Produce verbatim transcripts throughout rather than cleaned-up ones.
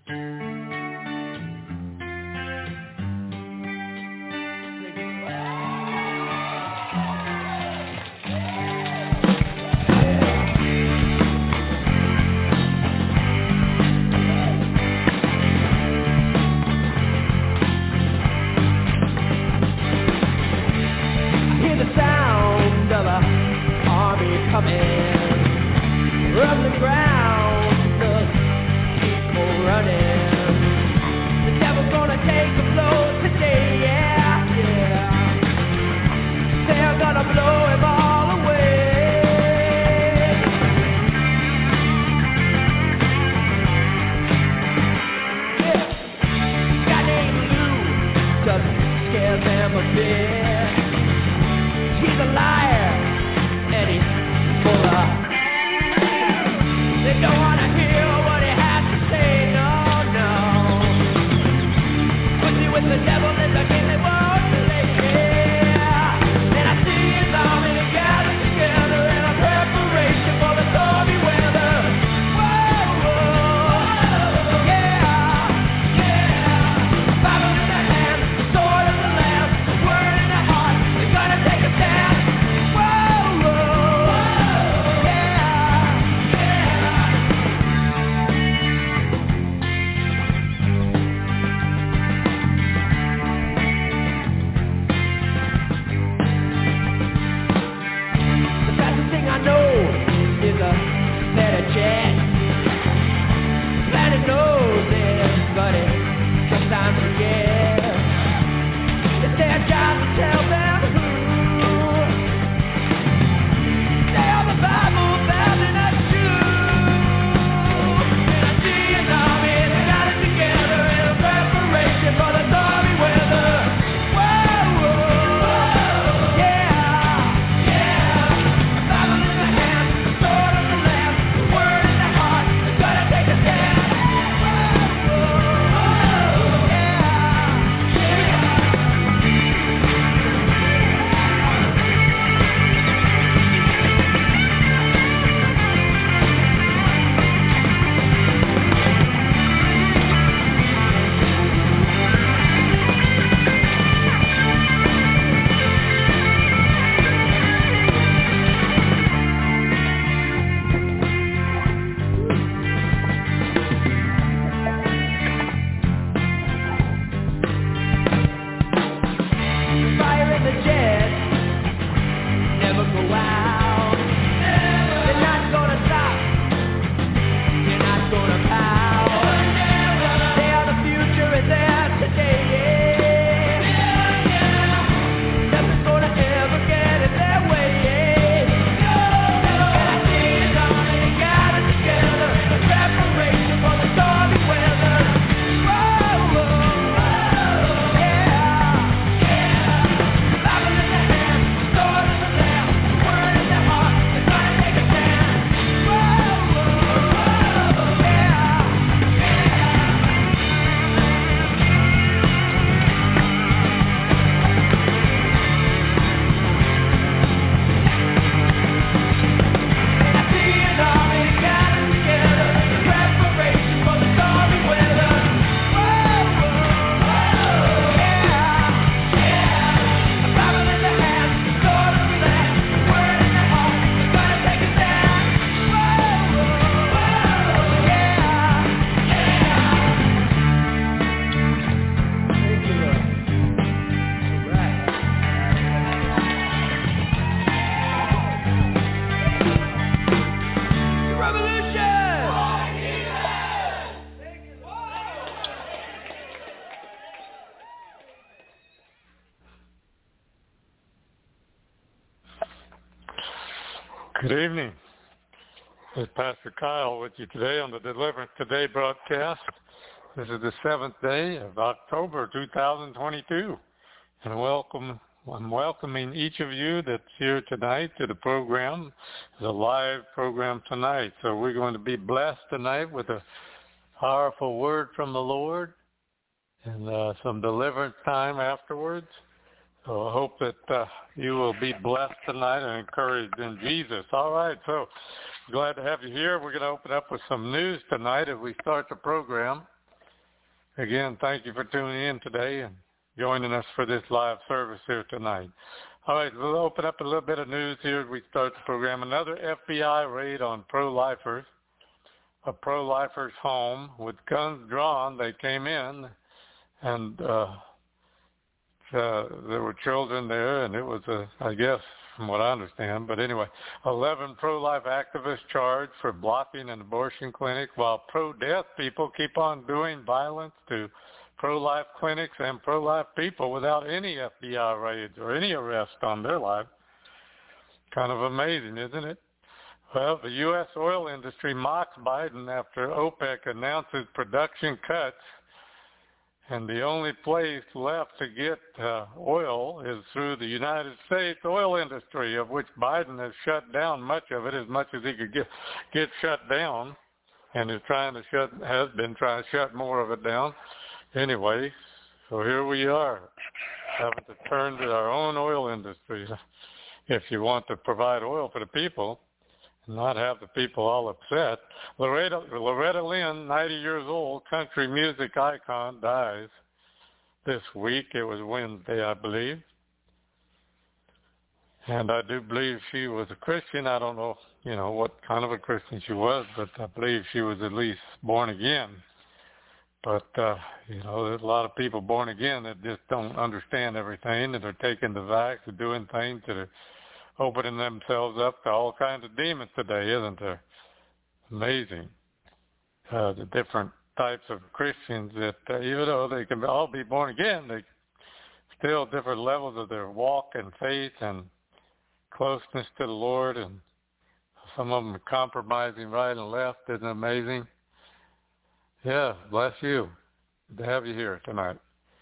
Good evening. This is Pastor Kyle with you today on the Deliverance Today broadcast. This is the seventh day of October two thousand twenty-two. And welcome, I'm welcoming each of you that's here tonight to the program. It's a live program tonight. So we're going to be blessed tonight with a powerful word from the Lord and uh, some deliverance time afterwards. So I hope that uh, you will be blessed tonight and encouraged in Jesus. All right, so glad to have you here. We're going to open up with some news tonight as we start the program. again, thank you for tuning in today and joining us for this live service here tonight. All right, we'll open up a little bit of news here as we start the program. Another F B I raid on pro-lifers, a pro-lifer's home with guns drawn. They came in, and uh, uh, there were children there, and it was, a, I guess, from what I understand, but anyway, eleven pro-life activists charged for blocking an abortion clinic, while pro-death people keep on doing violence to pro-life clinics and pro-life people without any F B I raids or any arrest on their life. Kind of amazing, isn't it? Well, the U S oil industry mocks Biden after OPEC announces production cuts, and the only place left to get uh, oil is through the United States oil industry, of which Biden has shut down much of it, as much as he could get get shut down, and is trying to shut has been trying to shut more of it down. Anyway, so here we are, having to turn to our own oil industry if you want to provide oil for the people and not have the people all upset. Loretta, Loretta Lynn, ninety years old, country music icon, dies this week. It was Wednesday, I believe. And I do believe she was a Christian. I don't know, you know, what kind of a Christian she was, but I believe she was at least born again. But, uh, you know, there's a lot of people born again that just don't understand everything, that are taking the vax and doing things that are opening themselves up to all kinds of demons today, isn't there? Amazing. Uh, the different types of Christians that, uh, even though they can all be born again, they still different levels of their walk and faith and closeness to the Lord, and some of them are compromising right and left. Isn't it amazing? Yeah, bless you. Good to have you here tonight.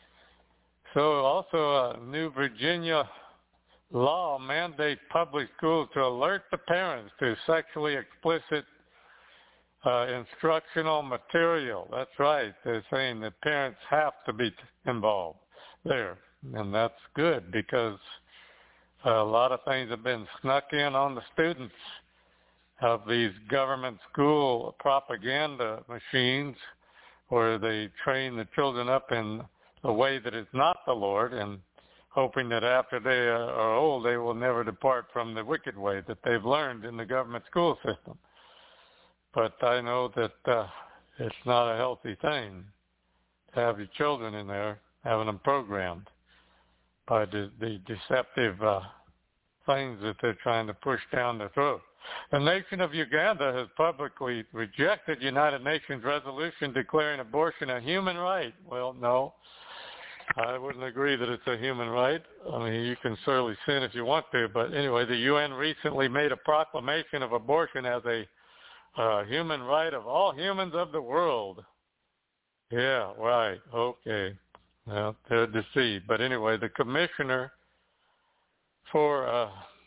So also a new Virginia law mandates public schools to alert the parents to sexually explicit uh, instructional material. That's right. They're saying that parents have to be involved there. And that's good, because a lot of things have been snuck in on the students of these government school propaganda machines, where they train the children up in a way that is not the Lord, and hoping that after they are old, they will never depart from the wicked way that they've learned in the government school system. But I know that uh, it's not a healthy thing to have your children in there, having them programmed by the, the deceptive uh, things that they're trying to push down their throat. The nation of Uganda has publicly rejected United Nations resolution declaring abortion a human right. Well, no. I wouldn't agree that it's a human right. I mean, you can certainly sin if you want to, but anyway, the U N recently made a proclamation of abortion as a uh, human right of all humans of the world. Yeah, right. Okay. Well, they're deceived. But anyway, the commissioner for uh,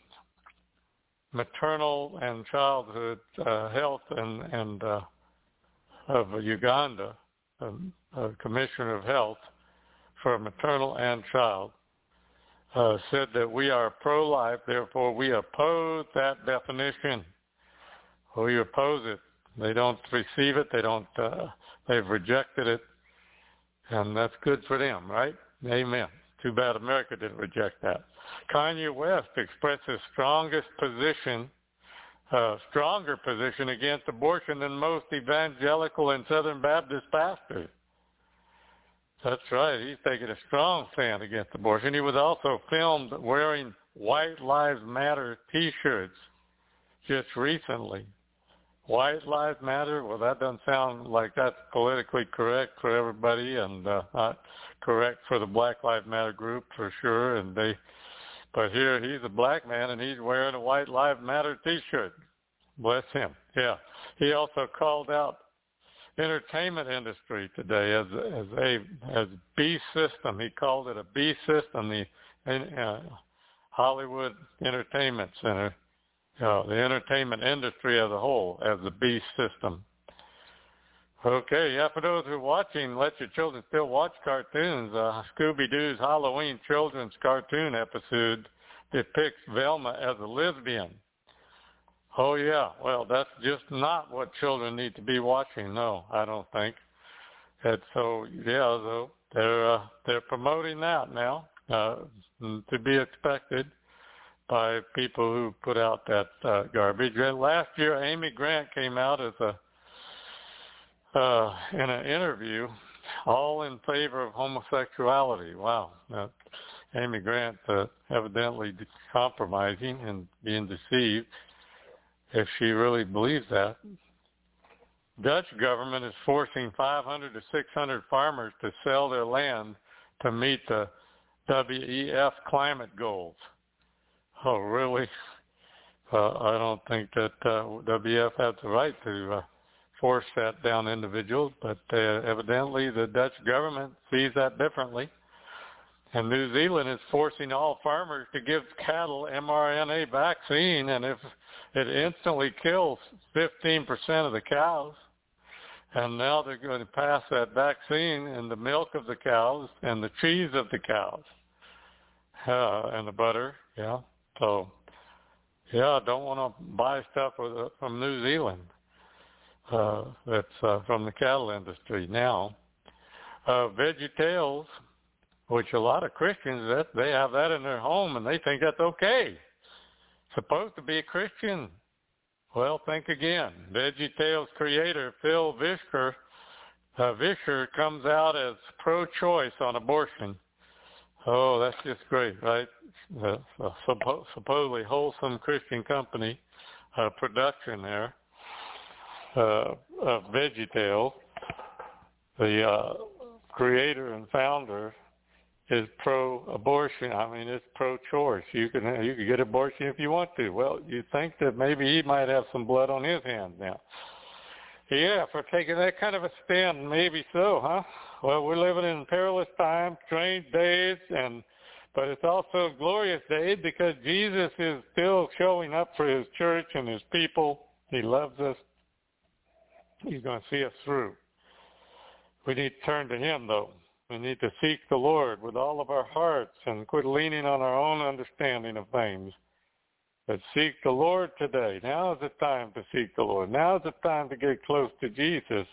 maternal and childhood uh, health and, and uh, of Uganda, um, uh, commissioner of health, for maternal and child, uh, said that we are pro-life, therefore we oppose that definition. We oppose it. They don't receive it. They don't. Uh, they've rejected it, and that's good for them, right? Amen. Too bad America didn't reject that. Kanye West expressed his strongest position, uh, stronger position against abortion than most evangelical and Southern Baptist pastors. That's right. He's taking a strong stand against abortion. He was also filmed wearing White Lives Matter T-shirts just recently. White Lives Matter? Well, that doesn't sound like that's politically correct for everybody, and uh, not correct for the Black Lives Matter group for sure. And they, but here he's a black man and he's wearing a White Lives Matter T-shirt. Bless him. Yeah. He also called out entertainment industry today as as a as B system. He called it a B system, the uh, Hollywood Entertainment Center, uh, the entertainment industry as a whole as the B system. Okay, yeah, for those who are watching, let your children still watch cartoons. Uh, Scooby-Doo's Halloween children's cartoon episode depicts Velma as a lesbian. Oh, yeah. Well, that's just not what children need to be watching. No, I don't think. And so, yeah, so they're uh, they're promoting that now, uh, to be expected by people who put out that uh, garbage. And last year, Amy Grant came out as a uh, in an interview, all in favor of homosexuality. Wow, uh, Amy Grant uh, evidently compromising and being deceived if she really believes that. Dutch government is forcing five hundred to six hundred farmers to sell their land to meet the W E F climate goals. Oh, really? Uh, I don't think that uh, W E F has the right to uh, force that down individuals, but uh, evidently the Dutch government sees that differently. And New Zealand is forcing all farmers to give cattle M R N A vaccine, and if it instantly kills fifteen percent of the cows, and now they're going to pass that vaccine in the milk of the cows and the cheese of the cows, uh, and the butter, yeah. So, yeah, I don't want to buy stuff with, from New Zealand uh, that's uh, from the cattle industry now. Uh, VeggieTales, which a lot of Christians, that they have that in their home and they think that's okay. Supposed to be a Christian. Well, think again. VeggieTales creator Phil Vischer, uh, Vischer comes out as pro-choice on abortion. Oh, that's just great, right? Uh, a suppo- supposedly wholesome Christian company uh, production there uh, of VeggieTales. The uh, creator and founder is pro-abortion. I mean, it's pro-choice. You can you can get abortion if you want to. Well, you think that maybe he might have some blood on his hands now. Yeah, for taking that kind of a stand, maybe so, huh? Well, we're living in perilous times, strange days, and but it's also a glorious day because Jesus is still showing up for his church and his people. He loves us. He's going to see us through. We need to turn to him, though. We need to seek the Lord with all of our hearts and quit leaning on our own understanding of things. But seek the Lord today. Now is the time to seek the Lord. Now is the time to get close to Jesus.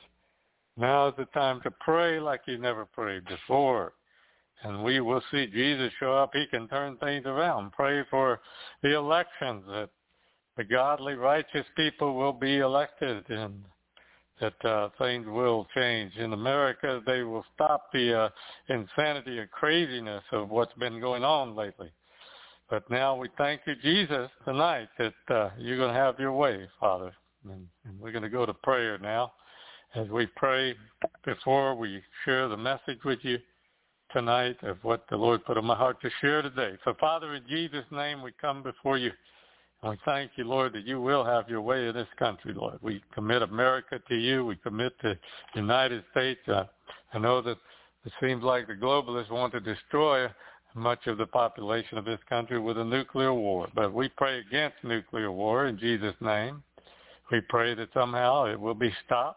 Now is the time to pray like you never prayed before. And we will see Jesus show up. He can turn things around. Pray for the elections, that the godly, righteous people will be elected and that uh, things will change. In America, they will stop the uh, insanity and craziness of what's been going on lately. But now we thank you, Jesus, tonight that uh, you're going to have your way, Father. And, and we're going to go to prayer now. As we pray before we share the message with you tonight of what the Lord put on my heart to share today. So, Father, in Jesus' name, we come before you. And we thank you, Lord, that you will have your way in this country, Lord. We commit America to you. We commit the United States. Uh, I know that it seems like the globalists want to destroy much of the population of this country with a nuclear war. But we pray against nuclear war in Jesus' name. We pray that somehow it will be stopped.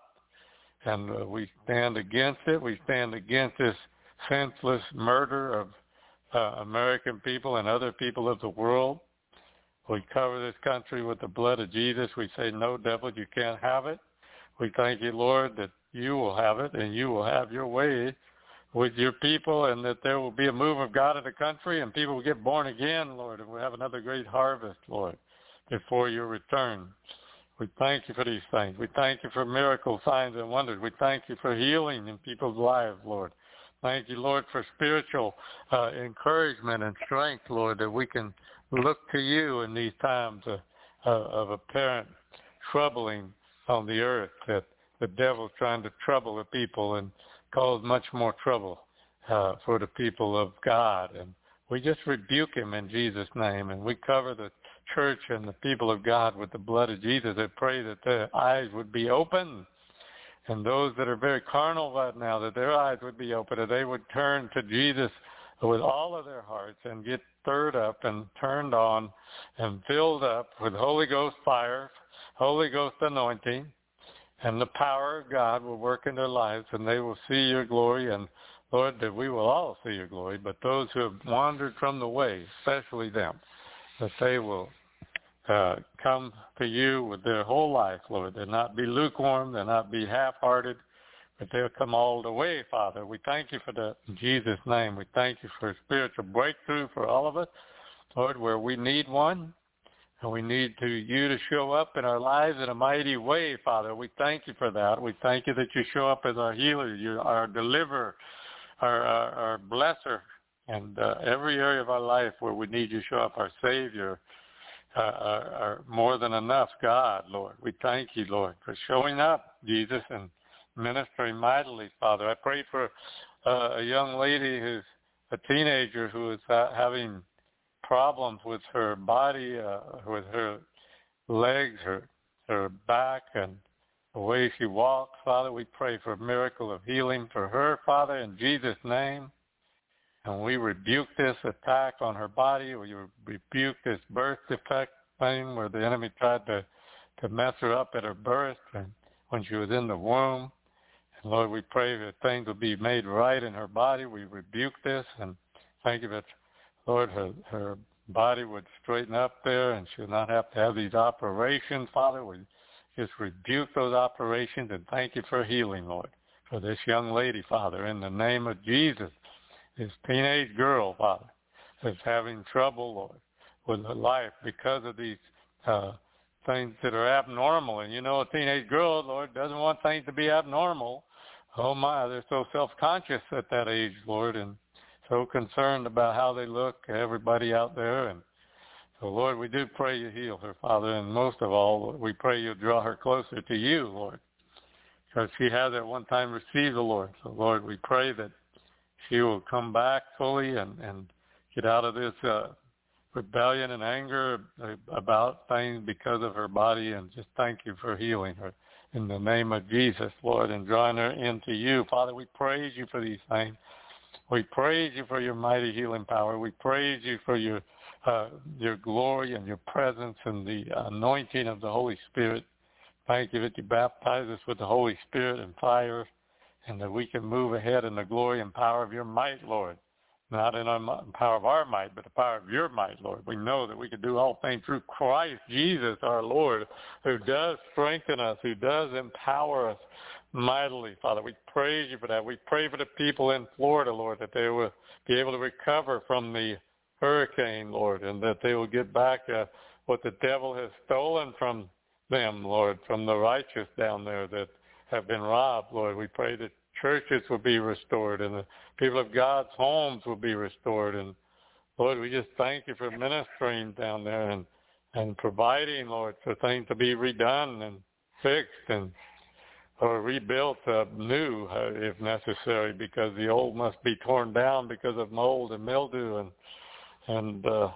And uh, we stand against it. We stand against this senseless murder of uh, American people and other people of the world. We cover this country with the blood of Jesus. We say, no, devil, you can't have it. We thank you, Lord, that you will have it and you will have your way with your people, and that there will be a move of God in the country and people will get born again, Lord, and we'll have another great harvest, Lord, before your return. We thank you for these things. We thank you for miracles, signs, and wonders. We thank you for healing in people's lives, Lord. Thank you, Lord, for spiritual uh, encouragement and strength, Lord, that we can look to you in these times of, uh, of apparent troubling on the earth, that the devil's trying to trouble the people and cause much more trouble uh, for the people of God. And we just rebuke him in Jesus' name, and we cover the church and the people of God with the blood of Jesus. I pray that their eyes would be open, and those that are very carnal right now, that their eyes would be open, that they would turn to Jesus with all of their hearts and get stirred up and turned on and filled up with Holy Ghost fire, Holy Ghost anointing, and the power of God will work in their lives, and they will see your glory. And, Lord, that we will all see your glory, but those who have wandered from the way, especially them, that they will uh, come to you with their whole life, Lord. They'll not be lukewarm. They'll not be half-hearted, but they'll come all the way, Father. We thank you for that in Jesus' name. We thank you for spiritual breakthrough for all of us, Lord, where we need one. And we need to you to show up in our lives in a mighty way, Father. We thank you for that. We thank you that you show up as our healer, you're our deliverer, our, our, our blesser, and uh, every area of our life where we need you to show up, our Savior, uh, our, our more than enough God, Lord. We thank you, Lord, for showing up, Jesus, and ministering mightily, Father. I pray for uh, a young lady who's a teenager who is uh, having problems with her body, uh, with her legs, her her back, and the way she walks, Father. We pray for a miracle of healing for her, Father, in Jesus' name. And we rebuke this attack on her body. We rebuke this birth defect thing where the enemy tried to, to mess her up at her birth and when she was in the womb. And Lord, we pray that things will be made right in her body. We rebuke this and thank you that Lord, her, her body would straighten up there and she'll not have to have these operations, Father. We just rebuke those operations and thank you for healing, Lord, for this young lady, Father, in the name of Jesus. This teenage girl, Father, is having trouble, Lord, with her life because of these uh, things that are abnormal. And you know, a teenage girl, Lord, doesn't want things to be abnormal. Oh, my, they're so self-conscious at that age, Lord, and so concerned about how they look, everybody out there. And so, Lord, we do pray you heal her, Father. And most of all, we pray you draw her closer to you, Lord, because she has at one time received the Lord. So, Lord, we pray that she will come back fully and, and get out of this uh, rebellion and anger about things because of her body. And just thank you for healing her in the name of Jesus, Lord, and drawing her into you. Father, we praise you for these things. We praise you for your mighty healing power. We praise you for your uh, your glory and your presence and the anointing of the Holy Spirit. Thank you that you baptize us with the Holy Spirit and fire, and that we can move ahead in the glory and power of your might, Lord. Not in the power of our might, but the power of your might, Lord. We know that we can do all things through Christ Jesus, our Lord, who does strengthen us, who does empower us mightily, Father. We praise you for that. We pray for the people in Florida, Lord, that they will be able to recover from the hurricane, Lord, and that they will get back uh, what the devil has stolen from them, Lord, from the righteous down there that have been robbed, Lord. We pray that churches will be restored and the people of God's homes will be restored. And, Lord, we just thank you for ministering down there and, and providing, Lord, for things to be redone and fixed and or rebuilt uh, new uh, if necessary, because the old must be torn down because of mold and mildew. And, and uh,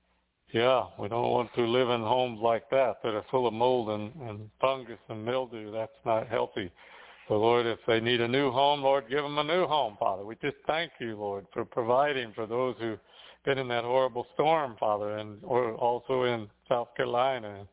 yeah, we don't want to live in homes like that that are full of mold and, and fungus and mildew. That's not healthy. So, Lord, if they need a new home, Lord, give them a new home, Father. We just thank you, Lord, for providing for those who've been in that horrible storm, Father, and or also in South Carolina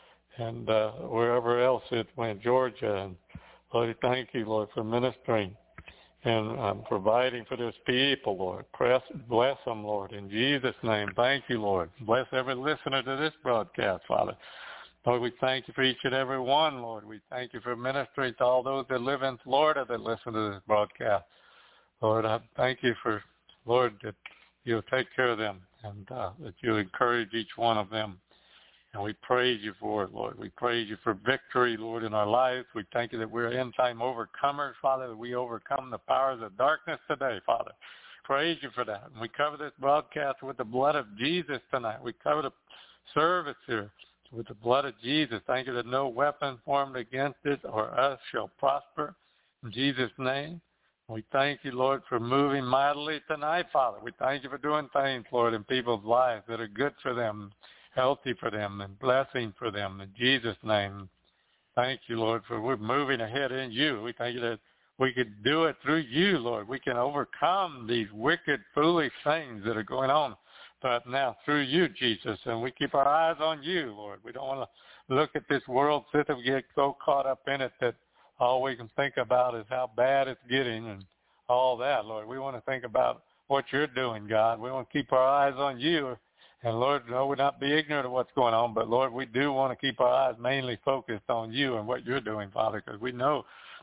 and uh, wherever else it went, Georgia. And, Lord, thank you, Lord, for ministering and um, providing for those people, Lord. Press, bless them, Lord, in Jesus' name. Thank you, Lord. Bless every listener to this broadcast, Father. Lord, we thank you for each and every one, Lord. We thank you for ministering to all those that live in Florida that listen to this broadcast. Lord, I thank you for, Lord, that you'll take care of them and uh, that you'll encourage each one of them. And we praise you for it, Lord. We praise you for victory, Lord, in our lives. We thank you that we're end-time overcomers, Father, that we overcome the powers of darkness today, Father. Praise you for that. And we cover this broadcast with the blood of Jesus tonight. We cover the service here with the blood of Jesus. Thank you that no weapon formed against it or us shall prosper. In Jesus' name, we thank you, Lord, for moving mightily tonight, Father. We thank you for doing things, Lord, in people's lives that are good for them, healthy for them, and blessing for them. In Jesus' name, thank you, Lord, for we're moving ahead in you. We thank you that we could do it through you, Lord. We can overcome these wicked, foolish things that are going on but now through you, Jesus, and we keep our eyes on you, Lord. We don't want to look at this world system, get so caught up in it that all we can think about is how bad it's getting and all that, Lord. We want to think about what you're doing, God. We want to keep our eyes on you. And, Lord, no, we're not be ignorant of what's going on, but, Lord, we do want to keep our eyes mainly focused on you and what you're doing, Father, because we know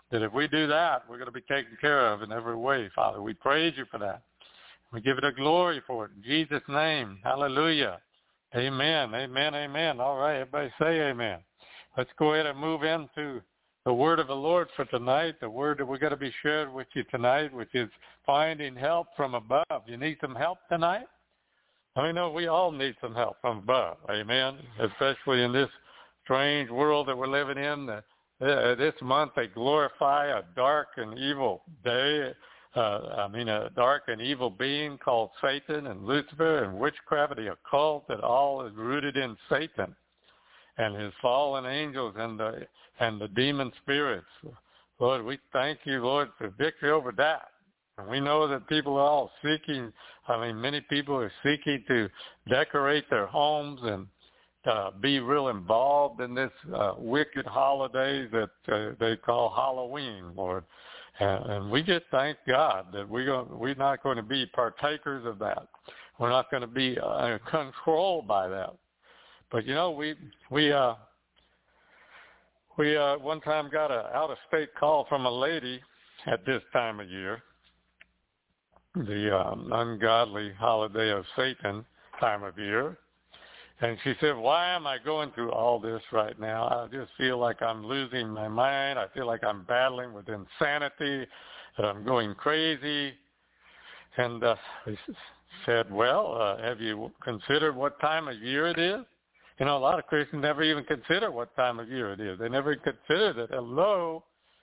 that if we do that, we're going to be taken care of in every way, Father. We praise you for that. We give it a glory for it. In Jesus' name, hallelujah. Amen, amen, amen. All right, everybody say amen. Let's go ahead and move into the word of the Lord for tonight, the word that we're going to be sharing with you tonight, which is finding help from above. You need some help tonight? I mean, no, we all need some help from above, amen, especially in this strange world that we're living in. Uh, this month they glorify a dark and evil day, uh, I mean a dark and evil being called Satan and Lucifer and witchcraft, the occult, that all is rooted in Satan and his fallen angels and the, and the demon spirits. Lord, we thank you, Lord, for victory over that. And we know that people are all seeking, I mean, many people are seeking to decorate their homes and uh, be real involved in this uh, wicked holiday that uh, they call Halloween, Lord. And, and we just thank God that we're, going, we're not going to be partakers of that. We're not going to be uh, controlled by that. But, you know, we, we, uh, we uh, one time got an out-of-state call from a lady at this time of year, the um, ungodly holiday of Satan time of year. And she said, why am I going through all this right now? I just feel like I'm losing my mind. I feel like I'm battling with insanity, that I'm going crazy. And uh, I said, well, uh, have you considered what time of year it is? You know, a lot of Christians never even consider what time of year it is. They never consider that, hello,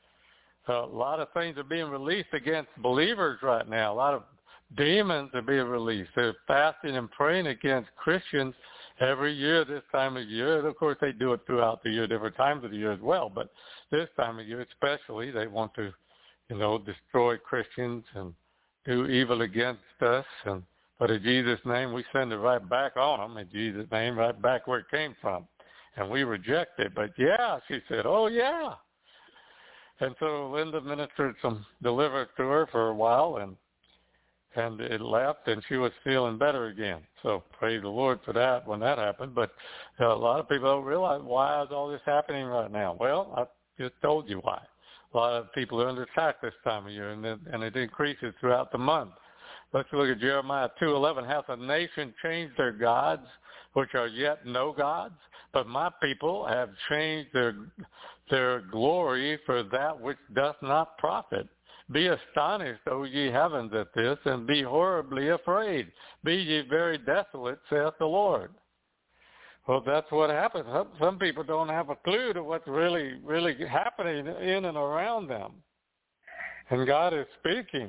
a lot of things are being released against believers right now. A lot of demons are being released. They're fasting and praying against Christians every year this time of year. And of course, they do it throughout the year, different times of the year as well. But this time of year especially, they want to, you know, destroy Christians and do evil against us. And but in Jesus' name, we send it right back on them. In Jesus' name, right back where it came from. And we reject it. But yeah, she said, oh, yeah. And so Linda ministered some deliverance to her for a while, and and it left, and she was feeling better again. So praise the Lord for that when that happened. But uh, a lot of people don't realize, why is all this happening right now? Well, I just told you why. A lot of people are under attack this time of year, and it, and it increases throughout the month. Let's look at Jeremiah two eleven. Hath a nation changed their gods, which are yet no gods? But my people have changed their their glory for that which doth not profit. Be astonished, O ye heavens, at this, and be horribly afraid. Be ye very desolate, saith the Lord. Well, that's what happens. Some, some people don't have a clue to what's really, really happening in and around them. And God is speaking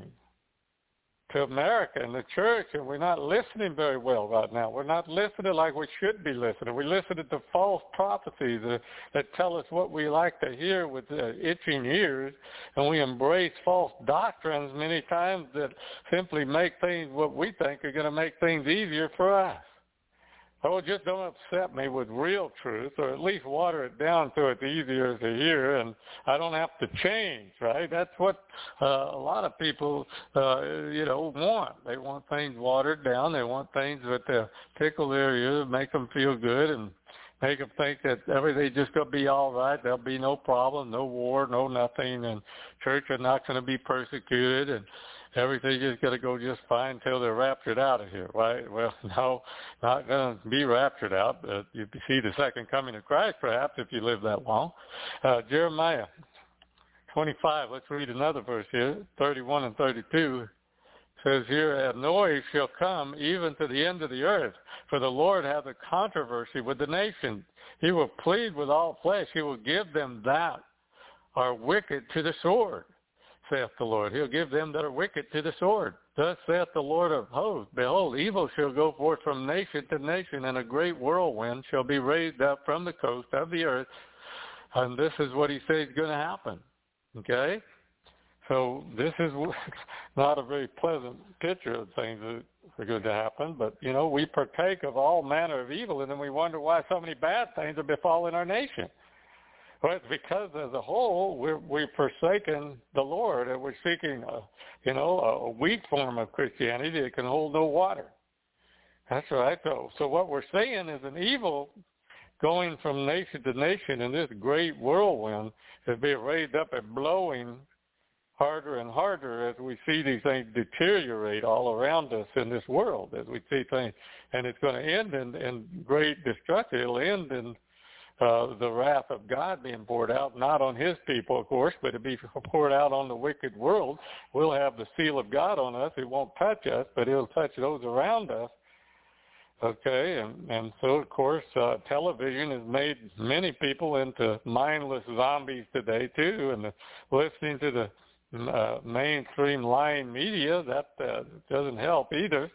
to America and the church, and we're not listening very well right now. We're not listening like we should be listening. We're listening to false prophecies that, that tell us what we like to hear with uh, itching ears, and we embrace false doctrines many times that simply make things what we think are going to make things easier for us. Oh, just don't upset me with real truth, or at least water it down so it's easier to hear, and I don't have to change, right? That's what uh, a lot of people, uh, you know, want. They want things watered down. They want things that uh, tickle their ears, make them feel good, and make them think that everything's just going to be all right. There'll be no problem, no war, no nothing, and church are not going to be persecuted, and everything is going to go just fine until they're raptured out of here, right? Well, no, not going to be raptured out. But you see the second coming of Christ, perhaps, if you live that long. Uh, Jeremiah twenty-five, let's read another verse here, thirty-one and thirty-two. Says here, a noise shall come even to the end of the earth, for the Lord hath a controversy with the nations. He will plead with all flesh. He will give them that are wicked to the sword, saith the Lord. He'll give them that are wicked to the sword. Thus saith the Lord of hosts, behold, evil shall go forth from nation to nation, and a great whirlwind shall be raised up from the coast of the earth. And this is what he says is going to happen. Okay? So this is not a very pleasant picture of things that are going to happen, but, you know, we partake of all manner of evil, and then we wonder why so many bad things are befalling our nation. Well, it's because as a whole, we're, we've forsaken the Lord, and we're seeking, a, you know, a weak form of Christianity that can hold no water. That's right. So, so what we're seeing is an evil going from nation to nation in this great whirlwind is being raised up and blowing harder and harder as we see these things deteriorate all around us in this world, as we see things. And it's going to end in, in great destruction. It'll end in uh, the wrath of God being poured out, not on his people, of course, but it'll be poured out on the wicked world. We'll have the seal of God on us. It won't touch us, but it'll touch those around us. Okay, and, and so, of course, uh, television has made many people into mindless zombies today, too, and the, listening to the Uh, mainstream lying media, that uh, doesn't help either.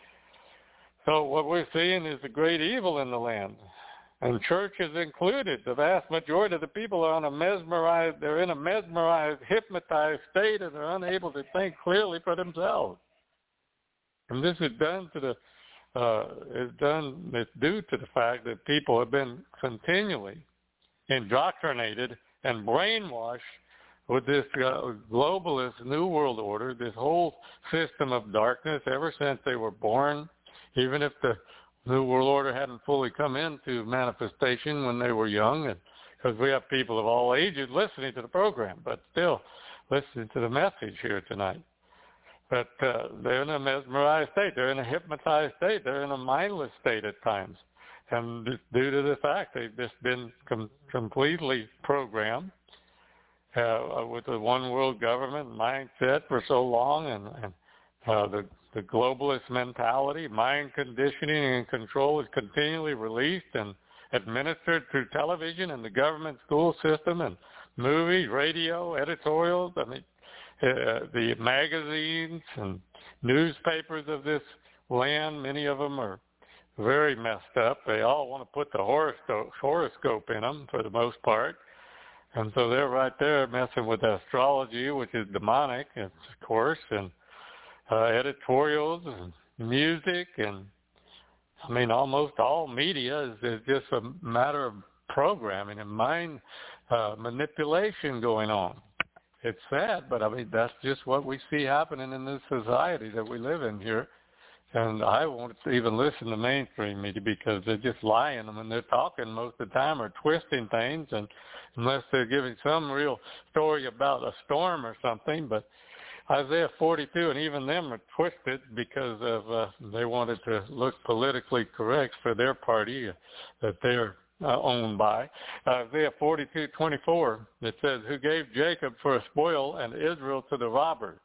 So what we're seeing is a great evil in the land, and churches included. The vast majority of the people are on a mesmerized, they're in a mesmerized, hypnotized state, and they're unable to think clearly for themselves. And this is done to the, uh, is done, it's due to the fact that people have been continually indoctrinated and brainwashed with this uh, globalist New World Order, this whole system of darkness ever since they were born, even if the New World Order hadn't fully come into manifestation when they were young, and because we have people of all ages listening to the program, but still listening to the message here tonight. But uh, they're in a mesmerized state. They're in a hypnotized state. They're in a mindless state at times. And due to the fact they've just been com- completely programmed Uh, with the one world government mindset for so long, and, and uh, the, the globalist mentality, mind conditioning and control is continually released and administered through television and the government school system and movies, radio, editorials. I mean, uh, the magazines and newspapers of this land, many of them are very messed up. They all want to put the horoscope, horoscope in them for the most part. And so they're right there messing with astrology, which is demonic, of course, and uh, editorials and music. And, I mean, almost all media is, is just a matter of programming and mind uh, manipulation going on. It's sad, but, I mean, that's just what we see happening in this society that we live in here. And I won't even listen to mainstream media because they're just lying. I mean, they're talking most of the time or twisting things, and unless they're giving some real story about a storm or something. But Isaiah forty-two, and even them are twisted because of uh, they wanted to look politically correct for their party that they're uh, owned by. Uh, Isaiah forty-two twenty-four, it says, "Who gave Jacob for a spoil and Israel to the robbers?"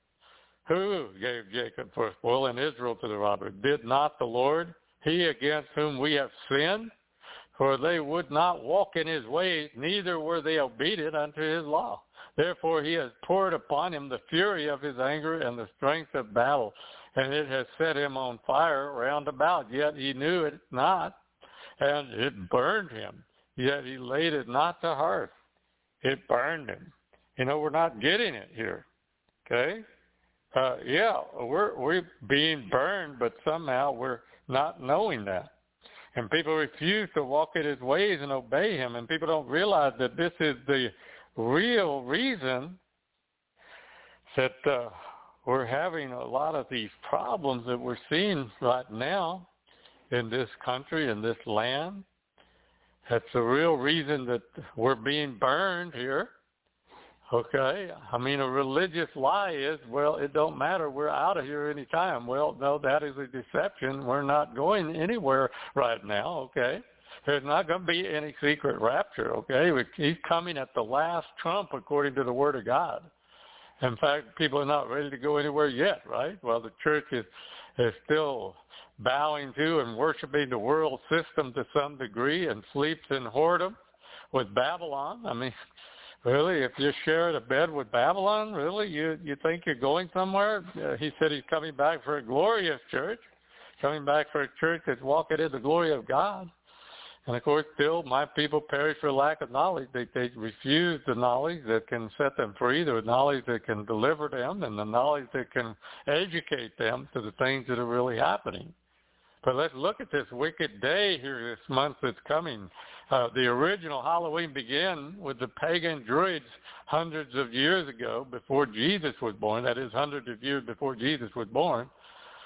Who gave Jacob for a spoil and Israel to the robber? Did not the Lord, he against whom we have sinned? For they would not walk in his ways, neither were they obedient unto his law. Therefore he has poured upon him the fury of his anger and the strength of battle, and it has set him on fire round about. Yet he knew it not, and it burned him. Yet he laid it not to heart. It burned him. You know, we're not getting it here, okay? Uh, yeah, we're we're being burned, but somehow we're not knowing that. And people refuse to walk in his ways and obey him, and people don't realize that this is the real reason that uh, we're having a lot of these problems that we're seeing right now in this country, in this land. That's the real reason that we're being burned here. Okay, I mean, a religious lie is, well, it don't matter, we're out of here any time. Well, no, that is a deception. We're not going anywhere right now, okay? There's not going to be any secret rapture, okay? He's coming at the last trump according to the Word of God. In fact, people are not ready to go anywhere yet, right? Well, the church is, is still bowing to and worshiping the world system to some degree and sleeps in whoredom with Babylon. I mean, really, if you're sharing a bed with Babylon, really, you you think you're going somewhere? Uh, he said he's coming back for a glorious church, coming back for a church that's walking in the glory of God. And, of course, still, my people perish for lack of knowledge. They, they refuse the knowledge that can set them free, the knowledge that can deliver them, and the knowledge that can educate them to the things that are really happening. But let's look at this wicked day here this month that's coming. Uh, the original Halloween began with the pagan druids hundreds of years ago before Jesus was born. That is, hundreds of years before Jesus was born.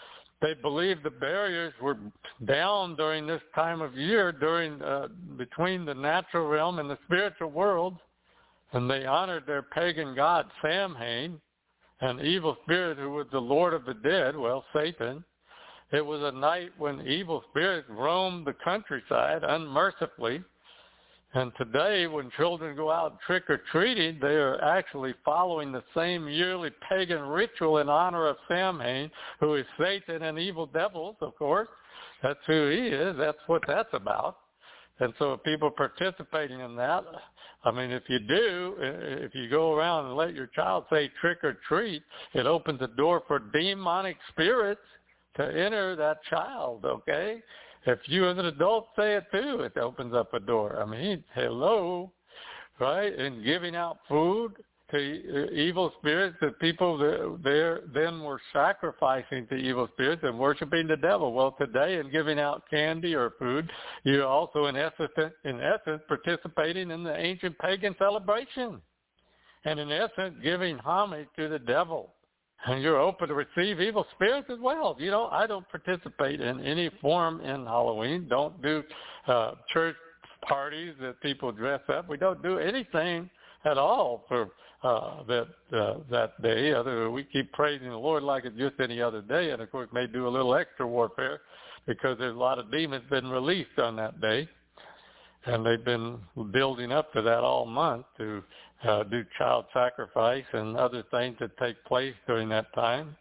they believed the barriers were down during this time of year, during uh, between the natural realm and the spiritual world, and they honored their pagan god Samhain, an evil spirit who was the Lord of the dead, well, Satan. It was a night when evil spirits roamed the countryside unmercifully. And today, when children go out trick-or-treating, they are actually following the same yearly pagan ritual in honor of Samhain, who is Satan and evil devils, of course. That's who he is. That's what that's about. And so people participating in that, I mean, if you do, if you go around and let your child say trick-or-treat, it opens the door for demonic spirits to enter that child, okay? If you as an adult say it too, it opens up a door. I mean, hello, right? And giving out food to evil spirits that people there then were sacrificing to evil spirits and worshiping the devil. Well, today in giving out candy or food, you're also in essence, in essence participating in the ancient pagan celebration. And in essence, giving homage to the devil. And you're open to receive evil spirits as well. You know, I don't participate in any form in Halloween. Don't do uh, church parties that people dress up. We don't do anything at all for uh, that uh, that day. Other than we keep praising the Lord like it's just any other day. And, of course, may do a little extra warfare because there's a lot of demons been released on that day. And they've been building up to that all month to uh, do child sacrifice and other things that take place during that time.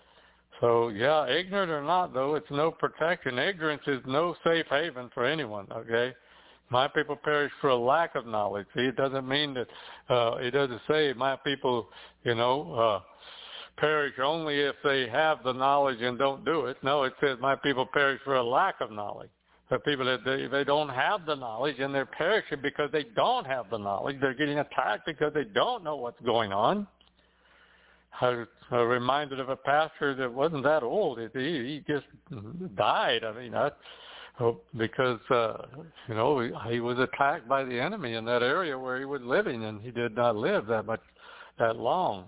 So, yeah, ignorant or not, though, it's no protection. Ignorance is no safe haven for anyone, okay? My people perish for a lack of knowledge. See, it doesn't mean that, uh, it doesn't say my people, you know, uh, perish only if they have the knowledge and don't do it. No, it says my people perish for a lack of knowledge. The people that they, they don't have the knowledge and they're perishing because they don't have the knowledge. They're getting attacked because they don't know what's going on. I was reminded of a pastor that wasn't that old. He, he just died. I mean, I, because, uh, you know, he, he was attacked by the enemy in that area where he was living, and he did not live that much, that long.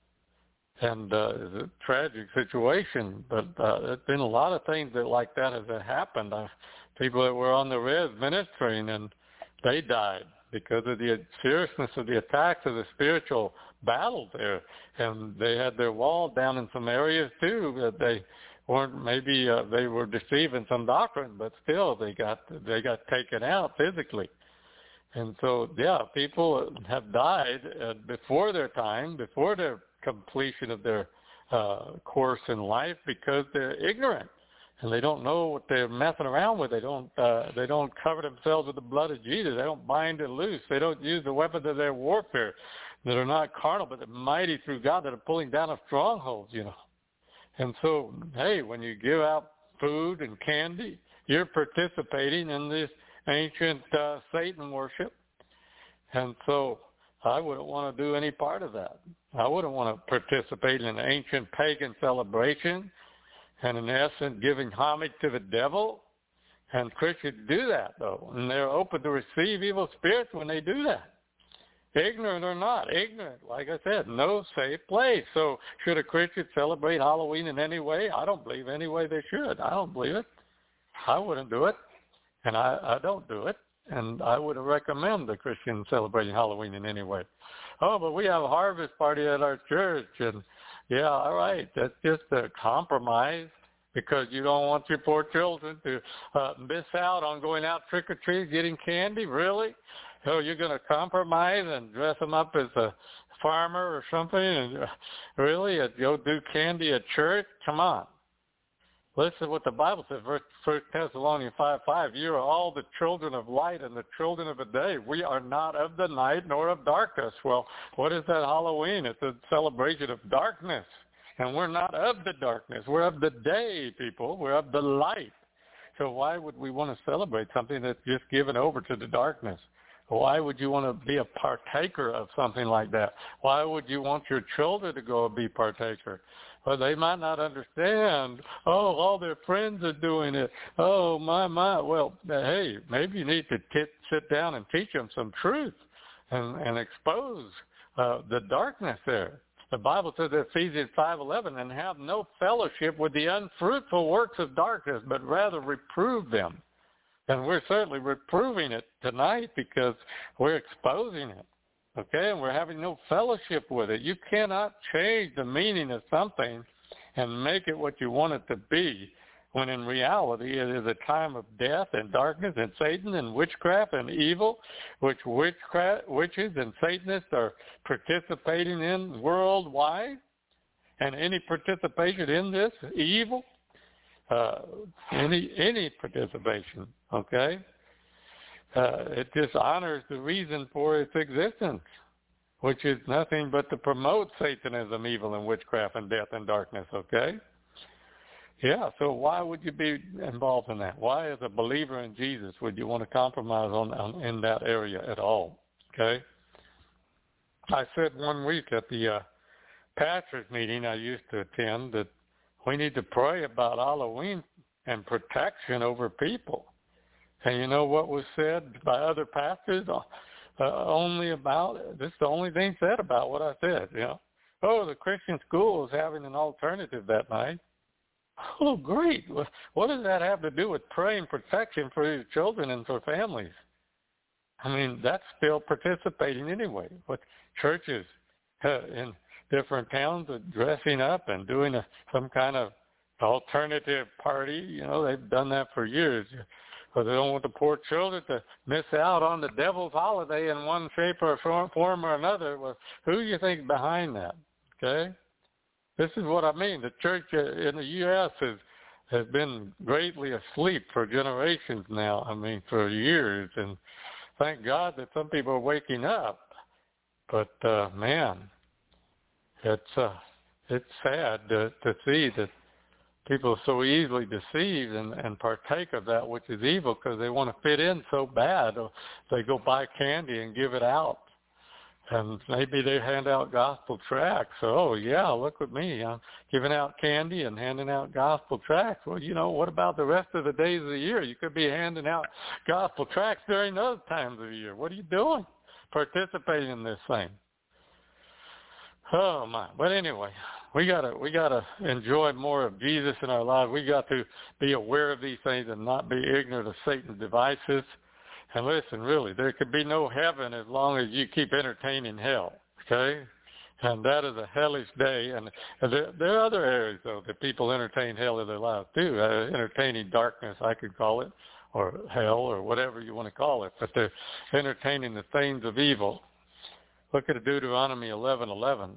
And uh, it's a tragic situation, but uh, there's been a lot of things that like that has happened. Uh, people that were on the res ministering, and they died because of the seriousness of the attacks of the spiritual battle there. And they had their wall down in some areas too that they weren't, maybe uh, they were deceiving some doctrine, but still they got they got taken out physically. And so, yeah, people have died uh, before their time, before their completion of their uh, course in life, because they're ignorant and they don't know what they're messing around with. They don't uh, they don't cover themselves with the blood of Jesus. They don't bind it loose. They don't use the weapons of their warfare that are not carnal, but they're mighty through God, that are pulling down of strongholds, you know. And so, hey, when you give out food and candy, you're participating in this ancient uh, Satan worship. And so I wouldn't want to do any part of that. I wouldn't want to participate in an ancient pagan celebration and, in essence, giving homage to the devil. And Christians do that, though, and they're open to receive evil spirits when they do that. Ignorant or not, ignorant, like I said, no safe place. So should a Christian celebrate Halloween in any way? I don't believe any way they should. I don't believe it. I wouldn't do it, and I, I don't do it. And I would recommend the Christian celebrating Halloween in any way. Oh, but we have a harvest party at our church. And, yeah, all right, that's just a compromise because you don't want your poor children to uh, miss out on going out trick-or-treat, getting candy. Really? So you're going to compromise and dress them up as a farmer or something? And uh, really? Go do candy at church? Come on. Listen to what the Bible says, First Thessalonians five five. You are all the children of light and the children of the day. We are not of the night nor of darkness. Well, what is that Halloween? It's a celebration of darkness. And we're not of the darkness. We're of the day, people. We're of the light. So why would we want to celebrate something that's just given over to the darkness? Why would you want to be a partaker of something like that? Why would you want your children to go and be partaker? Well, they might not understand. Oh, all their friends are doing it. Oh, my, my. Well, hey, maybe you need to t- sit down and teach them some truth and, and expose uh, the darkness there. The Bible says in Ephesians five eleven, and have no fellowship with the unfruitful works of darkness, but rather reprove them. And we're certainly reproving it tonight because we're exposing it, okay? And we're having no fellowship with it. You cannot change the meaning of something and make it what you want it to be, when in reality it is a time of death and darkness and Satan and witchcraft and evil, which witchcraft, witches and Satanists are participating in worldwide. And any participation in this evil, uh, any any participation, okay, uh, it dishonors the reason for its existence, which is nothing but to promote Satanism, evil, and witchcraft and death and darkness, okay? Yeah, so why would you be involved in that? Why, as a believer in Jesus, would you want to compromise on, on in that area at all? Okay. I said one week at the uh, pastors' meeting I used to attend that we need to pray about Halloween and protection over people. And you know what was said by other pastors? Uh, only about this is the only thing said about what I said. You know, oh, the Christian school is having an alternative that night. Oh, great. What does that have to do with praying protection for your children and for families? I mean, that's still participating anyway. What churches uh, in different towns are dressing up and doing a, some kind of alternative party. You know, they've done that for years. But they don't want the poor children to miss out on the devil's holiday in one shape or form or another. Well, who do you think is behind that? Okay? This is what I mean. The church in the U S has has been greatly asleep for generations now. I mean, for years. And thank God that some people are waking up. But uh, man, it's uh, it's sad to, to see that people are so easily deceived and, and partake of that which is evil because they want to fit in so bad. Or they go buy candy and give it out. And maybe they hand out gospel tracts. So, oh, yeah, look at me. I'm giving out candy and handing out gospel tracts. Well, you know, what about the rest of the days of the year? You could be handing out gospel tracts during those times of the year. What are you doing? Participating in this thing. Oh, my. But anyway, we got to we gotta enjoy more of Jesus in our lives. We got to be aware of these things and not be ignorant of Satan's devices. And listen, really, there could be no heaven as long as you keep entertaining hell, okay? And that is a hellish day. And there, there are other areas, though, that people entertain hell in their lives, too. Uh, entertaining darkness, I could call it, or hell, or whatever you want to call it. But they're entertaining the things of evil. Look at Deuteronomy eleven eleven.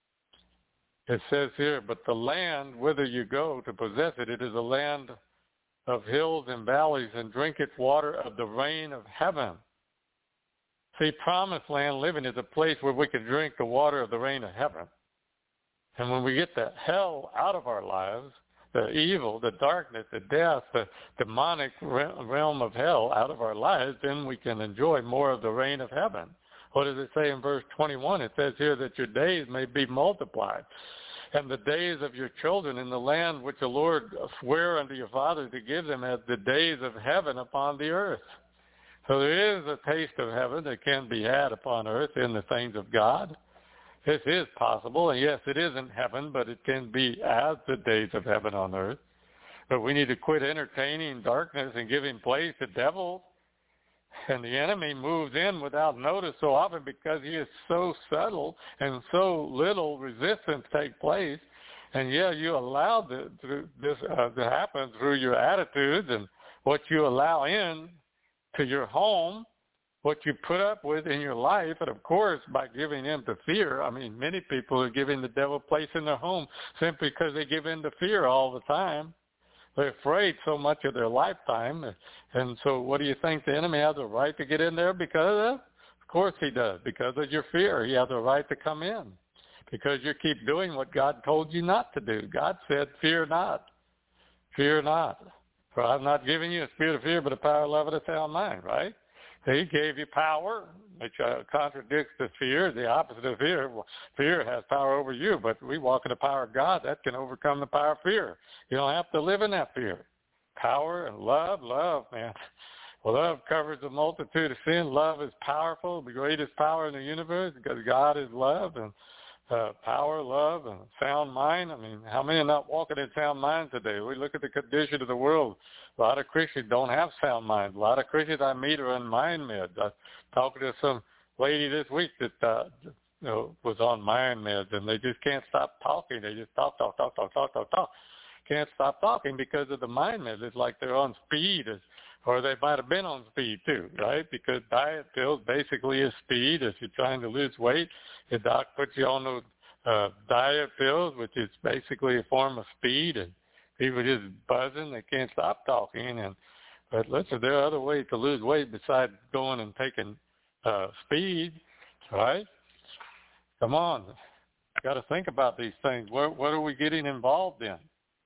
It says here, but the land whither you go to possess it, it is a land of hills and valleys, and drink its water of the rain of heaven. See, promised land living is a place where we can drink the water of the rain of heaven. And when we get the hell out of our lives, the evil, the darkness, the death, the demonic realm of hell out of our lives, then we can enjoy more of the rain of heaven. What does it say in verse twenty-one? It says here that your days may be multiplied, and the days of your children in the land which the Lord sware unto your fathers to give them as the days of heaven upon the earth. So there is a taste of heaven that can be had upon earth in the things of God. This is possible, and yes, it isn't heaven, but it can be as the days of heaven on earth. But we need to quit entertaining darkness and giving place to devils. And the enemy moves in without notice so often because he is so subtle and so little resistance take place. And yeah, you allow the, this uh, to happen through your attitudes and what you allow in to your home, what you put up with in your life, and of course by giving in to fear. I mean, many people are giving the devil place in their home simply because they give in to fear all the time. They're afraid so much of their lifetime. And so what do you think? The enemy has a right to get in there because of? Of course he does. Because of your fear, he has a right to come in. Because you keep doing what God told you not to do. God said, fear not. Fear not. For I've not given you a spirit of fear, but a power, love, and a sound mind, right? He gave you power, which uh, contradicts the fear, the opposite of fear. Well, fear has power over you, but we walk in the power of God. That can overcome the power of fear. You don't have to live in that fear. Power and love, love, man. Well, love covers a multitude of sin. Love is powerful, the greatest power in the universe, because God is love. And uh, power, love, and sound mind. I mean, how many are not walking in sound mind today? We look at the condition of the world. A lot of Christians don't have sound mind. A lot of Christians I meet are on mind meds. I talked to some lady this week that uh, you know, was on mind meds, and they just can't stop talking. They just talk, talk, talk, talk, talk, talk, talk. Can't stop talking because of the mind meds. It's like they're on speed, or they might have been on speed too, right? Because diet pills basically is speed. If you're trying to lose weight, the doc puts you on those uh, diet pills, which is basically a form of speed, and people just buzzing. They can't stop talking. And but listen, there are other ways to lose weight besides going and taking uh, speed, right? Come on, got to think about these things. What, what are we getting involved in?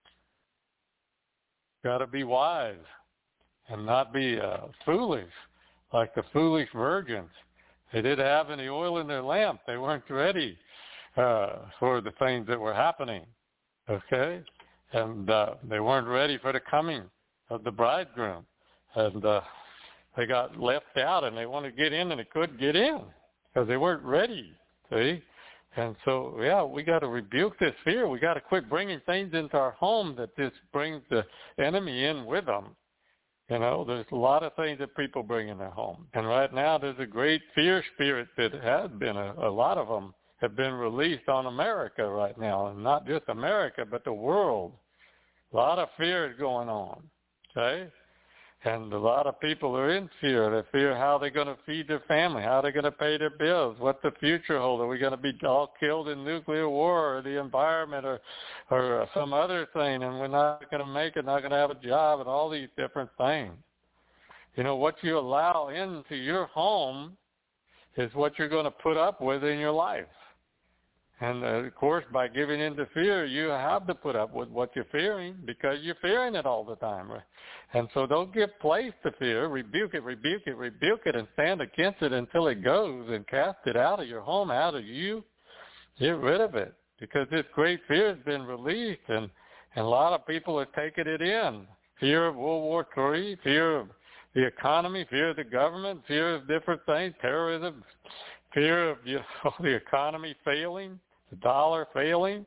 Got to be wise and not be uh, foolish, like the foolish virgins. They didn't have any oil in their lamp. They weren't ready uh, for the things that were happening, okay? And uh, they weren't ready for the coming of the bridegroom. And uh, they got left out, and they wanted to get in, and they couldn't get in because they weren't ready, see? And so, yeah, we got to rebuke this fear. We got to quit bringing things into our home that just brings the enemy in with them. You know, there's a lot of things that people bring in their home. And right now there's a great fear spirit that has been, a, a lot of them have been released on America right now. And not just America, but the world. A lot of fear is going on, okay? And a lot of people are in fear. They fear how they're going to feed their family, how they're going to pay their bills, what the future holds. Are we going to be all killed in nuclear war or the environment or, or some other thing, and we're not going to make it, not going to have a job, and all these different things. You know, what you allow into your home is what you're going to put up with in your life. And, uh, of course, by giving in to fear, you have to put up with what you're fearing because you're fearing it all the time. And so don't give place to fear. Rebuke it, rebuke it, rebuke it, and stand against it until it goes, and cast it out of your home, out of you. Get rid of it because this great fear has been released, and, and a lot of people are taking it in. Fear of World War Three, fear of the economy, fear of the government, fear of different things, terrorism, fear of you know, the economy failing, the dollar failing,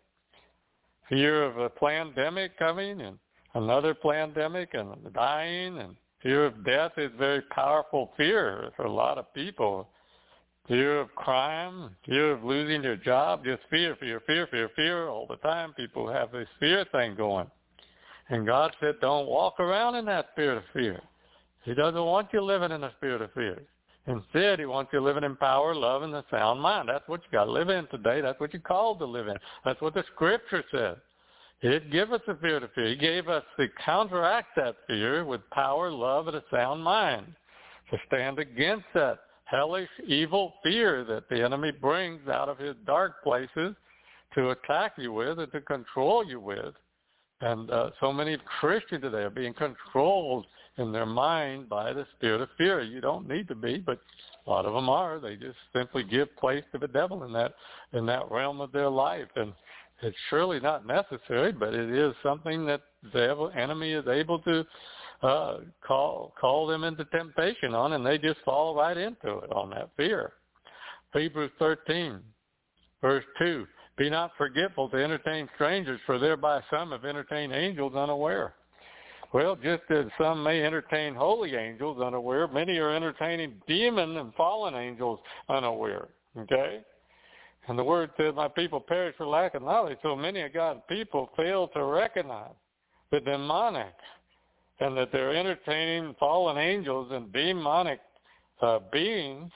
fear of a pandemic coming and another pandemic and dying, and fear of death is very powerful fear for a lot of people. Fear of crime, fear of losing their job, just fear, fear, fear, fear, fear all the time. People have this fear thing going. And God said don't walk around in that spirit of fear. He doesn't want you living in a spirit of fear. Instead, he wants you living in power, love, and a sound mind. That's what you got to live in today. That's what you're called to live in. That's what the Scripture says. He didn't give us a fear to fear. He gave us to counteract that fear with power, love, and a sound mind, to stand against that hellish, evil fear that the enemy brings out of his dark places to attack you with and to control you with. And uh, so many Christians today are being controlled in their mind by the spirit of fear. You don't need to be, but a lot of them are. They just simply give place to the devil in that in that realm of their life. And it's surely not necessary, but it is something that the enemy is able to uh, call call them into temptation on, and they just fall right into it on that fear. Hebrews thirteen, verse two, be not forgetful to entertain strangers, for thereby some have entertained angels unaware. Well, just as some may entertain holy angels unaware, many are entertaining demon and fallen angels unaware, okay? And the word says, my people perish for lack of knowledge. So many of God's people fail to recognize the demonic and that they're entertaining fallen angels and demonic uh, beings,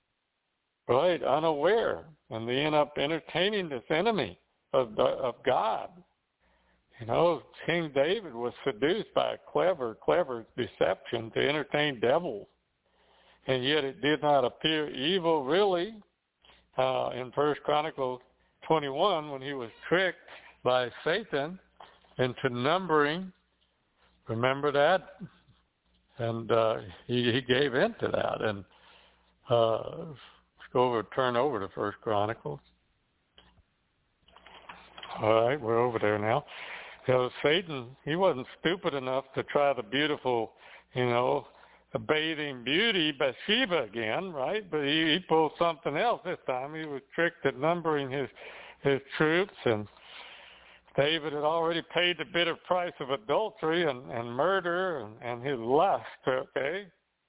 right, unaware. And they end up entertaining this enemy of, of God. You know, King David was seduced by a clever, clever deception to entertain devils. And yet it did not appear evil, really. Uh, in First Chronicles twenty-one, when he was tricked by Satan into numbering, remember that? And uh, he, he gave in to that. And uh, let's go over, turn over to First Chronicles. All right, we're over there now. You know, Satan, he wasn't stupid enough to try the beautiful, you know, bathing beauty Bathsheba again, right? But he, he pulled something else this time. He was tricked at numbering his his troops, and David had already paid the bitter price of adultery and, and murder and, and his lust, okay?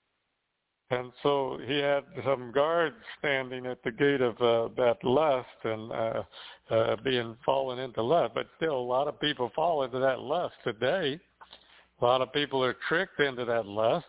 And so he had some guards standing at the gate of uh, that lust and uh, uh, being fallen into lust. But still, a lot of people fall into that lust today. A lot of people are tricked into that lust.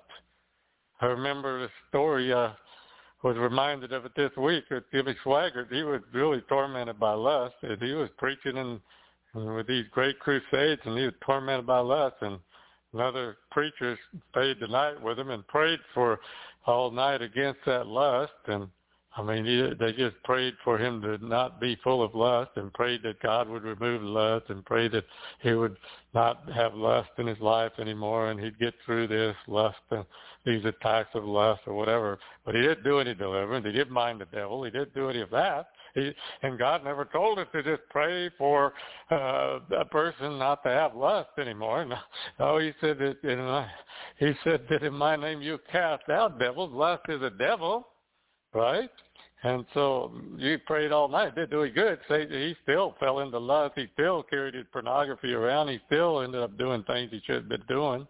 I remember the story, uh, was reminded of it this week with Jimmy Swaggart. He was really tormented by lust. And he was preaching in, in with these great crusades, and he was tormented by lust. And another preacher stayed the night with him and prayed for all night against that lust. And I mean, he, they just prayed for him to not be full of lust, and prayed that God would remove lust, and prayed that he would not have lust in his life anymore, and he'd get through this lust and these attacks of lust or whatever. But he didn't do any deliverance. He didn't mind the devil. He didn't do any of that. He, and God never told us to just pray for uh, a person not to have lust anymore. No, no he said that in my, he said that in my name you cast out devils. Lust is a devil, right? And so you prayed all night. Did do good. He still fell into lust. He still carried his pornography around. He still ended up doing things he should have been doing.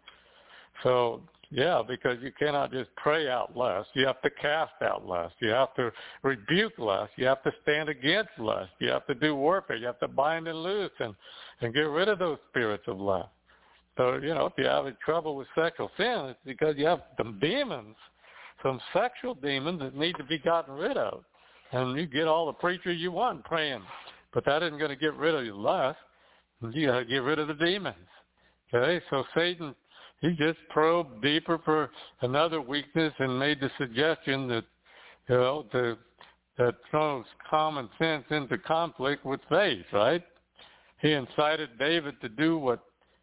So, yeah, because you cannot just pray out lust. You have to cast out lust. You have to rebuke lust. You have to stand against lust. You have to do warfare. You have to bind and loose and, and get rid of those spirits of lust. So, you know, if you're having trouble with sexual sin, it's because you have some demons, some sexual demons that need to be gotten rid of. And you get all the preachers you want praying, but that isn't going to get rid of your lust. You got to get rid of the demons. Okay, so Satan, he just probed deeper for another weakness and made the suggestion that, you know, to, that throws common sense into conflict with faith, right? He incited David to do what,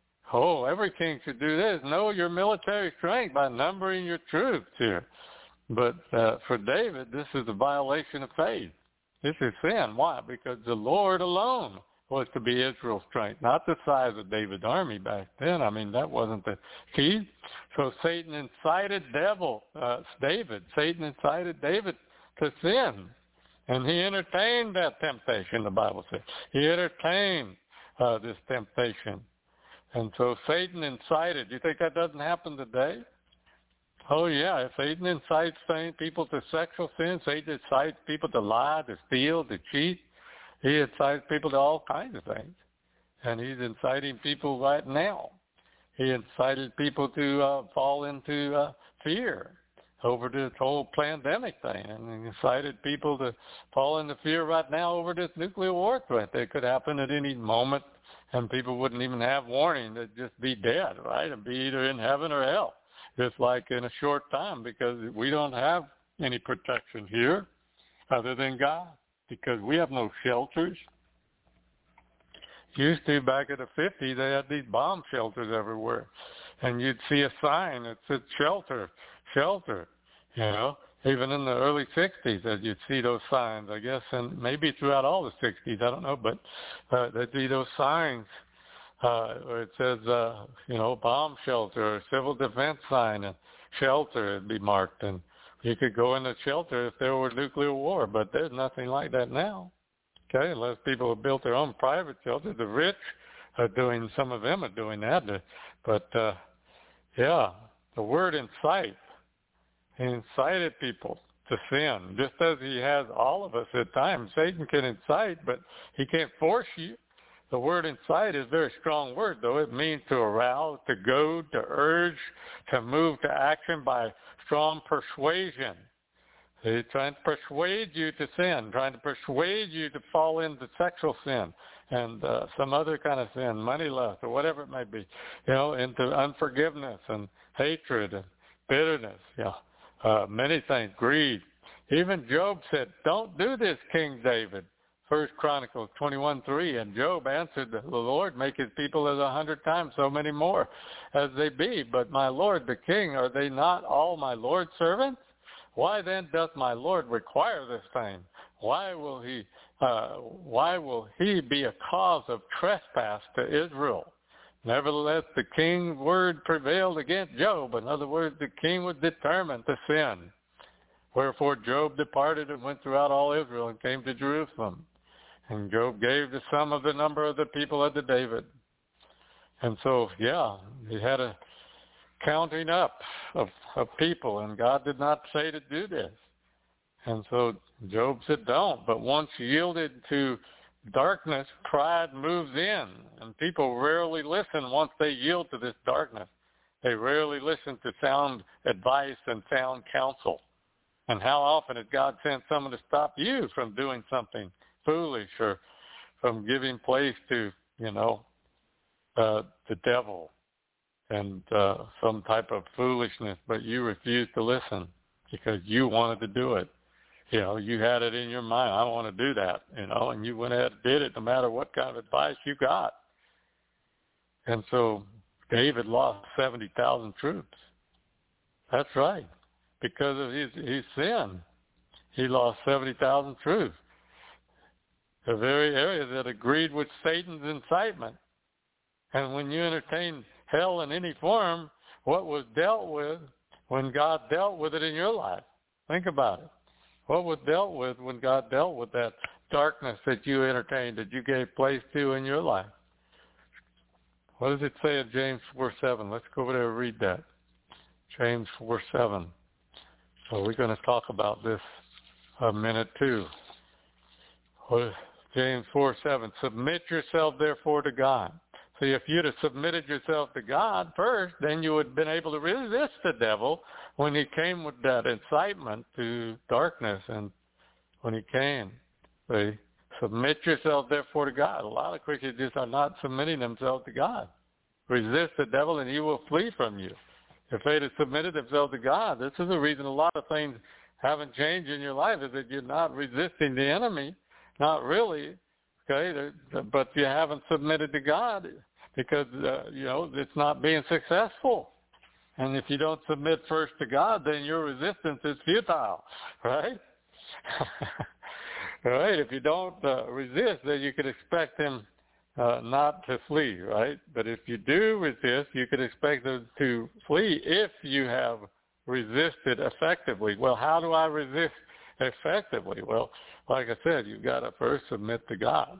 oh, every king should do this. Know your military strength by numbering your troops here. But uh, for David, this is a violation of faith. This is sin. Why? Because the Lord alone was to be Israel's strength, not the size of David's army back then. I mean, that wasn't the key. So Satan incited devil, uh, David. Satan incited David to sin. And he entertained that temptation, the Bible says. He entertained uh, this temptation. And so Satan incited. Do you think that doesn't happen today? Oh, yeah. If Satan incites people to sexual sin, Satan incites people to lie, to steal, to cheat. He incites people to all kinds of things. And he's inciting people right now. He incited people to uh, fall into uh, fear over this whole pandemic thing. And he incited people to fall into fear right now over this nuclear war threat that could happen at any moment. And people wouldn't even have warning. They'd just be dead, right? And be either in heaven or hell, just like in a short time, because we don't have any protection here other than God, because we have no shelters. Used to, back in the fifties, they had these bomb shelters everywhere. And you'd see a sign that said shelter, shelter, you know. Even in the early sixties, as you'd see those signs, I guess, and maybe throughout all the sixties, I don't know, but uh, there'd be those signs uh, where it says, uh, you know, bomb shelter or civil defense sign, and shelter would be marked, and you could go in the shelter if there were nuclear war, but there's nothing like that now, okay, unless people have built their own private shelters. The rich are doing, some of them are doing that, but, uh, yeah, the word incite. He incited people to sin, just as he has all of us at times. Satan can incite, but he can't force you. The word incite is a very strong word, though. It means to arouse, to goad, to urge, to move to action by strong persuasion. He's trying to persuade you to sin, trying to persuade you to fall into sexual sin and uh, some other kind of sin, money lust or whatever it may be, you know, into unforgiveness and hatred and bitterness, you know. Uh, many things, greed. Even Job said, don't do this, King David. First Chronicles twenty-one three, and Job answered, the Lord make his people as a hundred times so many more as they be. But my Lord the King, are they not all my Lord's servants? Why then doth my Lord require this thing? Why will he, uh, why will he be a cause of trespass to Israel? Nevertheless, the king's word prevailed against Job. In other words, the king was determined to sin. Wherefore Job departed and went throughout all Israel and came to Jerusalem. And Job gave to some of the number of the people unto David. And so, yeah, he had a counting up of, of people, and God did not say to do this. And so Job said, don't. But once yielded to darkness, pride moves in, and people rarely listen once they yield to this darkness. They rarely listen to sound advice and sound counsel. And how often has God sent someone to stop you from doing something foolish or from giving place to, you know, uh, the devil and uh, some type of foolishness, but you refused to listen because you wanted to do it. You know, you had it in your mind, I want to do that, you know, and you went ahead and did it no matter what kind of advice you got. And so David lost seventy thousand troops. That's right. Because of his, his sin, he lost seventy thousand troops. The very area that agreed with Satan's incitement. And when you entertain hell in any form, what was dealt with when God dealt with it in your life? Think about it. What was dealt with when God dealt with that darkness that you entertained, that you gave place to in your life? What does it say in James four seven? Let's go over there and read that. James four seven. So we're going to talk about this a minute too. James four seven. Submit yourself therefore to God. See, if you'd have submitted yourself to God first, then you would have been able to resist the devil when he came with that incitement to darkness and when he came. See, submit yourself therefore to God. A lot of Christians just are not submitting themselves to God. Resist the devil and he will flee from you. If they'd have submitted themselves to God, this is the reason a lot of things haven't changed in your life, is that you're not resisting the enemy. Not really. Okay, but you haven't submitted to God because, uh, you know, it's not being successful. And if you don't submit first to God, then your resistance is futile, right? All right, if you don't uh, resist, then you could expect him uh, not to flee, right? But if you do resist, you could expect him to flee if you have resisted effectively. Well, how do I resist effectively? Well, like I said, you've got to first submit to God.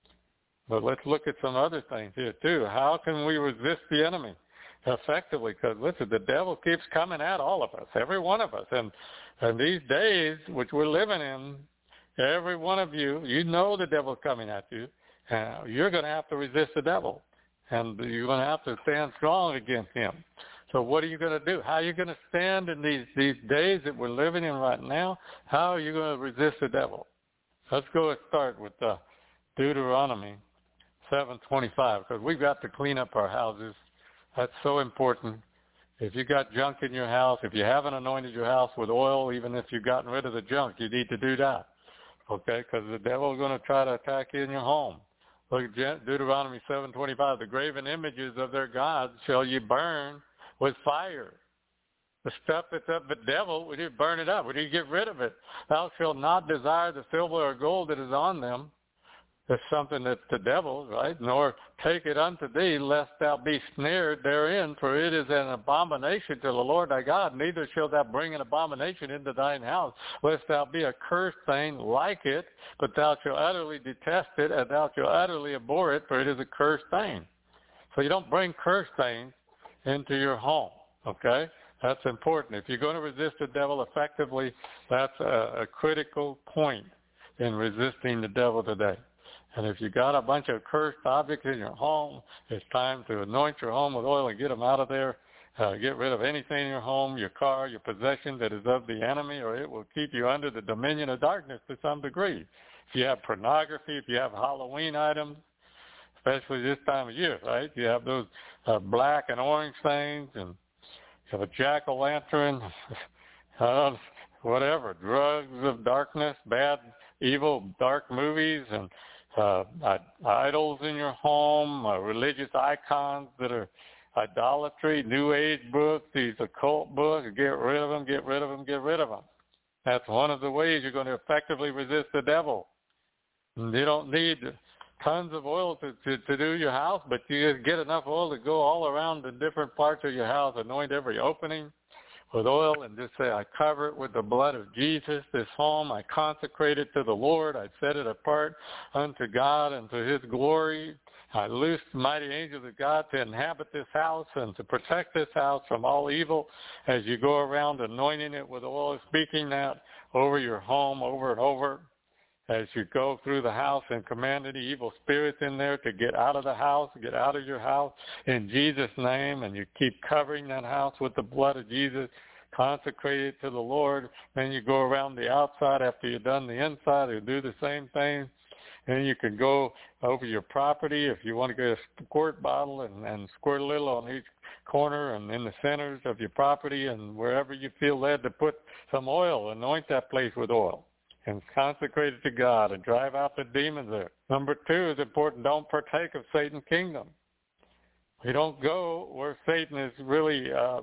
But let's look at some other things here too. How can we resist the enemy effectively? Because listen, the devil keeps coming at all of us, every one of us. And, and these days, which we're living in, every one of you, you know the devil's coming at you. Uh, you're going to have to resist the devil. And you're going to have to stand strong against him. So what are you going to do? How are you going to stand in these, these days that we're living in right now? How are you going to resist the devil? Let's go and start with uh, Deuteronomy seven twenty-five, because we've got to clean up our houses. That's so important. If you got junk in your house, if you haven't anointed your house with oil, even if you've gotten rid of the junk, you need to do that, okay? Because the devil is going to try to attack you in your home. Look at Deuteronomy seven twenty-five. The graven images of their gods shall ye burn with fire. The stuff that's of the devil, we need to burn it up. We need to get rid of it. Thou shalt not desire the silver or gold that is on them. It's something that's the devil's, right? Nor take it unto thee, lest thou be snared therein, for it is an abomination to the Lord thy God. Neither shalt thou bring an abomination into thine house, lest thou be a cursed thing like it, but thou shalt utterly detest it, and thou shalt utterly abhor it, for it is a cursed thing. So you don't bring cursed things into your home, okay? That's important. If you're going to resist the devil effectively, that's a, a critical point in resisting the devil today. And if you got a bunch of cursed objects in your home, it's time to anoint your home with oil and get them out of there. Uh, get rid of anything in your home, your car, your possession that is of the enemy, or it will keep you under the dominion of darkness to some degree. If you have pornography, if you have Halloween items, especially this time of year, right? You have those uh, black and orange things, and you have a jack-o'-lantern, uh, whatever, drugs of darkness, bad, evil, dark movies, and Uh, idols in your home, uh, religious icons that are idolatry, New Age books, these occult books. Get rid of them, get rid of them, get rid of them. That's one of the ways you're going to effectively resist the devil. And you don't need tons of oil to, to, to do your house, but you get enough oil to go all around the different parts of your house, anoint every opening with oil and just say, I cover it with the blood of Jesus. This home, I consecrate it to the Lord. I set it apart unto God and to his glory. I loose the mighty angels of God to inhabit this house and to protect this house from all evil as you go around anointing it with oil, speaking that over your home over and over. As you go through the house and command any evil spirits in there to get out of the house, get out of your house in Jesus' name, and you keep covering that house with the blood of Jesus, consecrate it to the Lord. Then you go around the outside after you've done the inside, you do the same thing. And you can go over your property if you want to get a squirt bottle and, and squirt a little on each corner and in the centers of your property and wherever you feel led to put some oil, anoint that place with oil. And consecrate it to God and drive out the demons there. Number two is important, don't partake of Satan's kingdom. You don't go where Satan is really, uh,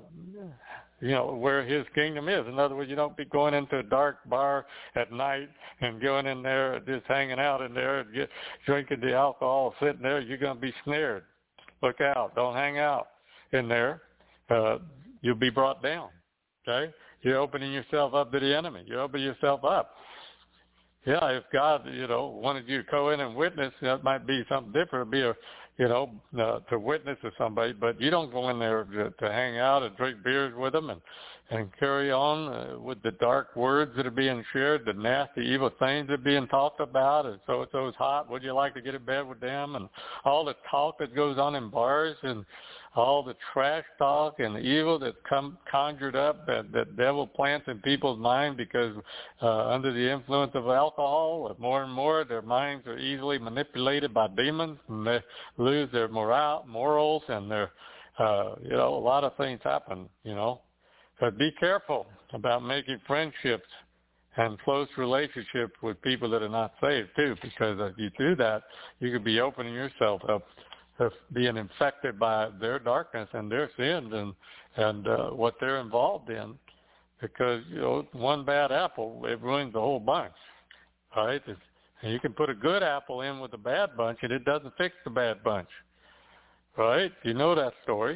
you know, where his kingdom is. In other words, you don't be going into a dark bar at night and going in there and just hanging out in there and get, drinking the alcohol, sitting there. You're going to be snared. Look out. Don't hang out in there. Uh, you'll be brought down, okay? You're opening yourself up to the enemy. You're opening yourself up. Yeah, if God, you know, wanted you to go in and witness, that might be something different. It'd be a, you know, uh, to witness to somebody, but you don't go in there to, to hang out and drink beers with them and, and carry on uh, with the dark words that are being shared, the nasty, evil things that are being talked about, and so-and-so's hot, would you like to get in bed with them, and all the talk that goes on in bars and all the trash talk and the evil that's come conjured up that the devil plants in people's mind because uh, under the influence of alcohol, more and more their minds are easily manipulated by demons and they lose their moral, morals and their, uh, you know, a lot of things happen, you know. But be careful about making friendships and close relationships with people that are not saved too, because if you do that, you could be opening yourself up of being infected by their darkness and their sins and and uh, what they're involved in, because you know one bad apple, it ruins the whole bunch, right? It's, and you can put a good apple in with a bad bunch, and it doesn't fix the bad bunch, right? You know that story.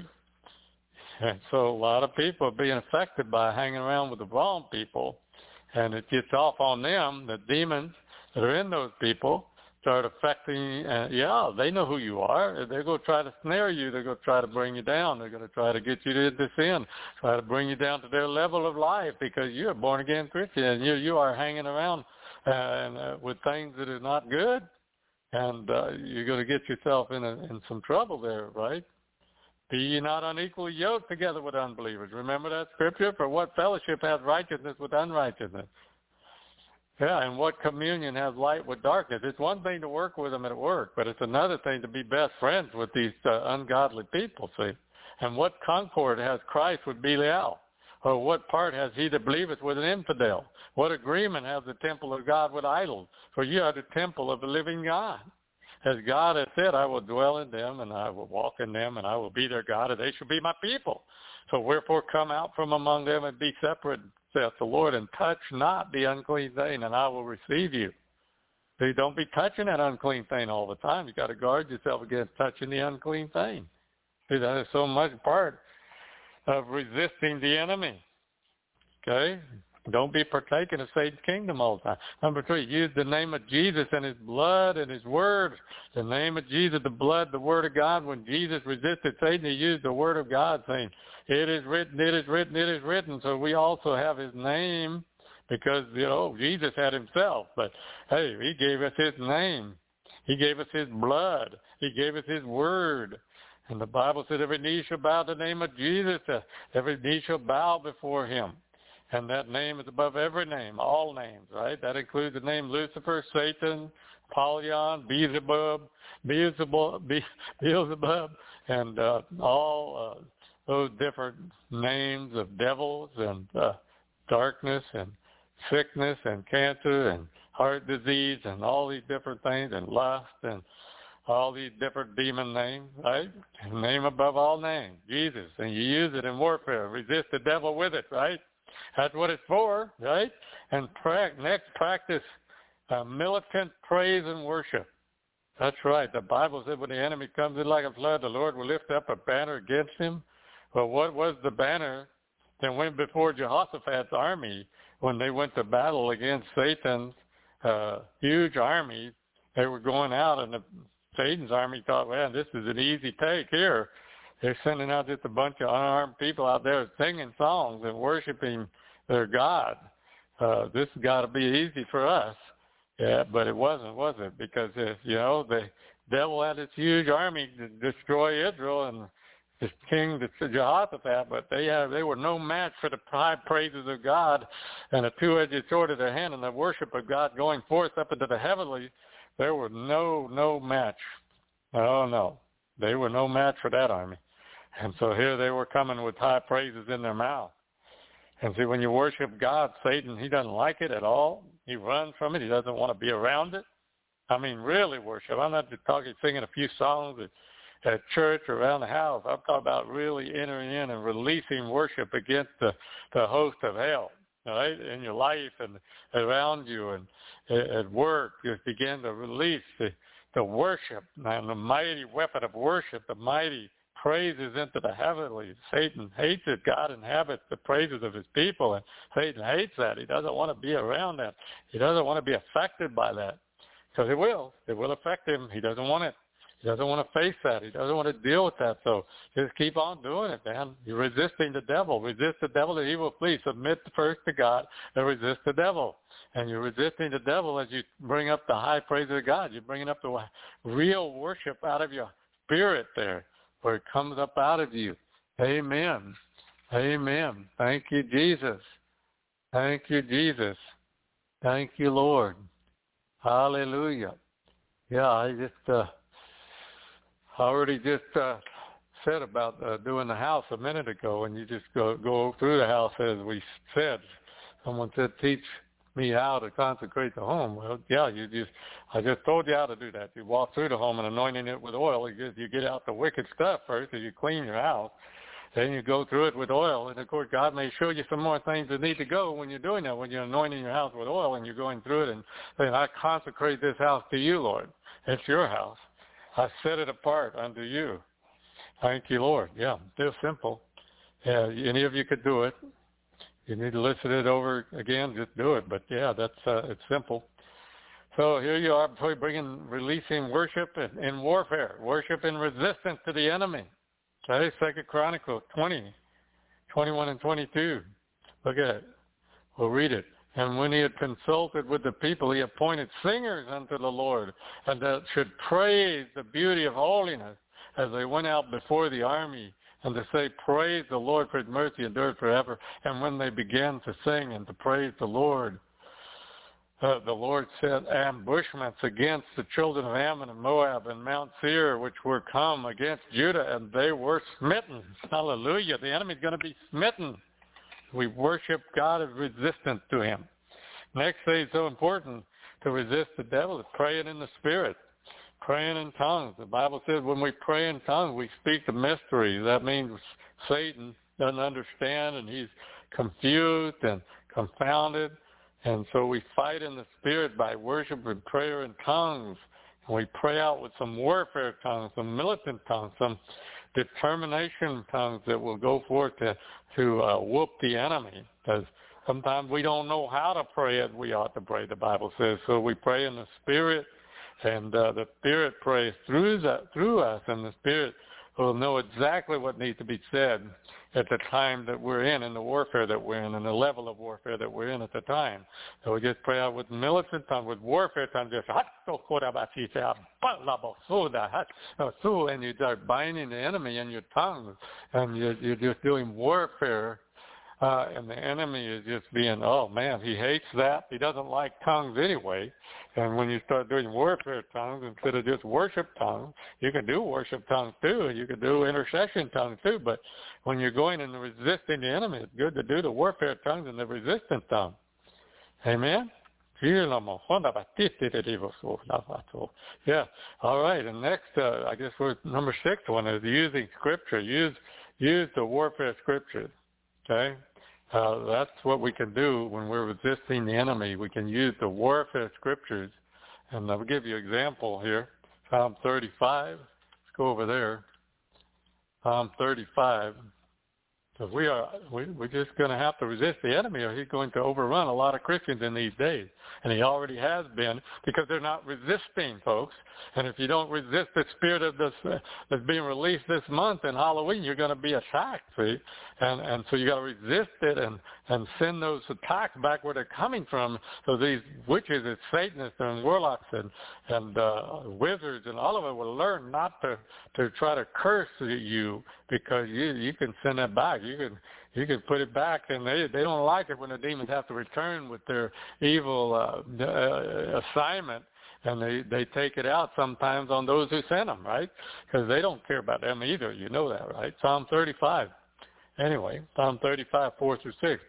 And so a lot of people are being affected by hanging around with the wrong people, and it gets off on them. The demons that are in those people start affecting, uh, yeah, they know who you are. They're going to try to snare you. They're going to try to bring you down. They're going to try to get you to sin, try to bring you down to their level of life because you're a born-again Christian and you you are hanging around uh, and, uh, with things that are not good, and uh, you're going to get yourself in, a, in some trouble there, right? Be ye not unequally yoked together with unbelievers. Remember that scripture? For what fellowship hath righteousness with unrighteousness? Yeah, and what communion has light with darkness? It's one thing to work with them at work, but it's another thing to be best friends with these uh, ungodly people, see? And what concord has Christ with Belial? Or what part has he that believeth with an infidel? What agreement has the temple of God with idols? For you are the temple of the living God. As God has said, I will dwell in them, and I will walk in them, and I will be their God, and they shall be my people. So wherefore come out from among them and be separate, saith the Lord, and touch not the unclean thing, and I will receive you. So don't be touching that unclean thing all the time. You got to guard yourself against touching the unclean thing. See, that is so much part of resisting the enemy. Okay? Don't be partaking of Satan's kingdom all the time. Number three, use the name of Jesus and his blood and his word. The name of Jesus, the blood, the word of God. When Jesus resisted Satan, he used the word of God, saying, it is written, it is written, it is written. So we also have his name because, you know, Jesus had himself. But, hey, he gave us his name. He gave us his blood. He gave us his word. And the Bible said every knee shall bow to the name of Jesus. Every knee shall bow before him. And that name is above every name, all names, right? That includes the name Lucifer, Satan, Apollyon, Beelzebub, Beelzebub, Beelzebub and uh, all uh, those different names of devils and uh, darkness and sickness and cancer and heart disease and all these different things and lust and all these different demon names, right? Name above all names, Jesus. And you use it in warfare. Resist the devil with it, right? That's what it's for, right? And pra- next, practice uh, militant praise and worship. That's right. The Bible said when the enemy comes in like a flood, the Lord will lift up a banner against him. Well, what was the banner that went before Jehoshaphat's army when they went to battle against Satan's uh, huge army. They were going out, and the, Satan's army thought, well, this is an easy take here. They're sending out just a bunch of unarmed people out there singing songs and worshiping their God. Uh, this has got to be easy for us. Yeah, but it wasn't, was it? Because, uh, you know, the devil had this huge army to destroy Israel and this king, Jehoshaphat, but they have, they were no match for the high praises of God and a two-edged sword in their hand and the worship of God going forth up into the heavenlies. There were no, no match. Oh, no. They were no match for that army. And so here they were coming with high praises in their mouth. And see, when you worship God, Satan, he doesn't like it at all. He runs from it. He doesn't want to be around it. I mean, really worship. I'm not just talking, singing a few songs at, at church or around the house. I'm talking about really entering in and releasing worship against the, the host of hell, all right, in your life and around you and at work. Just begin to release the, the worship and the mighty weapon of worship, the mighty praises into the heavenlies. Satan hates it. God inhabits the praises of his people, and Satan hates that. He doesn't want to be around that. He doesn't want to be affected by that, because it will. It will affect him. He doesn't want it. He doesn't want to face that. He doesn't want to deal with that. So just keep on doing it, man. You're resisting the devil. Resist the devil and he will flee. Submit first to God and resist the devil. And you're resisting the devil as you bring up the high praise of God. You're bringing up the real worship out of your spirit there, where it comes up out of you. Amen. Amen. Thank you, Jesus. Thank you, Jesus. Thank you, Lord. Hallelujah. Yeah, I just uh, already just uh, said about uh, doing the house a minute ago, and you just go go through the house as we said. Someone said, teach me how to consecrate the home. Well, yeah, you just, I just told you how to do that. You walk through the home and anointing it with oil. You get, you get out the wicked stuff first, as you clean your house. Then you go through it with oil. And, of course, God may show you some more things that need to go when you're doing that, when you're anointing your house with oil and you're going through it and saying, I consecrate this house to you, Lord. It's your house. I set it apart unto you. Thank you, Lord. Yeah, still simple. Yeah, any of you could do it. You need to listen it over again, just do it. But, yeah, that's uh, it's simple. So here you are, before you bring in releasing worship in, in warfare, worship in resistance to the enemy. Okay, Second Chronicles twenty, twenty-one and twenty-two. Look at it. We'll read it. And when he had consulted with the people, he appointed singers unto the Lord, and that should praise the beauty of holiness as they went out before the army, and to say, praise the Lord, for his mercy endured forever. And when they began to sing and to praise the Lord, uh, the Lord set ambushments against the children of Ammon and Moab and Mount Seir, which were come against Judah, and they were smitten. Hallelujah. The enemy's going to be smitten. We worship God as resistant to him. Next thing is so important to resist the devil is praying in the Spirit, praying in tongues. The Bible says when we pray in tongues, we speak the mysteries. That means Satan doesn't understand, and he's confused and confounded. And so we fight in the Spirit by worship and prayer in tongues. And we pray out with some warfare tongues, some militant tongues, some determination tongues that will go forth to, to uh, whoop the enemy. Because sometimes we don't know how to pray as we ought to pray, the Bible says. So we pray in the Spirit, and uh, the Spirit prays through, the, through us, and the Spirit will know exactly what needs to be said at the time that we're in, in the warfare that we're in, and the level of warfare that we're in at the time. So we just pray out with militant tongue, with warfare tongue, just and you start binding the enemy in your tongue, and you're, you're just doing warfare. Uh, and the enemy is just being, oh, man, he hates that. He doesn't like tongues anyway. And when you start doing warfare tongues instead of just worship tongues, you can do worship tongues too. You can do intercession tongues too. But when you're going and resisting the enemy, it's good to do the warfare tongues and the resistance tongue. Amen? Yeah. All right. And next, uh, I guess we're number six one is using Scripture. Use, use the warfare Scriptures. Okay, uh, that's what we can do when we're resisting the enemy. We can use the warfare Scriptures, and I'll give you an example here. Psalm thirty-five. Let's go over there. Psalm thirty-five. So we are, we, we're just going to have to resist the enemy, or he's going to overrun a lot of Christians in these days. And he already has been, because they're not resisting, folks. And if you don't resist the spirit of this uh, that's being released this month in Halloween, you're going to be attacked, see? And and so you got to resist it and, and send those attacks back where they're coming from. So these witches and Satanists and warlocks and, and uh, wizards and all of it will learn not to, to try to curse you, because you, you can send that back. You can you can put it back, and they they don't like it when the demons have to return with their evil uh, uh, assignment, and they they take it out sometimes on those who sent them, right? Because they don't care about them either. You know that, right? Psalm thirty-five. Anyway, Psalm thirty-five, four through six.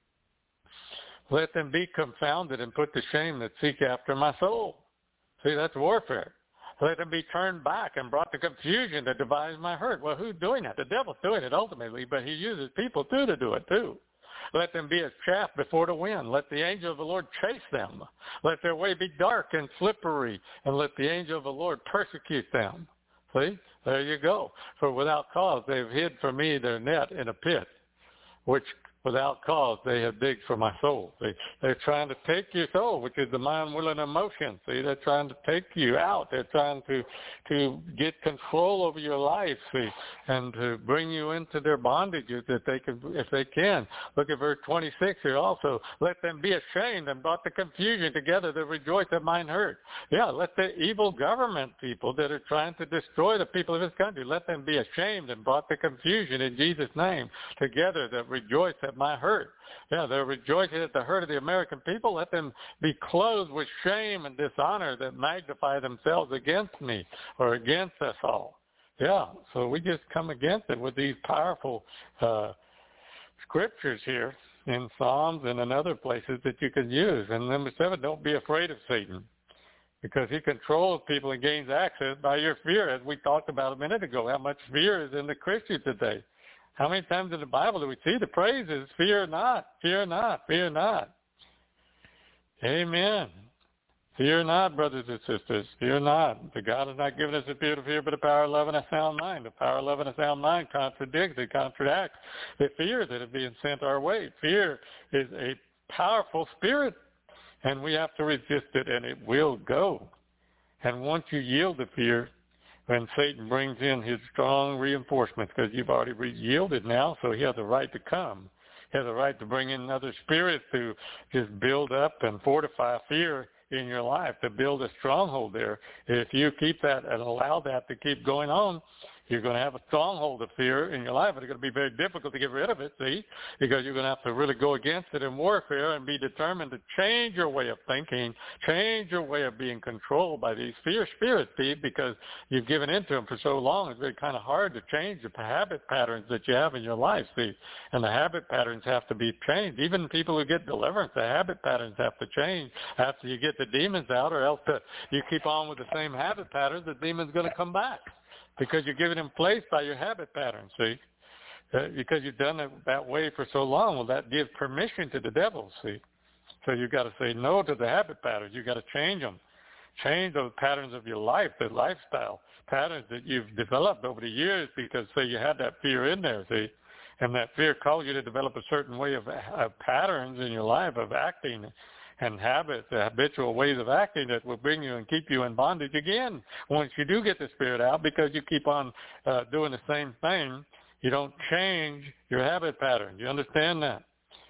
Let them be confounded and put to shame that seek after my soul. See, that's warfare. Let them be turned back and brought to confusion that devise my hurt. Well, who's doing that? The devil's doing it ultimately, but he uses people too to do it too. Let them be as chaff before the wind. Let the angel of the Lord chase them. Let their way be dark and slippery, and let the angel of the Lord persecute them. See? There you go. For without cause they've hid for me their net in a pit, which without cause they have digged for my soul. See, they're trying to take your soul, which is the mind, will, and emotion. See, they're trying to take you out. They're trying to to get control over your life, see, and to bring you into their bondages that they can, if they can. Look at verse twenty-six here also. Let them be ashamed and brought to confusion together that rejoice at mine hurt. Yeah, let the evil government people that are trying to destroy the people of this country, let them be ashamed and brought to confusion in Jesus' name together that rejoice at my hurt. Yeah, they're rejoicing at the hurt of the American people. Let them be clothed with shame and dishonor that magnify themselves against me or against us all. Yeah, so we just come against it with these powerful uh, scriptures here in Psalms and in other places that you can use. And number seven, don't be afraid of Satan, because he controls people and gains access by your fear, as we talked about a minute ago, how much fear is in the Christian today. How many times in the Bible do we see the praises, fear not, fear not, fear not? Amen. Fear not, brothers and sisters, fear not. The God has not given us a spirit of fear, but a power of love and a sound mind. The power of love and a sound mind contradicts, it contradicts the fear that is being sent our way. Fear is a powerful spirit, and we have to resist it, and it will go. And once you yield to fear, when Satan brings in his strong reinforcements, because you've already yielded now, so he has a right to come. He has a right to bring in other spirits to just build up and fortify fear in your life, to build a stronghold there. If you keep that and allow that to keep going on, you're going to have a stronghold of fear in your life, and it's going to be very difficult to get rid of it, see, because you're going to have to really go against it in warfare and be determined to change your way of thinking, change your way of being controlled by these fear spirits, see, because you've given into them for so long. It's very kind of hard to change the habit patterns that you have in your life, see, and the habit patterns have to be changed. Even people who get deliverance, the habit patterns have to change after you get the demons out, or else the, you keep on with the same habit patterns, the demon's going to come back. Because you're giving him place by your habit pattern, see? Uh, because you've done it that way for so long, well, that gives permission to the devil, see? So you've got to say no to the habit patterns. You've got to change them. Change those patterns of your life, the lifestyle patterns that you've developed over the years, because, say, you had that fear in there, see? And that fear caused you to develop a certain way of, of patterns in your life of acting and habits, the habitual ways of acting that will bring you and keep you in bondage again once you do get the spirit out, because you keep on uh, doing the same thing. You don't change your habit pattern. You understand that?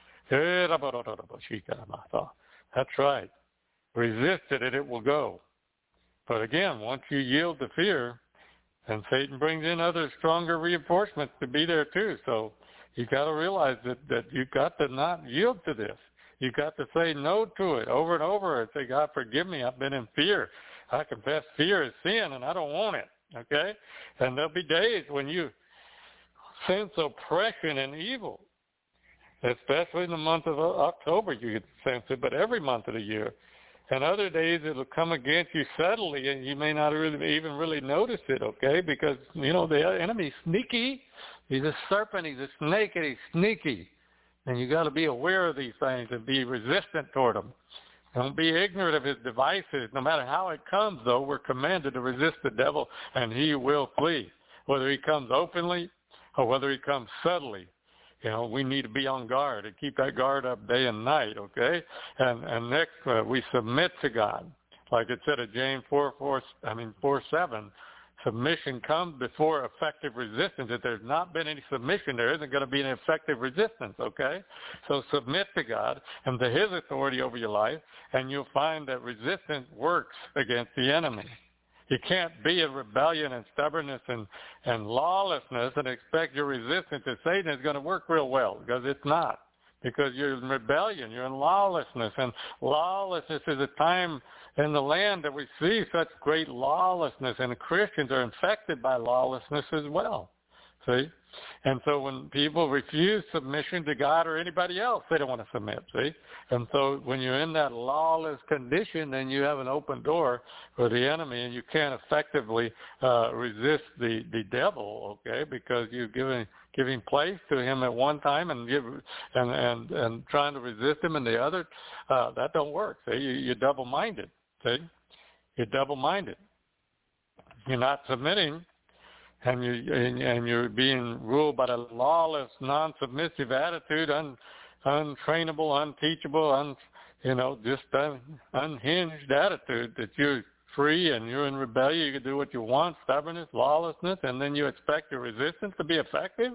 That's right. Resist it and it will go. But again, once you yield to fear, and Satan brings in other stronger reinforcements to be there too. So you've got to realize that, that you've got to not yield to this. You've got to say no to it over and over and say, God, forgive me. I've been in fear. I confess fear is sin, and I don't want it, okay? And there'll be days when you sense oppression and evil, especially in the month of October you can sense it, but every month of the year. And other days it'll come against you subtly, and you may not really even really notice it, okay? Because, you know, the enemy's sneaky. He's a serpent. He's a snake, and he's sneaky. And you got to be aware of these things and be resistant toward them. Don't be ignorant of his devices. No matter how it comes, though, we're commanded to resist the devil, and he will flee. Whether he comes openly or whether he comes subtly, You know, we need to be on guard and keep that guard up day and night, okay? And and next, uh, we submit to God. Like it said at James four, four, I mean four, seven, submission comes before effective resistance. If there's not been any submission, there isn't going to be an effective resistance, okay? So submit to God and to his authority over your life, and you'll find that resistance works against the enemy. You can't be in rebellion and stubbornness and, and lawlessness and expect your resistance to Satan is going to work real well, because it's not. Because you're in rebellion, you're in lawlessness, and lawlessness is a time in the land that we see such great lawlessness, and Christians are infected by lawlessness as well. See? And so when people refuse submission to God or anybody else, they don't want to submit, see? And so when you're in that lawless condition, then you have an open door for the enemy, and you can't effectively uh, resist the, the devil, okay, because you're giving giving place to him at one time and give and and, and trying to resist him and the other, uh, that don't work, see? You, you're double-minded, see? You're double-minded. You're not submitting. And, you, and, and you're being ruled by the lawless, non-submissive attitude, un, untrainable, unteachable, un, you know, just un, unhinged attitude that you're free and you're in rebellion. You can do what you want, stubbornness, lawlessness, and then you expect your resistance to be effective?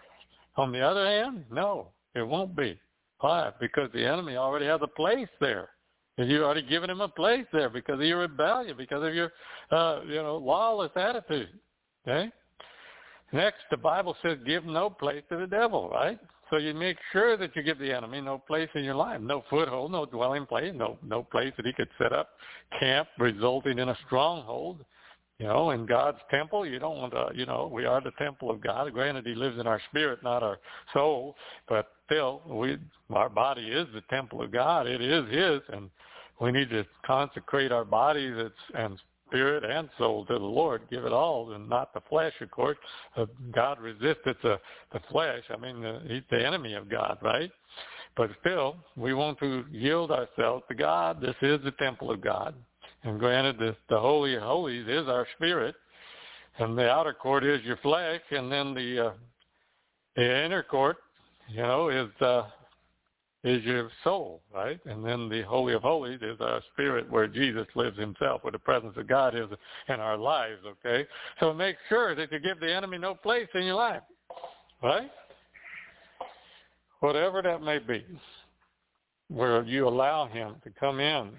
On the other hand, no, it won't be. Why? Because the enemy already has a place there. And you've already given him a place there because of your rebellion, because of your, uh, you know, lawless attitude. Okay? Next, the Bible says give no place to the devil, right? So you make sure that you give the enemy no place in your life, no foothold, no dwelling place, no no place that he could set up camp, resulting in a stronghold. You know, in God's temple, you don't want to, you know, we are the temple of God. Granted, he lives in our spirit, not our soul, but still, we our body is the temple of God. It is his, and we need to consecrate our bodies and spirit and soul to the Lord, give it all, and not the flesh, of course. Uh, God resisteth the, the flesh. I mean, the, he's the enemy of God, right? But still, we want to yield ourselves to God. This is the temple of God. And granted, the, the Holy of Holies is our spirit, and the outer court is your flesh, and then the uh, the inner court, you know, is uh, is your soul, right? And then the Holy of Holies is our spirit, where Jesus lives himself, where the presence of God is in our lives, okay? So make sure that you give the enemy no place in your life, right? Whatever that may be, where you allow him to come in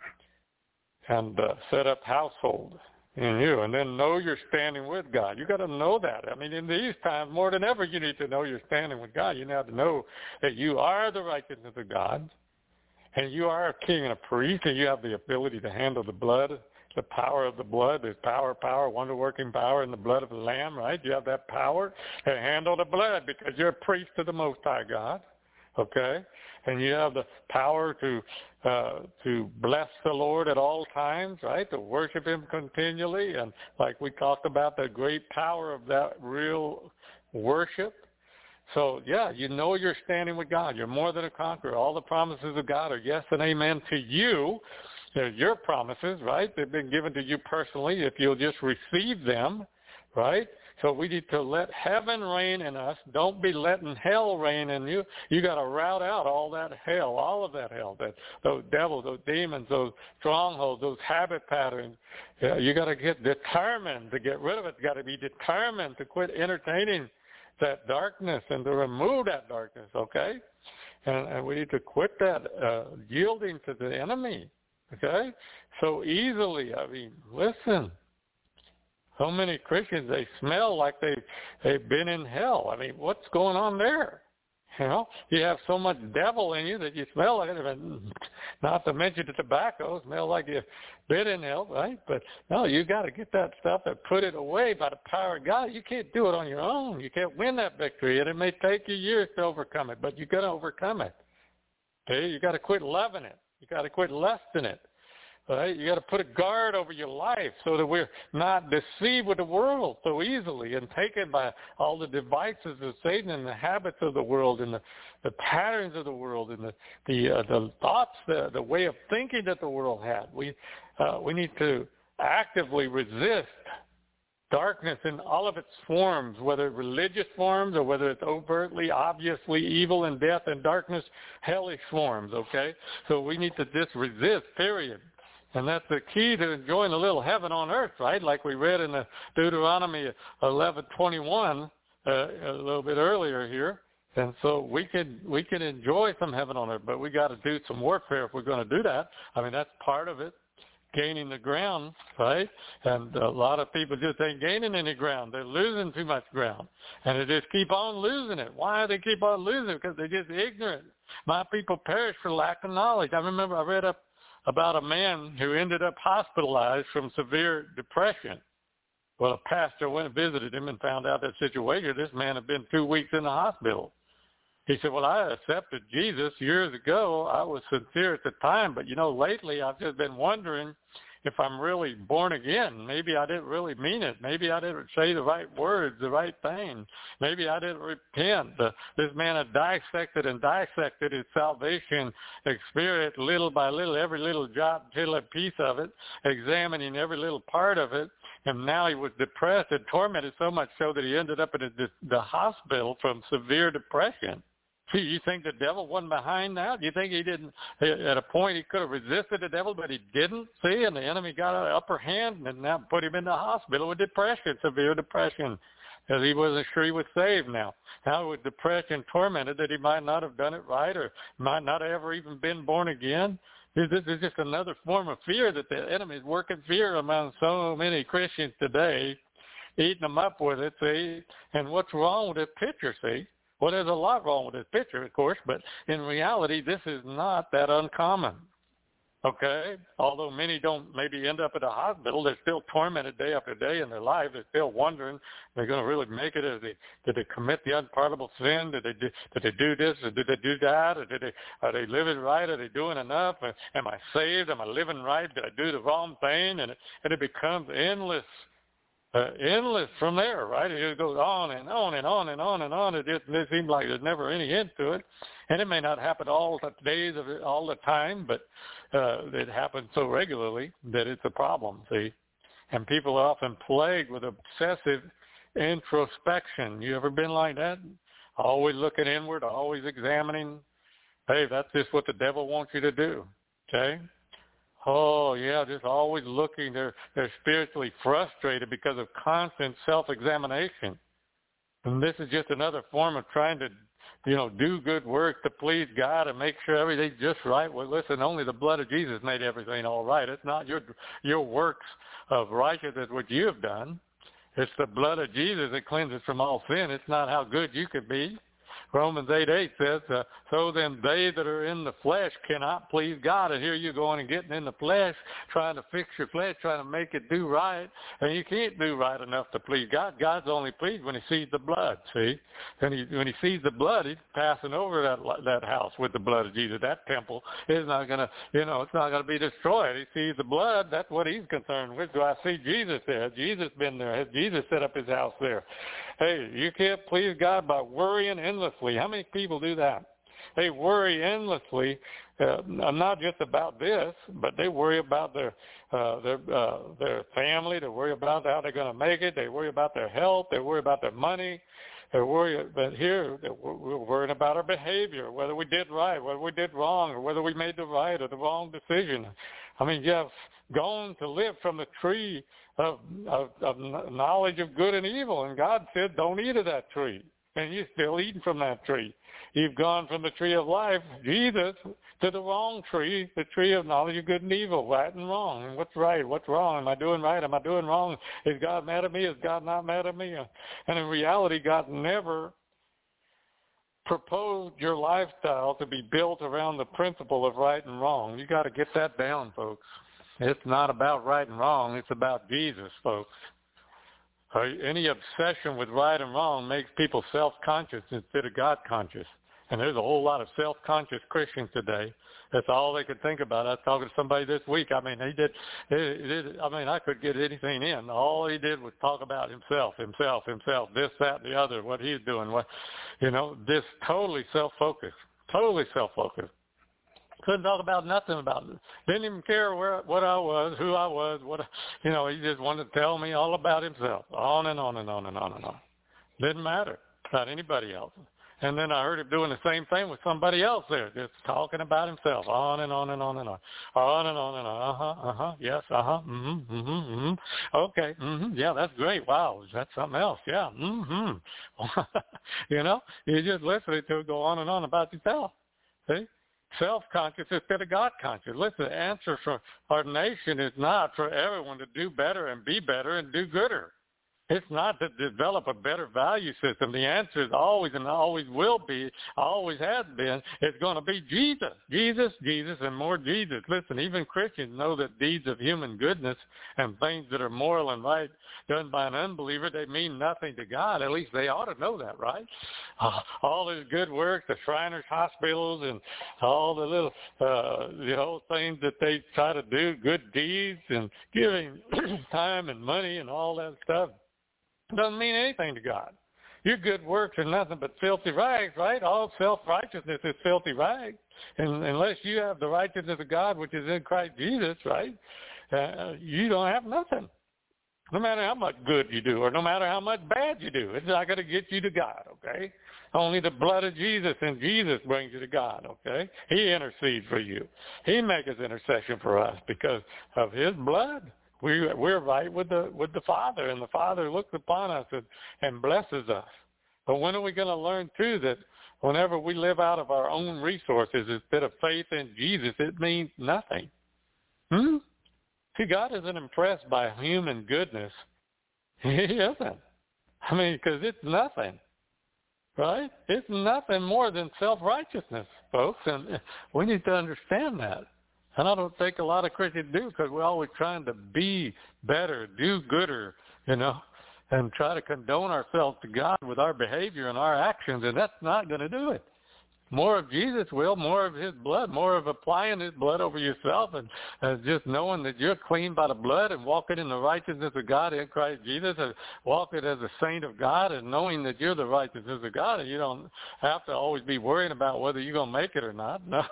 and uh, set up household in you, and then know you're standing with God. You got to know that. I mean, in these times, more than ever, you need to know you're standing with God. You have to know that you are the righteousness of God, and you are a king and a priest, and you have the ability to handle the blood, the power of the blood. There's power, power, wonder-working power in the blood of the Lamb, right? You have that power to handle the blood because you're a priest to the Most High God, okay? And you have the power to uh, to bless the Lord at all times, right? To worship him continually. And like we talked about, the great power of that real worship. So, yeah, you know you're standing with God. You're more than a conqueror. All the promises of God are yes and amen to you. They're your promises, right? They've been given to you personally if you'll just receive them, right? So we need to let heaven reign in us. Don't be letting hell reign in you. You got to rout out all that hell, all of that hell, that those devils, those demons, those strongholds, those habit patterns. Yeah, you got to get determined to get rid of it. You got to be determined to quit entertaining that darkness and to remove that darkness, okay? And, and we need to quit that uh, yielding to the enemy, okay? So easily, I mean, listen. So many Christians, they smell like they, they've been in hell. I mean, what's going on there? You know, you have so much devil in you that you smell like it. Not to mention the tobacco, smell like you've been in hell, right? But no, you got to get that stuff and put it away by the power of God. You can't do it on your own. You can't win that victory, and it may take you years to overcome it, but you got to overcome it. Okay, you got to quit loving it. You got to quit lusting it. Right? You got to put a guard over your life so that we're not deceived with the world so easily and taken by all the devices of Satan and the habits of the world and the, the patterns of the world and the the, uh, the thoughts, the, the way of thinking that the world had. We uh, we need to actively resist darkness in all of its forms, whether religious forms or whether it's overtly, obviously evil and death and darkness, hellish forms, okay? So we need to just resist, period. And that's the key to enjoying a little heaven on earth, right? Like we read in the Deuteronomy eleven twenty-one uh, a little bit earlier here. And so we can we can enjoy some heaven on earth, but we got to do some warfare if we're going to do that. I mean, that's part of it, gaining the ground, right? And a lot of people just ain't gaining any ground. They're losing too much ground, and they just keep on losing it. Why do they keep on losing it? Because they're just ignorant. My people perish for lack of knowledge. I remember I read up about a man who ended up hospitalized from severe depression. Well, a pastor went and visited him and found out that situation. This man had been two weeks in the hospital. He said, well, I accepted Jesus years ago. I was sincere at the time, but, you know, lately I've just been wondering if I'm really born again. Maybe I didn't really mean it. Maybe I didn't say the right words, the right thing. Maybe I didn't repent. Uh, this man had dissected and dissected his salvation experience little by little, every little jot, tittle, piece of it, examining every little part of it. And now he was depressed and tormented so much so that he ended up in the, the hospital from severe depression. See, you think the devil wasn't behind that? You think he didn't, at a point he could have resisted the devil, but he didn't? See, and the enemy got an upper hand and now put him in the hospital with depression, severe depression, because he wasn't sure he was saved now. Now with depression tormented that he might not have done it right or might not have ever even been born again. This is just another form of fear that the enemy is working fear among so many Christians today, eating them up with it, see? And what's wrong with this picture, see? Well, there's a lot wrong with this picture, of course, but in reality, this is not that uncommon, okay? Although many don't maybe end up at a hospital, they're still tormented day after day in their life. They're still wondering, they're going to really make it? As they, did they commit the unpardonable sin? Did they do, did they do this? Or did they do that? Or did they, are they living right? Are they doing enough? Am I saved? Am I living right? Did I do the wrong thing? And it, and it becomes endless. Uh, endless from there, right? It just goes on and on and on and on and on. It just it seems like there's never any end to it, and it may not happen all the days of it, all the time, but uh, it happens so regularly that it's a problem. See, and people are often plagued with obsessive introspection. You ever been like that? Always looking inward, always examining. Hey, that's just what the devil wants you to do. Okay. Oh, yeah, just always looking. They're, they're spiritually frustrated because of constant self-examination. And this is just another form of trying to, you know, do good work to please God and make sure everything's just right. Well, listen, only the blood of Jesus made everything all right. It's not your your works of righteousness which you have done. It's the blood of Jesus that cleanses from all sin. It's not how good you could be. Romans eight eight says, uh, so then they that are in the flesh cannot please God. And here you're going and getting in the flesh, trying to fix your flesh, trying to make it do right. And you can't do right enough to please God. God's only pleased when he sees the blood, see? And he, when he sees the blood, he's passing over that that house with the blood of Jesus. That temple is not going to, you know, it's not going to be destroyed. He sees the blood. That's what he's concerned with. Do I see Jesus there? Has Jesus been there? Has Jesus set up his house there? Hey, you can't please God by worrying endlessly. How many people do that? They worry endlessly, uh, not just about this, but they worry about their uh, their uh, their family. They worry about how they're going to make it. They worry about their health. They worry about their money. They worry. But here, we're worrying about our behavior, whether we did right, whether we did wrong, or whether we made the right or the wrong decision. I mean, you have gone to live from the tree of, of, of knowledge of good and evil, and God said, don't eat of that tree. And you're still eating from that tree. You've gone from the tree of life, Jesus, to the wrong tree, the tree of knowledge of good and evil, right and wrong. And what's right? What's wrong? Am I doing right? Am I doing wrong? Is God mad at me? Is God not mad at me? And in reality, God never proposed your lifestyle to be built around the principle of right and wrong. You got to get that down, folks. It's not about right and wrong. It's about Jesus, folks. Any obsession with right and wrong makes people self-conscious instead of God-conscious. And there's a whole lot of self-conscious Christians today. That's all they could think about. I was talking to somebody this week. I mean, he did, he did. I mean, I could get anything in. All he did was talk about himself, himself, himself, this, that, and the other, what he's doing. What, you know, this totally self-focused, totally self-focused. Couldn't talk about nothing about it. Didn't even care where what I was, who I was, what I, you know. He just wanted to tell me all about himself, on and on and on and on and on. Didn't matter about anybody else. And then I heard him doing the same thing with somebody else there, just talking about himself, on and on and on and on, on and on and on. Uh huh, uh huh, yes, uh huh, mm-hmm, mm-hmm, mm-hmm. Okay, mm-hmm, yeah, that's great. Wow, is that something else? Yeah, mm-hmm. You know, you just listening to it go on and on about yourself. See? Self-conscious instead of God-conscious. Listen, the answer for our nation is not for everyone to do better and be better and do gooder. It's not to develop a better value system. The answer is always and always will be, always has been, it's going to be Jesus. Jesus, Jesus, and more Jesus. Listen, even Christians know that deeds of human goodness and things that are moral and right done by an unbeliever, they mean nothing to God. At least they ought to know that, right? Uh, all these good works, the Shriners Hospitals and all the little, uh, you know, things that they try to do, good deeds and giving time and money and all that stuff. Doesn't mean anything to God. Your good works are nothing but filthy rags, right? All self-righteousness is filthy rags. And unless you have the righteousness of God, which is in Christ Jesus, right, uh, you don't have nothing. No matter how much good you do or no matter how much bad you do, it's not going to get you to God, okay? Only the blood of Jesus and Jesus brings you to God, okay? He intercedes for you. He makes his intercession for us because of his blood. We, we're right with the with the Father, and the Father looks upon us and, and blesses us. But when are we going to learn, too, that whenever we live out of our own resources instead of faith in Jesus, it means nothing? Hmm? See, God isn't impressed by human goodness. He isn't. I mean, because it's nothing, right? It's nothing more than self-righteousness, folks, and we need to understand that. And I don't think a lot of Christians do because we're always trying to be better, do gooder, you know, and try to condone ourselves to God with our behavior and our actions, and that's not going to do it. More of Jesus will, more of his blood, more of applying his blood over yourself and uh, just knowing that you're clean by the blood and walking in the righteousness of God in Christ Jesus and walking as a saint of God and knowing that you're the righteousness of God and you don't have to always be worrying about whether you're going to make it or not. No.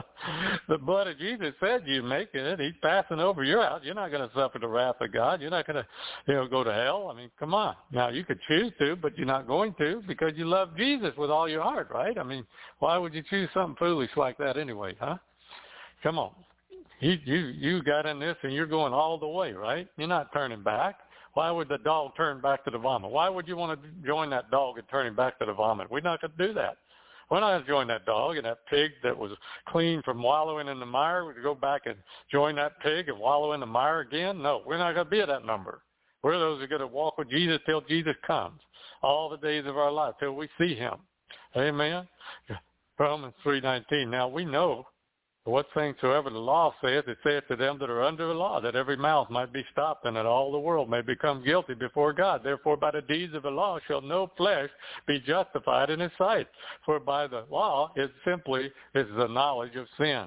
The blood of Jesus said you make it. He's passing over your house. You're not going to suffer the wrath of God. You're not going to, you know, go to hell. I mean, come on. Now, you could choose to, but you're not going to because you love Jesus with all your heart, right? I mean, why would you choose something foolish like that anyway, huh? Come on. You, you, you got in this and you're going all the way, right? You're not turning back. Why would the dog turn back to the vomit? Why would you want to join that dog and turn him back to the vomit? We're not going to do that. We're not going to join that dog and that pig that was clean from wallowing in the mire. We're going to go back and join that pig and wallow in the mire again? No, we're not going to be at that number. We're those who are going to walk with Jesus till Jesus comes, all the days of our life, till we see him. Amen? Romans three nineteen. Now we know what things soever the law saith, it saith to them that are under the law, that every mouth might be stopped, and that all the world may become guilty before God. Therefore by the deeds of the law shall no flesh be justified in his sight. For by the law it simply is the knowledge of sin.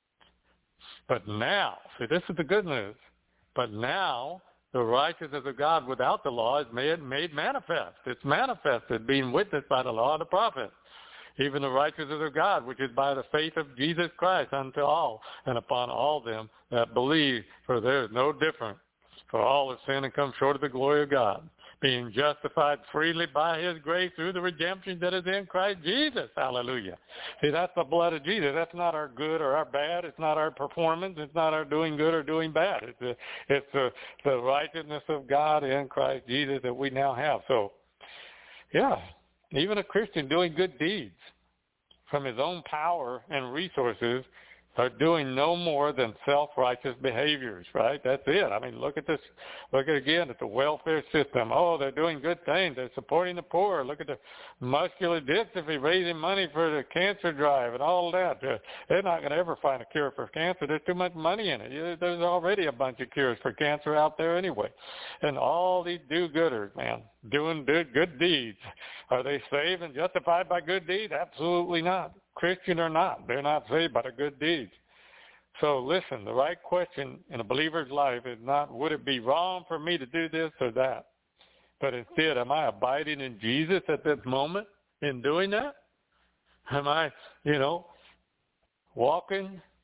But now, see, this is the good news. But now the righteousness of God without the law is made, made manifest. It's manifested, being witnessed by the law and the prophets. Even the righteousness of God, which is by the faith of Jesus Christ unto all and upon all them that believe, for there is no difference. For all have sinned and come short of the glory of God, being justified freely by his grace through the redemption that is in Christ Jesus. Hallelujah. See, that's the blood of Jesus. That's not our good or our bad. It's not our performance. It's not our doing good or doing bad. It's, a, it's a, the righteousness of God in Christ Jesus that we now have. So, yeah. Even a Christian doing good deeds from his own power and resources are doing no more than self-righteous behaviors, right? That's it. I mean, look at this. Look at, again, at the welfare system. Oh, they're doing good things. They're supporting the poor. Look at the muscular dystrophy, raising money for the cancer drive and all that. They're not going to ever find a cure for cancer. There's too much money in it. There's already a bunch of cures for cancer out there anyway. And all these do-gooders, man, doing good, good deeds. Are they saved and justified by good deeds? Absolutely not. Christian or not, they're not saved by the good deeds. So listen, the right question in a believer's life is not, would it be wrong for me to do this or that? But instead, am I abiding in Jesus at this moment in doing that? Am I, you know, walking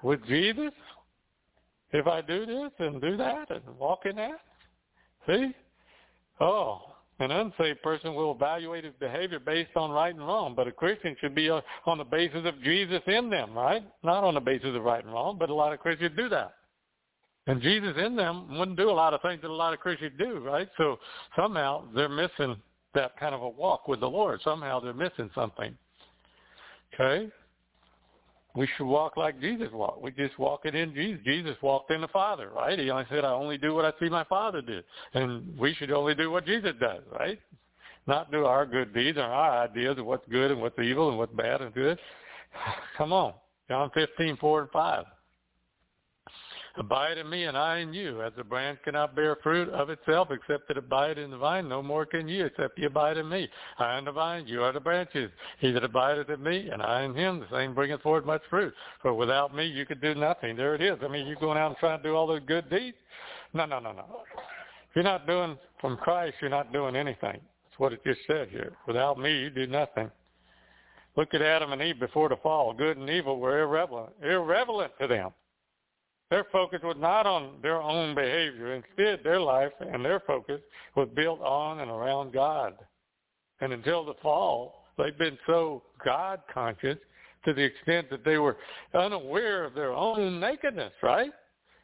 with Jesus if I do this and do that and walk in that? See? Oh, an unsaved person will evaluate his behavior based on right and wrong, but a Christian should be on the basis of Jesus in them, right? Not on the basis of right and wrong, but a lot of Christians do that. And Jesus in them wouldn't do a lot of things that a lot of Christians do, right? So somehow they're missing that kind of a walk with the Lord. Somehow they're missing something. Okay? We should walk like Jesus walked. We just walk it in Jesus. Jesus walked in the Father, right? He only said, I only do what I see my Father do. And we should only do what Jesus does, right? Not do our good deeds or our ideas of what's good and what's evil and what's bad and good. Come on. John fifteen, four and five. Abide in me and I in you. As the branch cannot bear fruit of itself except it abide in the vine, no more can you except you abide in me. I am the vine, you are the branches. He that abideth in me and I in him, the same bringeth forth much fruit. For without me you could do nothing. There it is. I mean, you going out and trying to do all those good deeds? No, no, no, no. If you're not doing from Christ, you're not doing anything. That's what it just said here. Without me, you do nothing. Look at Adam and Eve before the fall. Good and evil were irrelevant, irrelevant to them. Their focus was not on their own behavior. Instead, their life and their focus was built on and around God. And until the fall, they've been so God-conscious to the extent that they were unaware of their own nakedness, right?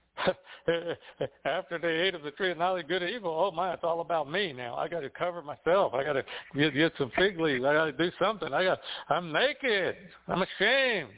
After they ate of the tree of knowledge of good and evil, oh my, it's all about me now. I got to cover myself. I got to get, get some fig leaves. I got to do something. I got. I'm naked. I'm ashamed.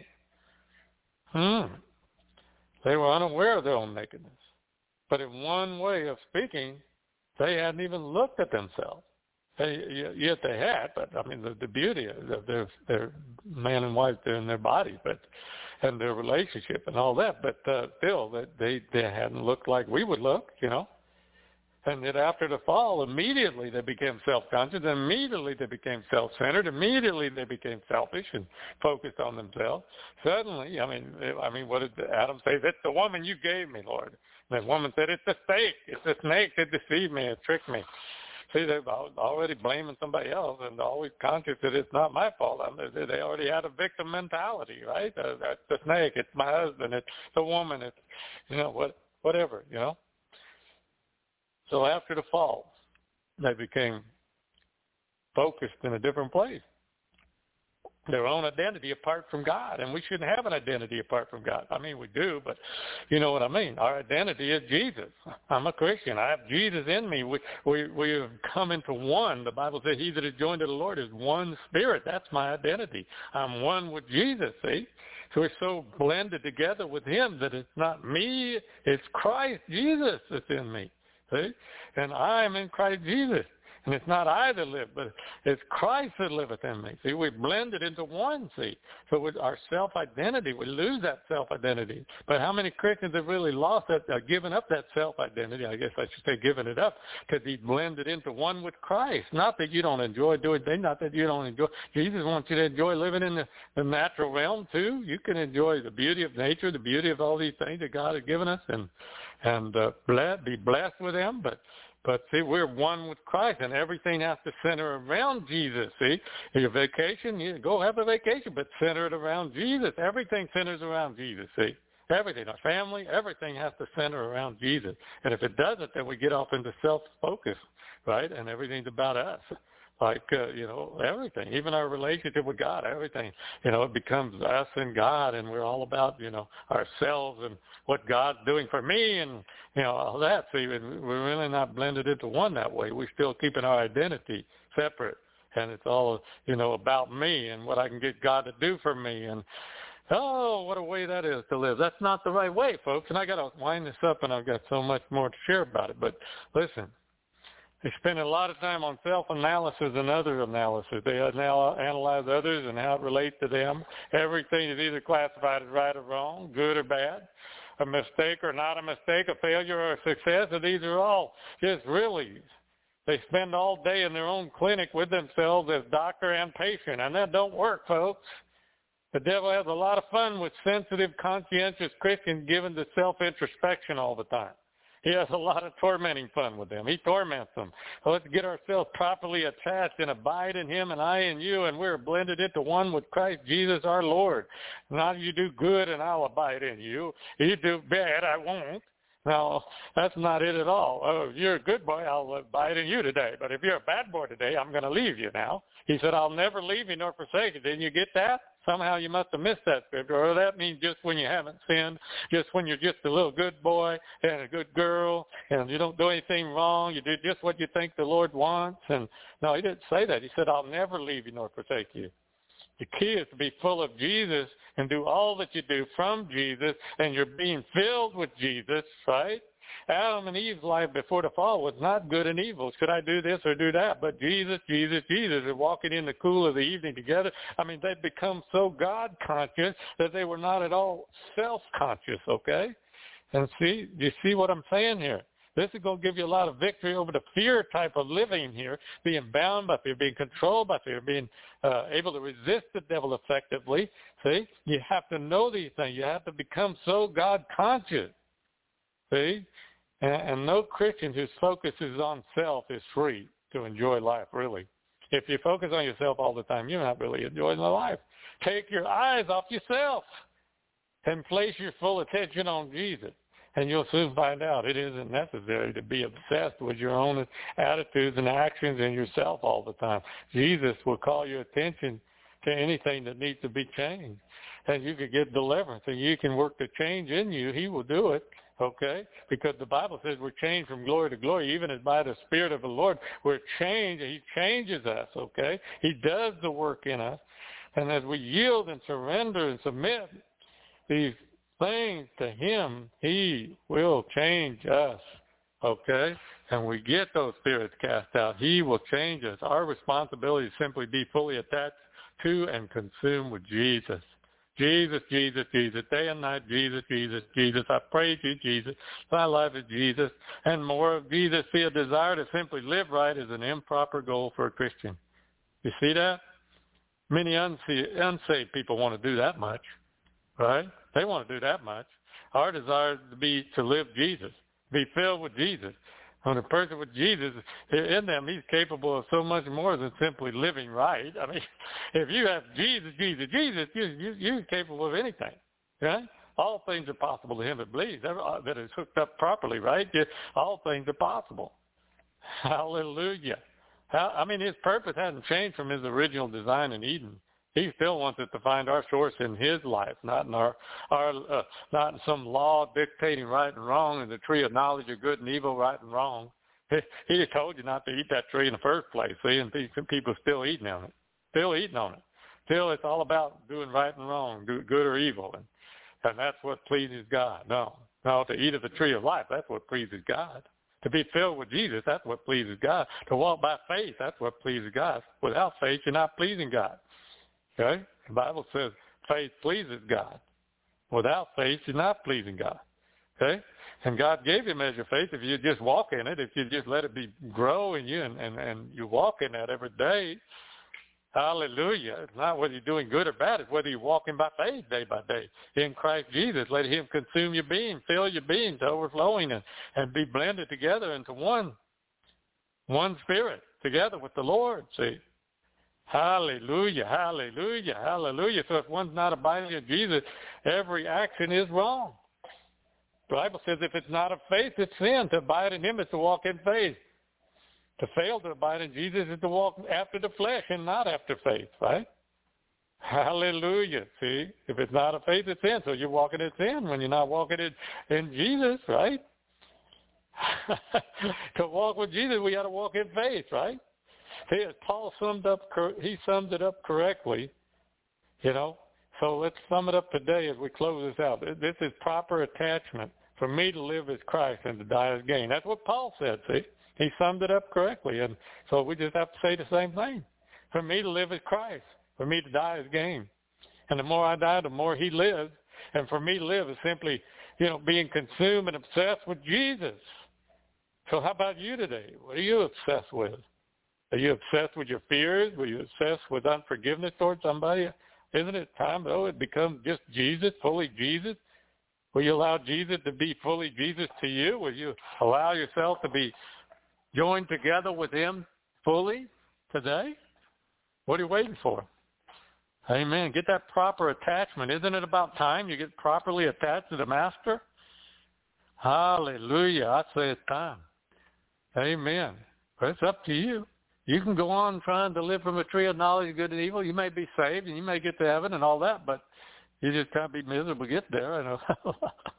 Hmm. They were unaware of their own nakedness. But in one way of speaking, they hadn't even looked at themselves. They, yet they had, but I mean, the, the beauty of their, their man and wife in their body, but and their relationship and all that. But uh, still, they they hadn't looked like we would look, you know. And then after the fall, immediately they became self-conscious. Immediately they became self-centered. Immediately they became selfish and focused on themselves. Suddenly, I mean, I mean, what did Adam say? That's the woman you gave me, Lord. And the woman said, it's a snake. It's a snake that deceived me. It tricked me. See, they're already blaming somebody else and always conscious that it's not my fault. I mean, they already had a victim mentality, right? Uh, that's the snake. It's my husband. It's the woman. It's, you know, what, whatever, you know. So after the fall, they became focused in a different place. Their own identity apart from God. And we shouldn't have an identity apart from God. I mean, we do, but you know what I mean. Our identity is Jesus. I'm a Christian. I have Jesus in me. We, we, we have come into one. The Bible says he that is joined to the Lord is one spirit. That's my identity. I'm one with Jesus, see? So we're so blended together with him that it's not me, it's Christ, Jesus that's in me. See? And I am in Christ Jesus. And it's not I that live, but it's Christ that liveth in me. See, we blended into one, see. So with our self-identity, we lose that self-identity. But how many Christians have really lost that, uh, given up that self-identity? I guess I should say given it up, because he blended into one with Christ. Not that you don't enjoy doing things, not that you don't enjoy. Jesus wants you to enjoy living in the, the natural realm, too. You can enjoy the beauty of nature, the beauty of all these things that God has given us, and, and uh, bless, be blessed with them, but... But, see, we're one with Christ, and everything has to center around Jesus, see? Your vacation, you go have a vacation, but center it around Jesus. Everything centers around Jesus, see? Everything, our family, everything has to center around Jesus. And if it doesn't, then we get off into self-focus, right? And everything's about us. Like, uh, you know, everything, even our relationship with God, everything, you know, it becomes us and God, and we're all about, you know, ourselves and what God's doing for me and, you know, all that. See, we're really not blended into one that way. We're still keeping our identity separate, and it's all, you know, about me and what I can get God to do for me. And, oh, what a way that is to live. That's not the right way, folks, and I got to wind this up, and I've got so much more to share about it. But listen. They spend a lot of time on self-analysis and other analysis. They now analyze others and how it relates to them. Everything is either classified as right or wrong, good or bad, a mistake or not a mistake, a failure or a success, and these are all just really, they spend all day in their own clinic with themselves as doctor and patient, and that don't work, folks. The devil has a lot of fun with sensitive, conscientious Christians given to self-introspection all the time. He has a lot of tormenting fun with them. He torments them. So let's get ourselves properly attached and abide in him and I in you, and we're blended into one with Christ Jesus our Lord. Not you do good and I'll abide in you. You do bad, I won't. No, that's not it at all. Oh, if you're a good boy, I'll abide in you today. But if you're a bad boy today, I'm going to leave you now. He said, I'll never leave you nor forsake you. Didn't you get that? Somehow you must have missed that scripture. Or that means just when you haven't sinned, just when you're just a little good boy and a good girl, and you don't do anything wrong. You do just what you think the Lord wants. And no, he didn't say that. He said, I'll never leave you nor forsake you. The key is to be full of Jesus and do all that you do from Jesus, and you're being filled with Jesus, right? Adam and Eve's life before the fall was not good and evil. Should I do this or do that? But Jesus, Jesus, Jesus are walking in the cool of the evening together. I mean, they'd become so God-conscious that they were not at all self-conscious, okay? And see, you see what I'm saying here? This is going to give you a lot of victory over the fear type of living here, being bound by fear, being controlled by fear, being uh, able to resist the devil effectively. See, you have to know these things. You have to become so God-conscious. See, and, and no Christian whose focus is on self is free to enjoy life, really. If you focus on yourself all the time, you're not really enjoying the life. Take your eyes off yourself and place your full attention on Jesus. And you'll soon find out it isn't necessary to be obsessed with your own attitudes and actions and yourself all the time. Jesus will call your attention to anything that needs to be changed. And you can get deliverance, and you can work the change in you. He will do it, okay? Because the Bible says we're changed from glory to glory, even as by the Spirit of the Lord. We're changed. He changes us, okay? He does the work in us. And as we yield and surrender and submit these things to him, he will change us, okay? And we get those spirits cast out. He will change us. Our responsibility is simply be fully attached to and consumed with Jesus. Jesus, Jesus, Jesus, day and night, Jesus, Jesus, Jesus. I praise you, Jesus. My life is Jesus. And more of Jesus. See, a desire to simply live right is an improper goal for a Christian. You see that? Many unsaved people want to do that much, right? They want to do that much. Our desire to be to live Jesus, be filled with Jesus. When a person with Jesus in them, he's capable of so much more than simply living right. I mean, if you have Jesus, Jesus, Jesus, you, you, you're capable of anything, right? All things are possible to him that believes, that is hooked up properly, right? All things are possible. Hallelujah. I mean, his purpose hasn't changed from his original design in Eden. He still wants us to find our source in his life, not in our, our uh, not in some law dictating right and wrong, and the tree of knowledge of good and evil, right and wrong. He, he told you not to eat that tree in the first place, see, and people still eating on it, still eating on it. Still, it's all about doing right and wrong, do good or evil, and, and that's what pleases God. No, no, to eat of the tree of life, that's what pleases God. To be filled with Jesus, that's what pleases God. To walk by faith, that's what pleases God. Without faith, you're not pleasing God. Okay? The Bible says faith pleases God. Without faith, you're not pleasing God. Okay? And God gave you a measure of faith if you just walk in it, if you just let it be grow in you and, and, and you walk in that every day. Hallelujah. It's not whether you're doing good or bad. It's whether you're walking by faith day by day. In Christ Jesus, let him consume your being, fill your being to overflowing and, and be blended together into one, one spirit together with the Lord, see. Hallelujah, hallelujah, hallelujah. So if one's not abiding in Jesus, every action is wrong. The Bible says if it's not of faith, it's sin. To abide in him is to walk in faith. To fail to abide in Jesus is to walk after the flesh and not after faith, right? Hallelujah. See, if it's not of faith, it's sin. So you're walking in sin when you're not walking in, in Jesus, right? To walk with Jesus, we got to walk in faith, right? See, Paul summed up, he summed it up correctly, you know. So let's sum it up today as we close this out. This is proper attachment. For me to live as Christ and to die as gain. That's what Paul said, see. He summed it up correctly. And so we just have to say the same thing. For me to live as Christ. For me to die as gain. And the more I die, the more he lives. And for me to live is simply, you know, being consumed and obsessed with Jesus. So how about you today? What are you obsessed with? Are you obsessed with your fears? Are you obsessed with unforgiveness towards somebody? Isn't it time, though, it becomes just Jesus, fully Jesus? Will you allow Jesus to be fully Jesus to you? Will you allow yourself to be joined together with him fully today? What are you waiting for? Amen. Get that proper attachment. Isn't it about time you get properly attached to the Master? Hallelujah. I say it's time. Amen. But it's up to you. You can go on trying to live from a tree of knowledge of good and evil. You may be saved and you may get to heaven and all that, but you just can't be miserable to get there. You know?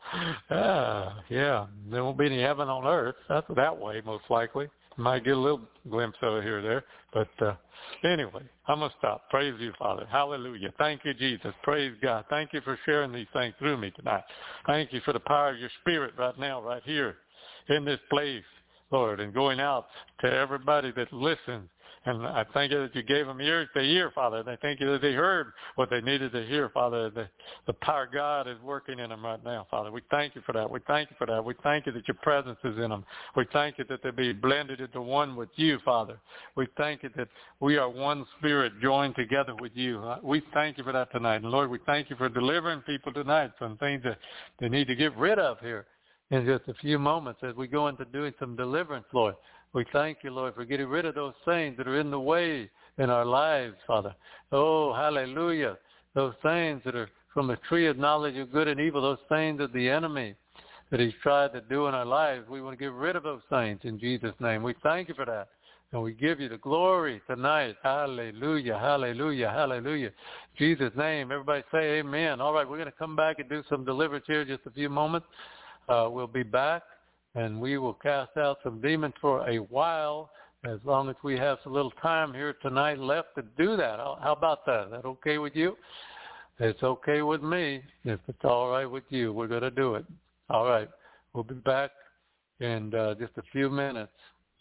ah, yeah, there won't be any heaven on earth. That's that way, most likely. You might get a little glimpse of it here or there. But uh, anyway, I'm going to stop. Praise you, Father. Hallelujah. Thank you, Jesus. Praise God. Thank you for sharing these things through me tonight. Thank you for the power of your Spirit right now, right here in this place, Lord, and going out to everybody that listens. And I thank you that you gave them ears to hear, Father. And I thank you that they heard what they needed to hear, Father. The, the power of God is working in them right now, Father. We thank you for that. We thank you for that. We thank you that your presence is in them. We thank you that they be blended into one with you, Father. We thank you that we are one spirit joined together with you. We thank you for that tonight. And Lord, we thank you for delivering people tonight from things that they need to get rid of here in just a few moments as we go into doing some deliverance, Lord. We thank you, Lord, for getting rid of those things that are in the way in our lives, Father. Oh, hallelujah. Those things that are from the tree of knowledge of good and evil, those things of the enemy that he's tried to do in our lives. We want to get rid of those things in Jesus' name. We thank you for that. And we give you the glory tonight. Hallelujah, hallelujah, hallelujah. In Jesus' name, everybody say amen. All right, we're going to come back and do some deliverance here in just a few moments. Uh, we'll be back. And we will cast out some demons for a while, as long as we have some little time here tonight left to do that. How about that? Is that okay with you? It's okay with me. If it's all right with you, we're going to do it. All right. We'll be back in uh, just a few minutes.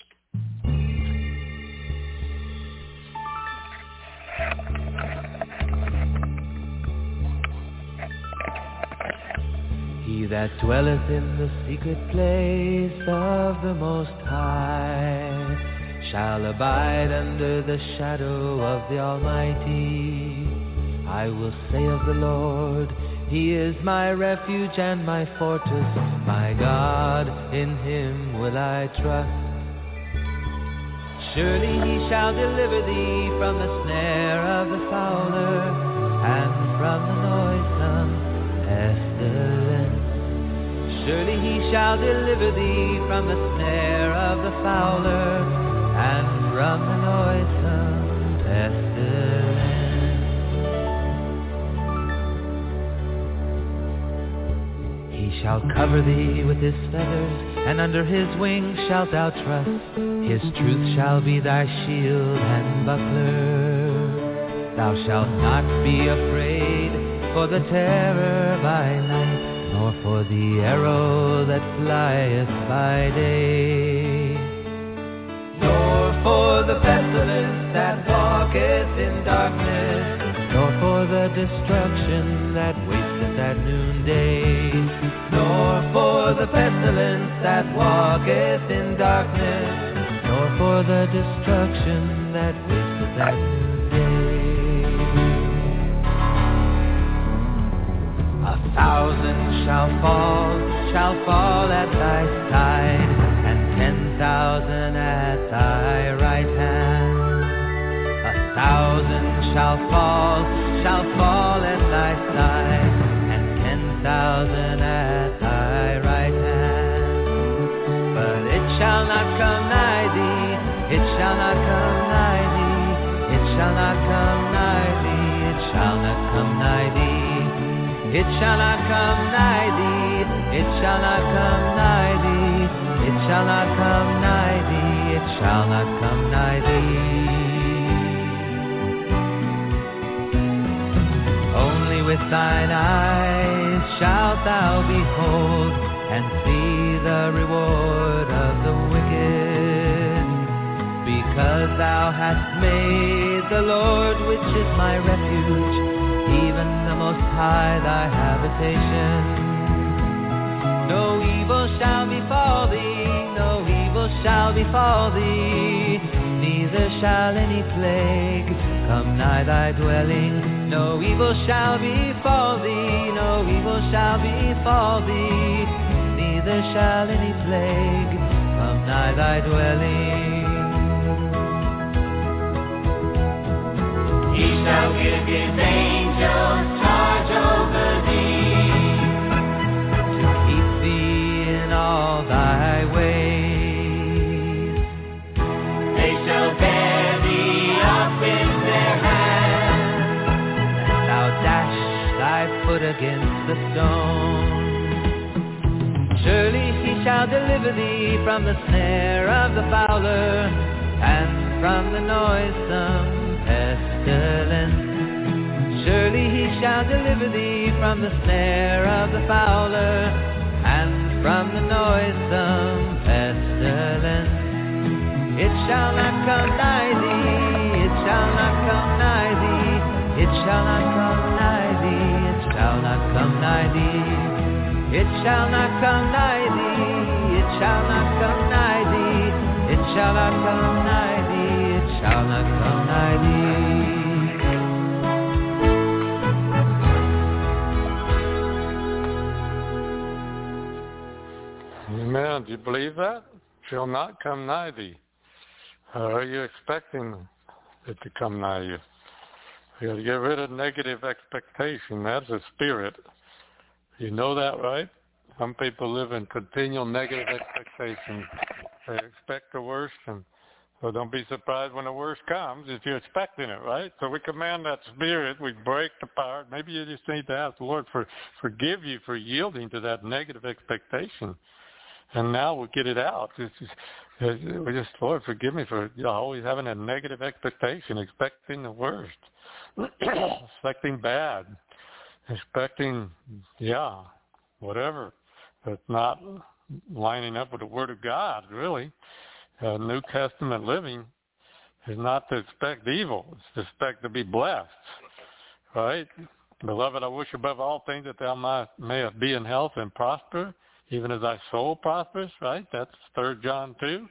He that dwelleth in the secret place of the Most High shall abide under the shadow of the Almighty. I will say of the Lord, He is my refuge and my fortress, my God, in Him will I trust. Surely He shall deliver thee from the snare of the fowler and from the noisome pestilence. Surely He shall deliver thee from the snare of the fowler and from the noisome pestilence. He shall cover thee with His feathers, and under His wings shalt thou trust. His truth shall be thy shield and buckler. Thou shalt not be afraid for the terror by night, nor for the arrow that flieth by day, nor for the pestilence that walketh in darkness, nor for the destruction that wasteth at noonday, nor for the pestilence that walketh in darkness, nor for the destruction that wasteth at noonday. A thousand shall fall, shall fall at thy side, and ten thousand at thy right hand. A thousand shall fall, shall fall at thy side, and ten thousand at thy right hand. But it shall not come nigh thee, it shall not come nigh thee, it shall not come nigh thee, it shall not come nigh thee. It shall not come nigh thee, it shall not come nigh thee, it shall not come nigh thee, it shall not come nigh thee. Only with thine eyes shalt thou behold, and see the reward of the wicked, because thou hast made the Lord, which is my refuge, even the Most High thy habitation. No evil shall befall thee, no evil shall befall thee, neither shall any plague come nigh nigh thy dwelling. No evil shall befall thee, no evil shall befall thee, neither shall any plague come nigh thy dwelling. He shall give his angels charge over thee, to keep thee in all thy ways. They shall bear thee up in their hands, and thou dash thy foot against the stone. Surely he shall deliver thee from the snare of the fowler, and from the noisome pestilence. Surely he shall deliver thee from the snare of the fowler, and from the noisome pestilence. It shall not come nigh thee, it shall not come nigh thee, it shall not come nigh thee, it shall not come nigh thee, it shall not come nigh thee, it shall not come nigh thee, it shall not come nigh thee, it shall not come nigh thee. Amen. Do you believe that? Shall not come nigh thee. Or are you expecting it to come nigh you? You got to get rid of negative expectation. That's a spirit. You know that, right? Some people live in continual negative expectation. They expect the worst, and so don't be surprised when the worst comes if you're expecting it, right? So we command that spirit. We break the power. Maybe you just need to ask the Lord for forgive you for yielding to that negative expectation. And now we'll get it out. It's just, we just, Lord, forgive me for always having a negative expectation, expecting the worst, expecting bad, expecting, yeah, whatever. That's not lining up with the Word of God, really. Uh, New Testament living is not to expect evil. It's to expect to be blessed, right? Beloved, I wish above all things that thou might, mayest be in health and prosper, even as thy soul prospers, right? That's Third John two.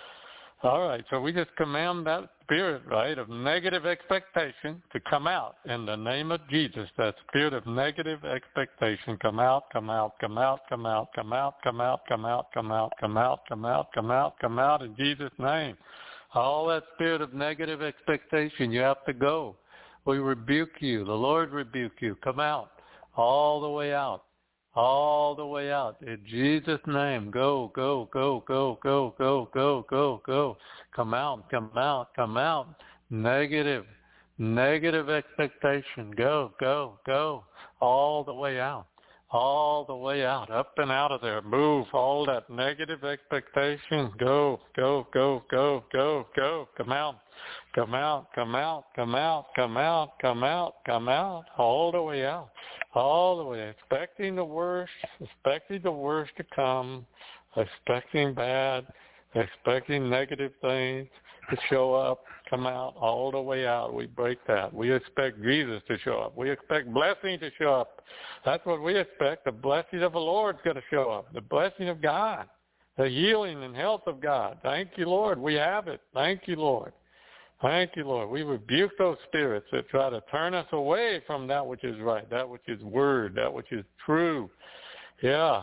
All right, so we just command that spirit, right, of negative expectation to come out in the name of Jesus. That spirit of negative expectation, come out, come out, come out, come out, come out, come out, come out, come out, come out, come out, come out, come out in Jesus' name. All that spirit of negative expectation, you have to go. We rebuke you. The Lord rebuke you. Come out, all the way out. All the way out. In Jesus' name, go, go, go, go, go, go, go, go, go. Come out, come out, come out. Negative, negative expectation. Go, go, go. All the way out. All the way out. Up and out of there. Move all that negative expectation. Go, go, go, go, go, go. Come out. Come out, come out, come out, come out, come out, come out, all the way out, all the way, expecting the worst, expecting the worst to come, expecting bad, expecting negative things to show up, come out, all the way out. We break that. We expect Jesus to show up. We expect blessing to show up. That's what we expect. The blessing of the Lord is going to show up, the blessing of God, the healing and health of God. Thank you, Lord. We have it. Thank you, Lord. Thank you, Lord. We rebuke those spirits that try to turn us away from that which is right, that which is word, that which is true. Yeah.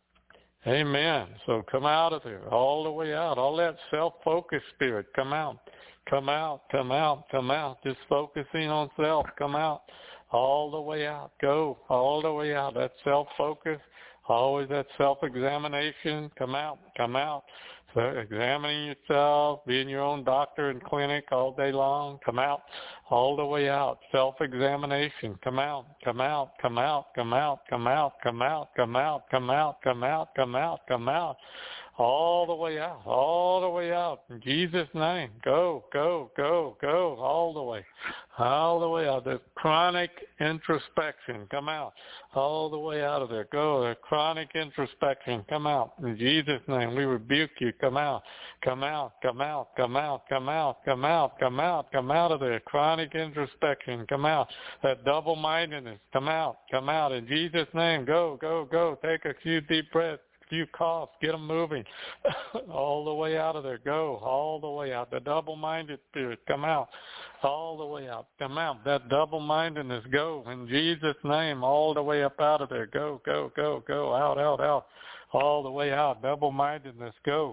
Amen. So come out of there, all the way out. All that self-focused spirit, come out. Come out, come out, come out. Just focusing on self, come out. All the way out. Go all the way out. That self-focus, always that self-examination, come out, come out. So examining yourself, being your own doctor and clinic all day long, come out, all the way out. Self-examination, come out, come out, come out, come out, come out, come out, come out, come out, come out, come out, come out, all the way out, all the way out. In Jesus' name, go, go, go, go, all the way, all the way out. The chronic introspection, come out, all the way out of there. Go, the chronic introspection, come out. In Jesus' name, we rebuke you. Come out, come out, come out, come out, come out, come out, come out, come out of there. Chronic introspection, come out. That double-mindedness, come out, come out. In Jesus' name, go, go, go. Take a few deep breaths. few coughs, get them moving. All the way out of there, go. All the way out. The double-minded spirit, come out. All the way out. Come out. That double-mindedness, go. In Jesus' name, all the way up out of there. Go, go, go, go. Out, out, out. All the way out. Double-mindedness, go.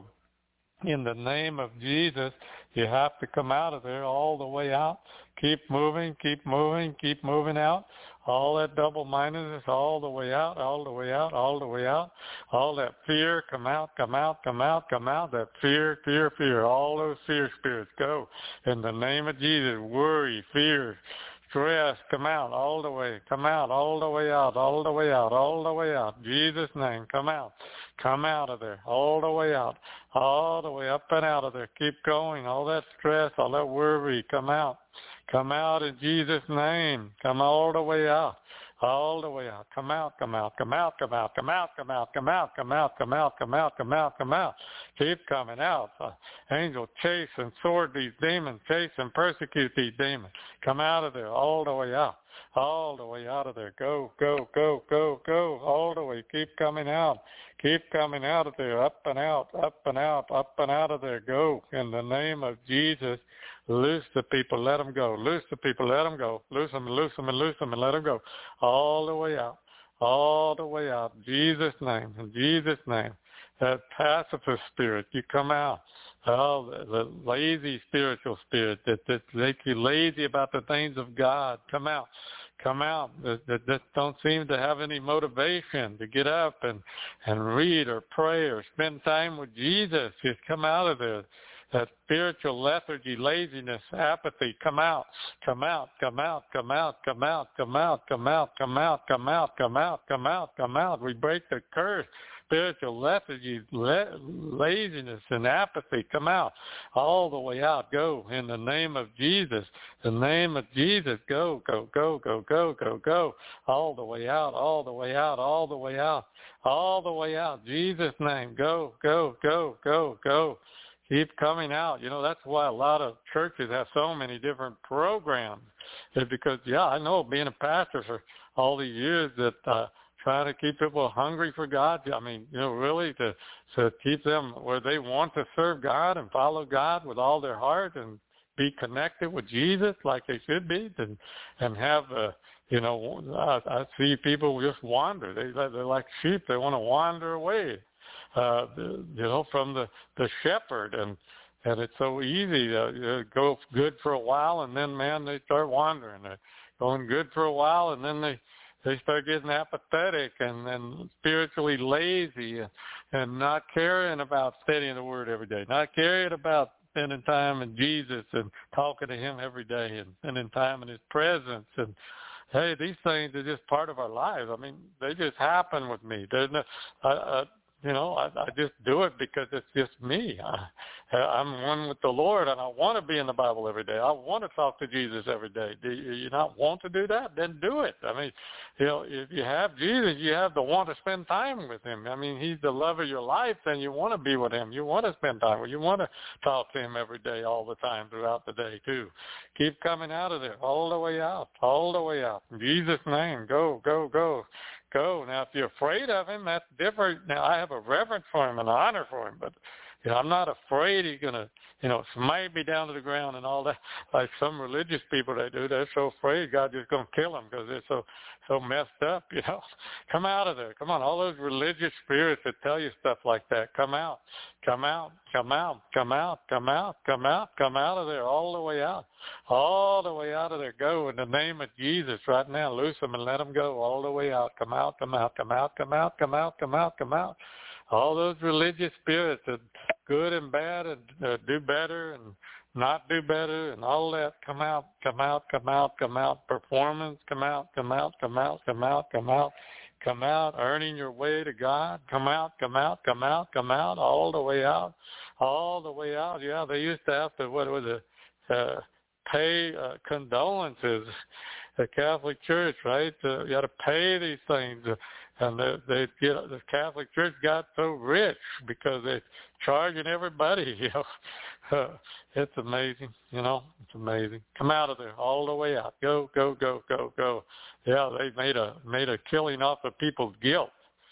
In the name of Jesus, you have to come out of there all the way out. Keep moving, keep moving, keep moving out. All that double-mindedness all the way out, all the way out, all the way out. All that fear, come out, come out, come out, come out. That fear, fear, fear. All those fear spirits, go. In the name of Jesus, worry, fear, stress, come out all the way, come out all the way out, all the way out, all the way out. Jesus' name, come out. Come out of there, all the way out, all the way up and out of there. Keep going. All that stress, all that worry, come out. Come out in Jesus' name. Come all the way out. All the way out. Come out, come out, come out, come out, come out, come out, come out, come out, come out, come out, come out, come out. Keep coming out. Uh, angel, chase and sword these demons. Chase and persecute these demons. Come out of there all the way out. All the way out of there. Go, go, go, go, go. All the way. Keep coming out. Keep coming out of there. Up and out, up and out, up and out of there. Go. In the name of Jesus, loose the people. Let them go. Loose the people. Let them go. Loose them and loose them and loose them and let them go. All the way out. All the way out. In Jesus' name. In Jesus' name. That pacifist spirit, you come out. Oh, the, the lazy spiritual spirit that, that makes you lazy about the things of God. Come out. Come out. That, that, that don't seem to have any motivation to get up and, and read or pray or spend time with Jesus. Just come out of there. That spiritual lethargy, laziness, apathy, come out, come out, come out, come out, come out, come out, come out, come out, come out, come out, come out, come out. We break the curse. Spiritual lethargy, le- laziness, and apathy, come out, all the way out. Go in the name of Jesus. The name of Jesus. Go, go, go, go, go, go, go. All the way out, all the way out, all the way out, all the way out. Jesus' name. Go, go, go, go, go. Keep coming out. You know, that's why a lot of churches have so many different programs. It's because, yeah, I know being a pastor for all these years that uh, trying to keep people hungry for God. I mean, you know, really to to keep them where they want to serve God and follow God with all their heart and be connected with Jesus like they should be, and and have uh, you know, I, I see people just wander. They they're like sheep. They want to wander away. Uh, you know, from the, the shepherd, and and it's so easy to uh, go good for a while, and then, man, they start wandering. They're going good for a while, and then they, they start getting apathetic and, and spiritually lazy and, and not caring about studying the Word every day, not caring about spending time in Jesus and talking to Him every day and spending time in His presence. And, hey, these things are just part of our lives. I mean, they just happen with me. There's no... I, I, You know, I, I just do it because it's just me. I, I'm one with the Lord, and I want to be in the Bible every day. I want to talk to Jesus every day. Do you not want to do that? Then do it. I mean, you know, if you have Jesus, you have to want to spend time with Him. I mean, He's the love of your life, then you want to be with Him. You want to spend time with Him. You want to talk to Him every day, all the time, throughout the day, too. Keep coming out of there, all the way out, all the way out. In Jesus' name, go, go, go. Go. Now, if you're afraid of Him, that's different. Now, I have a reverence for Him and honor for Him, but you know, I'm not afraid He's going to, you know, smite me down to the ground and all that. Like some religious people, they do. They're so afraid God's just going to kill them because they're so so messed up, you know. Come out of there. Come on. All those religious spirits that tell you stuff like that, come out. Come out. Come out. Come out. Come out. Come out. Come out of there all the way out. All the way out of there. Go in the name of Jesus right now. Loose them and let them go all the way out. Come out. Come out. Come out. Come out. Come out. Come out. Come out. All those religious spirits that good and bad and uh, do better and not do better and all that, come out, come out, come out, come out. Performance, come out, come out, come out, come out, come out, come out. Earning your way to God, come out, come out, come out, come out, all the way out, all the way out. Yeah, they used to have to, what was it, uh, pay uh, condolences. The Catholic Church, right? Uh, you got to pay these things, uh, and they, they get the Catholic Church got so rich because they're charging everybody. You know, uh, it's amazing. You know, it's amazing. Come out of there, all the way out. Go, go, go, go, go. Yeah, they made a made a killing off of people's guilt.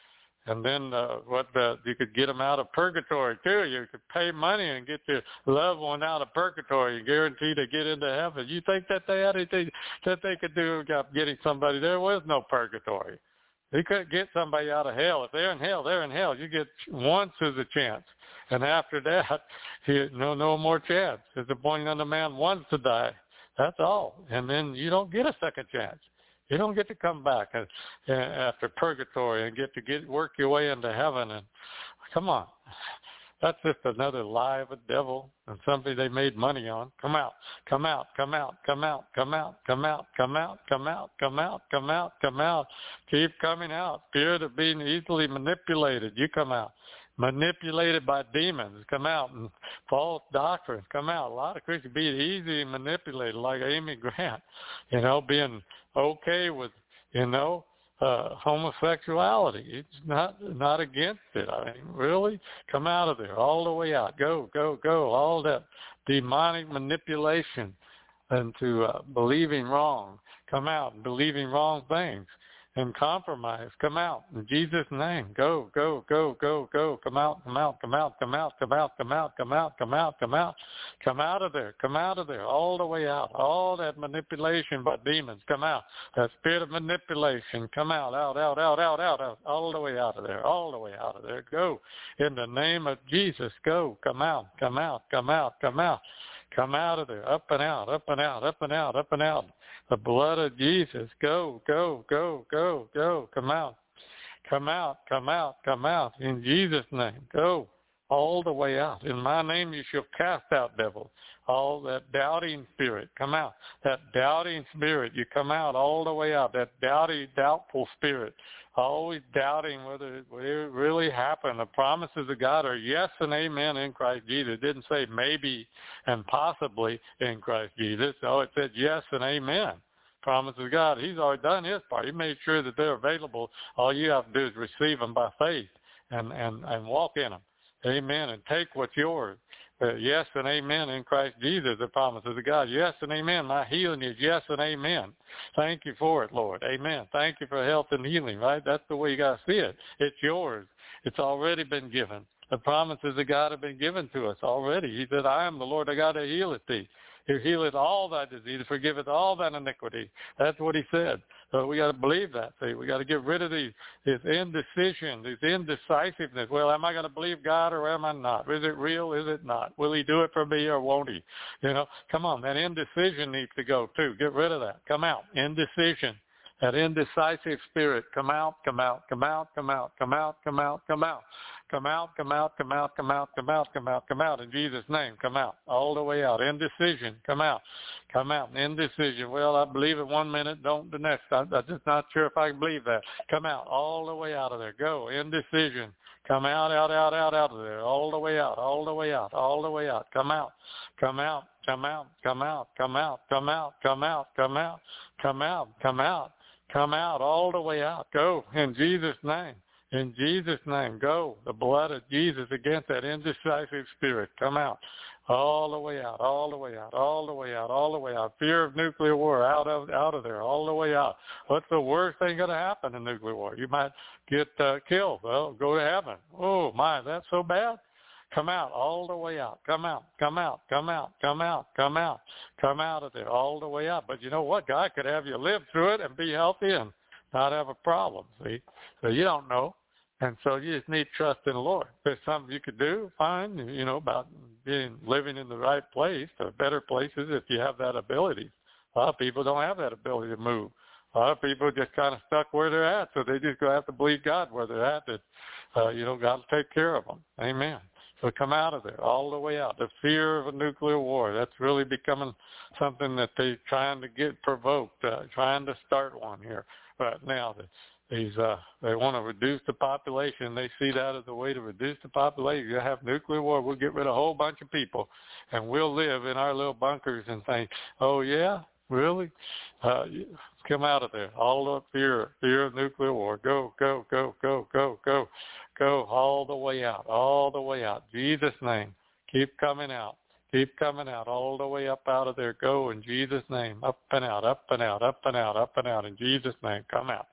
And then uh, what the, you could get them out of purgatory too. You could pay money and get your loved one out of purgatory and guarantee to get into heaven. You think that they had anything that they could do about getting somebody? There was no purgatory. You couldn't get somebody out of hell. If they're in hell, they're in hell. You get once as a chance. And after that, you, no no more chance. It's appointed unto man once to die. That's all. And then you don't get a second chance. You don't get to come back and, and after purgatory and get to get work your way into heaven. And come on. That's just another lie of a devil and something they made money on. Come out, come out, come out, come out, come out, come out, come out, come out, come out, come out, come out. Keep coming out. Spirit of being easily manipulated. You come out. Manipulated by demons. Come out. And false doctrine. Come out. A lot of Christians being easily manipulated, like Amy Grant. You know, being okay with, you know, Uh, homosexuality. It's not not against it. I mean, really, come out of there, all the way out. Go, go, go. All that demonic manipulation into uh, believing wrong. Come out and believing wrong things and compromise. Come out in Jesus' name. Go, go, go, go, go. Come out, come out, come out, come out, come out, come out, come out, come out, come out. Come out of there. Come out of there. All the way out. All that manipulation by demons. Come out. That spirit of manipulation. Come out, out, out, out, out, out, out. All the way out of there. All the way out of there. Go. In the name of Jesus. Go. Come out. Come out. Come out. Come out. Come out of there. Up and out. Up and out. Up and out. Up and out. The blood of Jesus. Go, go, go, go, go. Come out. Come out. Come out. Come out. In Jesus' name. Go. All the way out. In my name you shall cast out devils. All that doubting spirit, come out. That doubting spirit, you come out all the way out. That doubting, doubtful spirit, always doubting whether it, whether it really happened. The promises of God are yes and amen in Christ Jesus. It didn't say maybe and possibly in Christ Jesus. Oh, it said yes and amen. Promises of God. He's already done his part. He made sure that they're available. All you have to do is receive them by faith and, and, and walk in them. Amen. And take what's yours. Uh, yes and amen in Christ Jesus, the promises of God. Yes and amen. My healing is yes and amen. Thank you for it, Lord. Amen. Thank you for health and healing, right? That's the way you got to see it. It's yours. It's already been given. The promises of God have been given to us already. He said, I am the Lord, I got to heal thee. He healeth all thy disease, forgiveth all thine iniquity. That's what he said. So we got to believe that. See, we got to get rid of these, this indecision, this indecisiveness. Well, am I going to believe God or am I not? Is it real? Is it not? Will he do it for me or won't he? You know, come on. That indecision needs to go too. Get rid of that. Come out. Indecision. That indecisive spirit, come out, come out, come out, come out, come out, come out, come out, come out, come out, come out, come out, come out, come out, come out, in Jesus' name, come out, all the way out. Indecision, come out, come out. Indecision, well, I believe it one minute, don't the next. I, I'm just not sure if I can believe that. Come out, all the way out of there. Go, indecision. Come out, out, out, out, out of there, all the way out, all the way out, all the way out. Come out, come out, come out, come out, come out, come out, come out, come out, come out, come out. Come out all the way out. Go in Jesus' name. In Jesus' name, go. The blood of Jesus against that indecisive spirit. Come out all the way out, all the way out, all the way out, all the way out. Fear of nuclear war, out of out of there, all the way out. What's the worst thing going to happen in nuclear war? You might get uh, killed. Well, go to heaven. Oh, my, that's so bad. Come out all the way out. Come out, come out, come out, come out, come out, come out of there all the way out. But you know what? God could have you live through it and be healthy and not have a problem, see? So you don't know. And so you just need trust in the Lord. There's something you could do, fine, you know, about being living in the right place or better places if you have that ability. A lot of people don't have that ability to move. A lot of people are just kind of stuck where they're at, so they just go have to believe God where they're at, that, uh, you know, God will take care of them. Amen. So come out of there, all the way out. The fear of a nuclear war, that's really becoming something that they're trying to get provoked, uh, trying to start one here right now. These, uh, they want to reduce the population. They see that as a way to reduce the population. You have nuclear war, we'll get rid of a whole bunch of people, and we'll live in our little bunkers and think, oh, yeah, really? Uh, come out of there. All the fear, fear of nuclear war. Go, go, go, go, go, go. Go all the way out, all the way out. Jesus' name. Keep coming out. Keep coming out all the way up out of there. Go in Jesus' name. Up and out, up and out, up and out, up and out. In Jesus' name. Come out.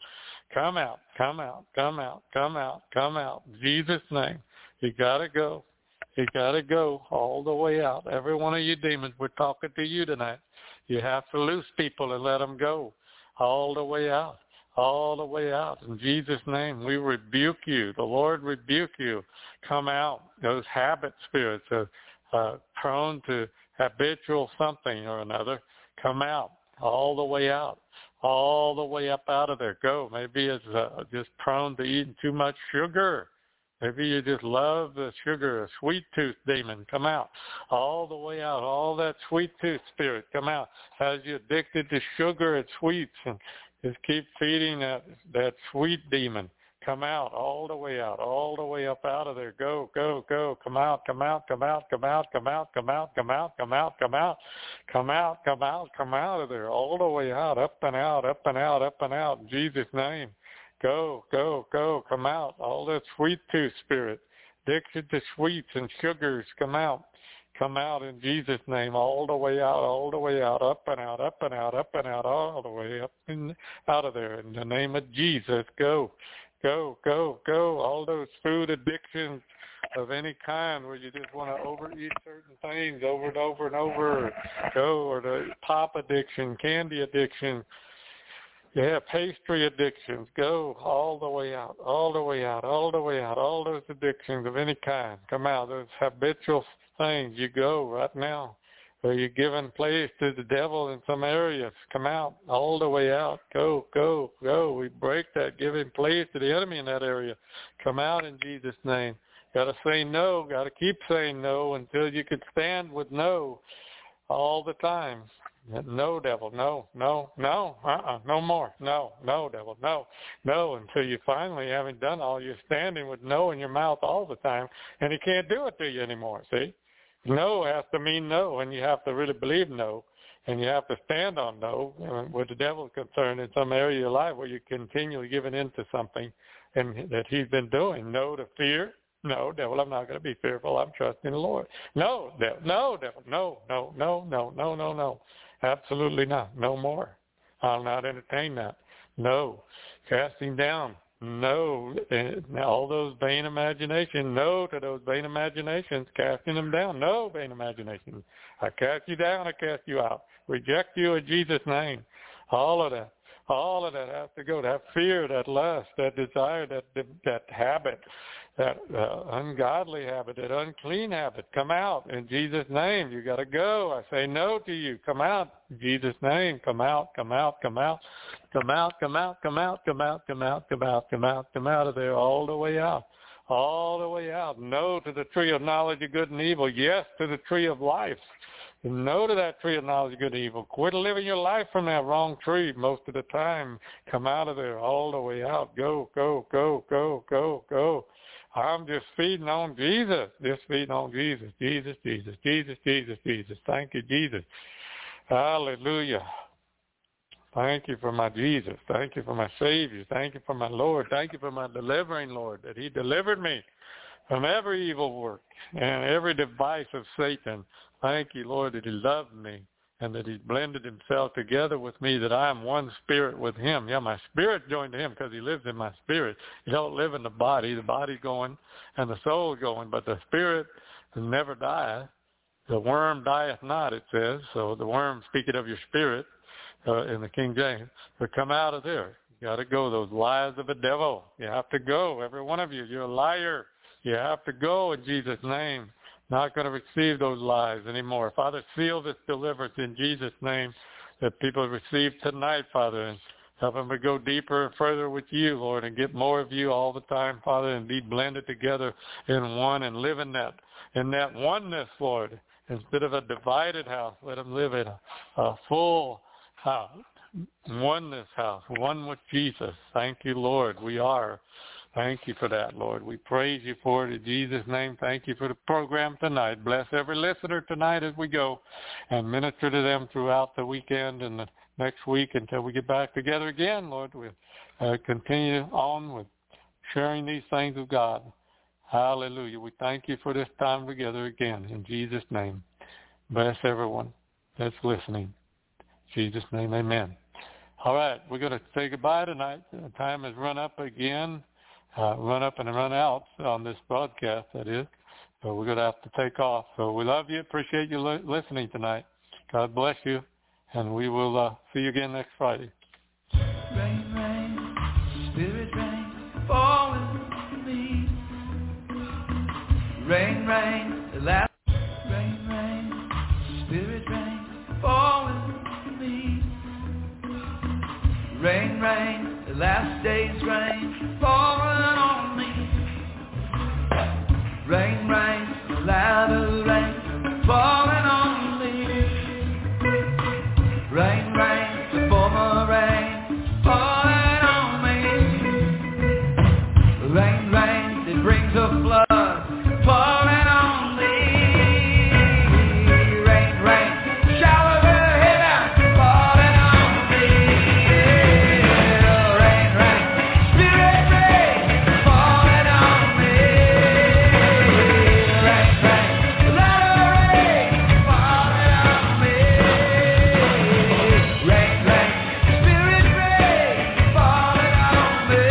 Come out, come out, come out, come out, come out. In Jesus' name. You got to go. You got to go all the way out. Every one of you demons, we're talking to you tonight. You have to loose people and let them go all the way out, all the way out. In Jesus' name, we rebuke you. The Lord rebuke you. Come out. Those habit spirits are uh, prone to habitual something or another. Come out all the way out, all the way up out of there. Go. Maybe it's uh, just prone to eating too much sugar. Maybe you just love the sugar, a sweet tooth demon. Come out all the way out. All that sweet tooth spirit, come out. Has you addicted to sugar and sweets, and just keep feeding that that sweet demon. Come out all the way out, all the way up out of there. Go, go, go. Come out, come out, come out, come out, come out, come out, come out, come out, come out, come out, come out, come out of there, all the way out, up and out, up and out, up and out. In Jesus' name. Go, go, go, come out. All that sweet tooth spirit, addicted to sweets and sugars, come out. Come out in Jesus' name, all the way out, all the way out, up and out, up and out, up and out, all the way up and out of there. In the name of Jesus, go, go, go, go. All those food addictions of any kind where you just want to overeat certain things over and over and over, go, or the pop addiction, candy addiction. Yeah, pastry addictions, go all the way out, all the way out, all the way out, all those addictions of any kind, come out. Those habitual things, you go right now. Or you're giving place to the devil in some areas, come out, all the way out, go, go, go. We break that, giving place to the enemy in that area. Come out in Jesus' name. Got to say no, got to keep saying no until you can stand with no all the time. No, devil, no, no, no, uh-uh, no more, no, no, devil, no, no, until you finally haven't done all, you're standing with no in your mouth all the time, and he can't do it to you anymore, see? No has to mean no, and you have to really believe no, and you have to stand on no, where the devil is concerned in some area of your life where you're continually giving in to something and that he's been doing. No to fear. No, devil, I'm not going to be fearful. I'm trusting the Lord. No, devil, no, devil, no, no, no, no, no, no, no. Absolutely not. No more. I'll not entertain that. No. Casting down. No. All those vain imaginations. No to those vain imaginations. Casting them down. No vain imaginations. I cast you down. I cast you out. Reject you in Jesus' name. All of that. All of that has to go. That fear, that lust, that desire, that that habit, that uh, ungodly habit, that unclean habit, come out in Jesus' name. You got to go. I say no to you. Come out in Jesus' name. Come out, come out, come out, come out, come out, come out, come out, come out, come out, come out, come out of there all the way out. All the way out. No to the tree of knowledge of good and evil. Yes to the tree of life. No to that tree of knowledge of good and evil. Quit living your life from that wrong tree most of the time. Come out of there all the way out. Go, go, go, go, go, go. I'm just feeding on Jesus. Just feeding on Jesus. Jesus, Jesus, Jesus, Jesus, Jesus. Thank you, Jesus. Hallelujah. Thank you for my Jesus. Thank you for my Savior. Thank you for my Lord. Thank you for my delivering Lord, that he delivered me from every evil work and every device of Satan. Thank you, Lord, that he loved me and that he blended himself together with me, that I am one spirit with him. Yeah, my spirit joined to him because he lives in my spirit. You don't live in the body. The body's going and the soul's going, but the spirit never dies. The worm dieth not, it says. So the worm, speaking of your spirit, uh, in the King James, but come out of there. You got to go. Those lies of the devil. You have to go. Every one of you. You're a liar. You have to go in Jesus' name. Not going to receive those lies anymore. Father, seal this deliverance in Jesus' name that people receive tonight, Father, and help them to go deeper and further with you, Lord, and get more of you all the time, Father, and be blended together in one and live in that, in that oneness, Lord. Instead of a divided house, let them live in a, a full house, oneness house, one with Jesus. Thank you, Lord. We are. Thank you for that, Lord. We praise you for it in Jesus' name. Thank you for the program tonight. Bless every listener tonight as we go and minister to them throughout the weekend and the next week until we get back together again, Lord. We'll uh, continue on with sharing these things of God. Hallelujah. We thank you for this time together again in Jesus' name. Bless everyone that's listening. In Jesus' name, amen. All right, we're going to say goodbye tonight. The time has run up again, uh, run up and run out on this broadcast, that is. So we're going to have to take off. So we love you. Appreciate you li- listening tonight. God bless you. And we will uh, see you again next Friday. Rain, rain, spirit rain, fall with me. Rain, rain, the last. Rain, rain, spirit rain, fall with me. Rain, rain, the last day's rain, falling on me. Rain, rain, the latter rain, falling on me. Rain, rain, the former rain, falling on me. Rain, rain, it brings a flood, falling on me. Rain, rain, shower of heaven, falling on me. Rain, rain, spirit rain, falling on me. Rain, rain, latter rain, falling on me. Rain, rain, spirit rain, falling on me.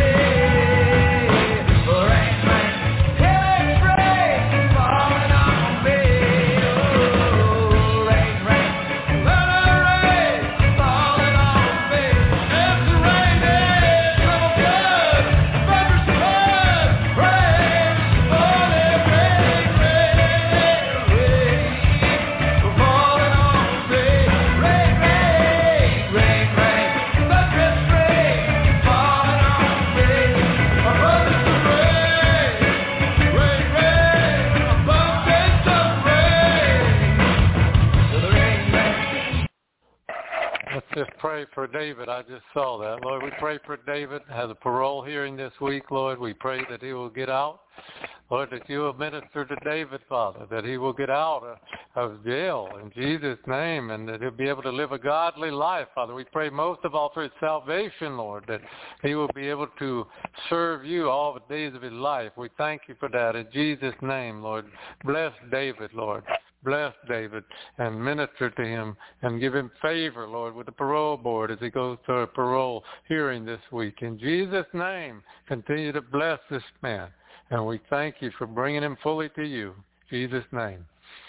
Rain, rain, heaven's rain, falling on me. Oh, rain, rain, latter rain, falling on me. It's the rain, it's the blood, thunderous blood, rain, falling, rain, rain, rain, falling on me. Rain, rain, rain, rain, thunderous rain, falling on me. My brothers to rain, rain, rain, abundance of rain. Rain, rain. Let's just pray for David. I just saw that. Lord, we pray for David, has a parole hearing this week, Lord. We pray that he will get out. Lord, that you will minister to David, Father, that he will get out of, of jail in Jesus' name, and that he'll be able to live a godly life, Father. We pray most of all for his salvation, Lord, that he will be able to serve you all the days of his life. We thank you for that in Jesus' name, Lord. Bless David, Lord. Bless David and minister to him and give him favor, Lord, with the parole board as he goes to a parole hearing this week. In Jesus' name, continue to bless this man. And we thank you for bringing him fully to you. In Jesus' name.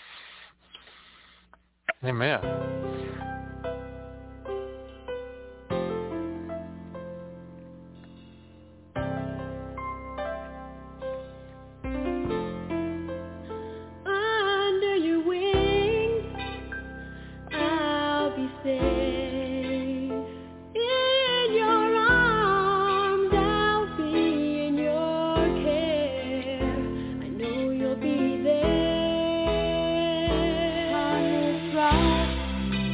Amen. Under your wings, I'll be safe. In your arms, I'll be in your care. I know you'll be there. On this rock,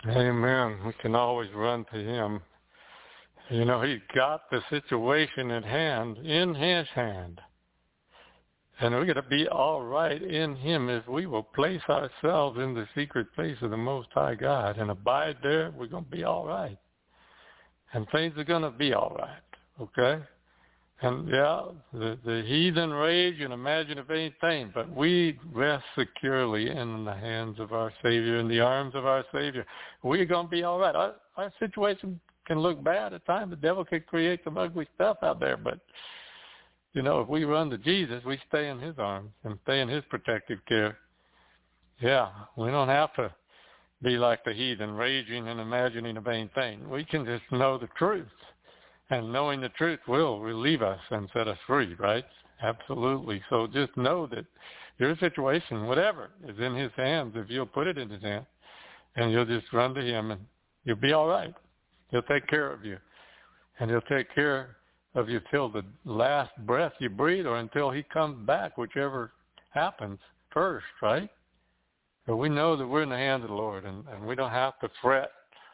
Amen. We can always run to him. You know, he's got the situation at hand, in his hand. And we're going to be all right in him if we will place ourselves in the secret place of the Most High God and abide there. We're going to be all right. And things are going to be all right, okay? And, yeah, the, the heathen rage and imagine of anything, but we rest securely in the hands of our Savior, in the arms of our Savior. We're going to be all right. Our, our situation can look bad at times. The devil can create some ugly stuff out there, but you know, if we run to Jesus, we stay in his arms and stay in his protective care. Yeah, we don't have to be like the heathen, raging and imagining a vain thing. We can just know the truth, and knowing the truth will relieve us and set us free, right? Absolutely. So just know that your situation, whatever, is in his hands if you'll put it in his hands, and you'll just run to him, and you'll be all right. He'll take care of you, and he'll take care of you till the last breath you breathe or until he comes back, whichever happens first, right? But we know that we're in the hands of the Lord, and, and we don't have to fret.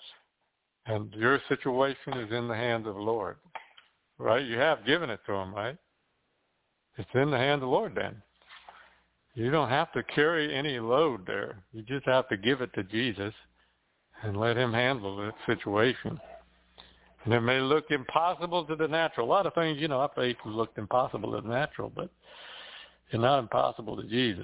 And your situation is in the hands of the Lord, right? You have given it to him, right? It's in the hands of the Lord then. You don't have to carry any load there. You just have to give it to Jesus and let him handle that situation. And it may look impossible to the natural. A lot of things, you know, our faith has looked impossible to the natural, but it's not impossible to Jesus.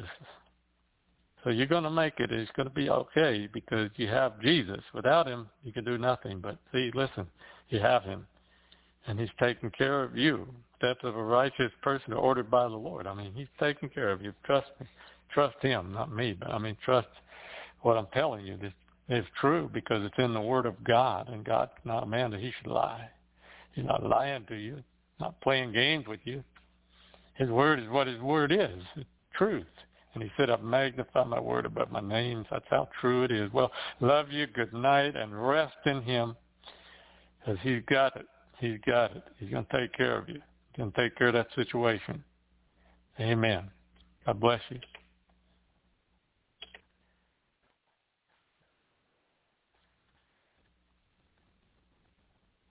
So you're going to make it. It's going to be okay because you have Jesus. Without him, you can do nothing. But see, listen, you have him, and he's taking care of you. Steps of a righteous person are ordered by the Lord. I mean, he's taking care of you. Trust me. Trust him, not me. But, I mean, trust what I'm telling you. This is true because it's in the Word of God, and God's not a man that he should lie. He's not lying to you, not playing games with you. His Word is what his Word is, it's truth. And he said, I magnify my Word above my names. That's how true it is. Well, love you, good night, and rest in him because he's got it. He's got it. He's going to take care of you. He's going to take care of that situation. Amen. God bless you.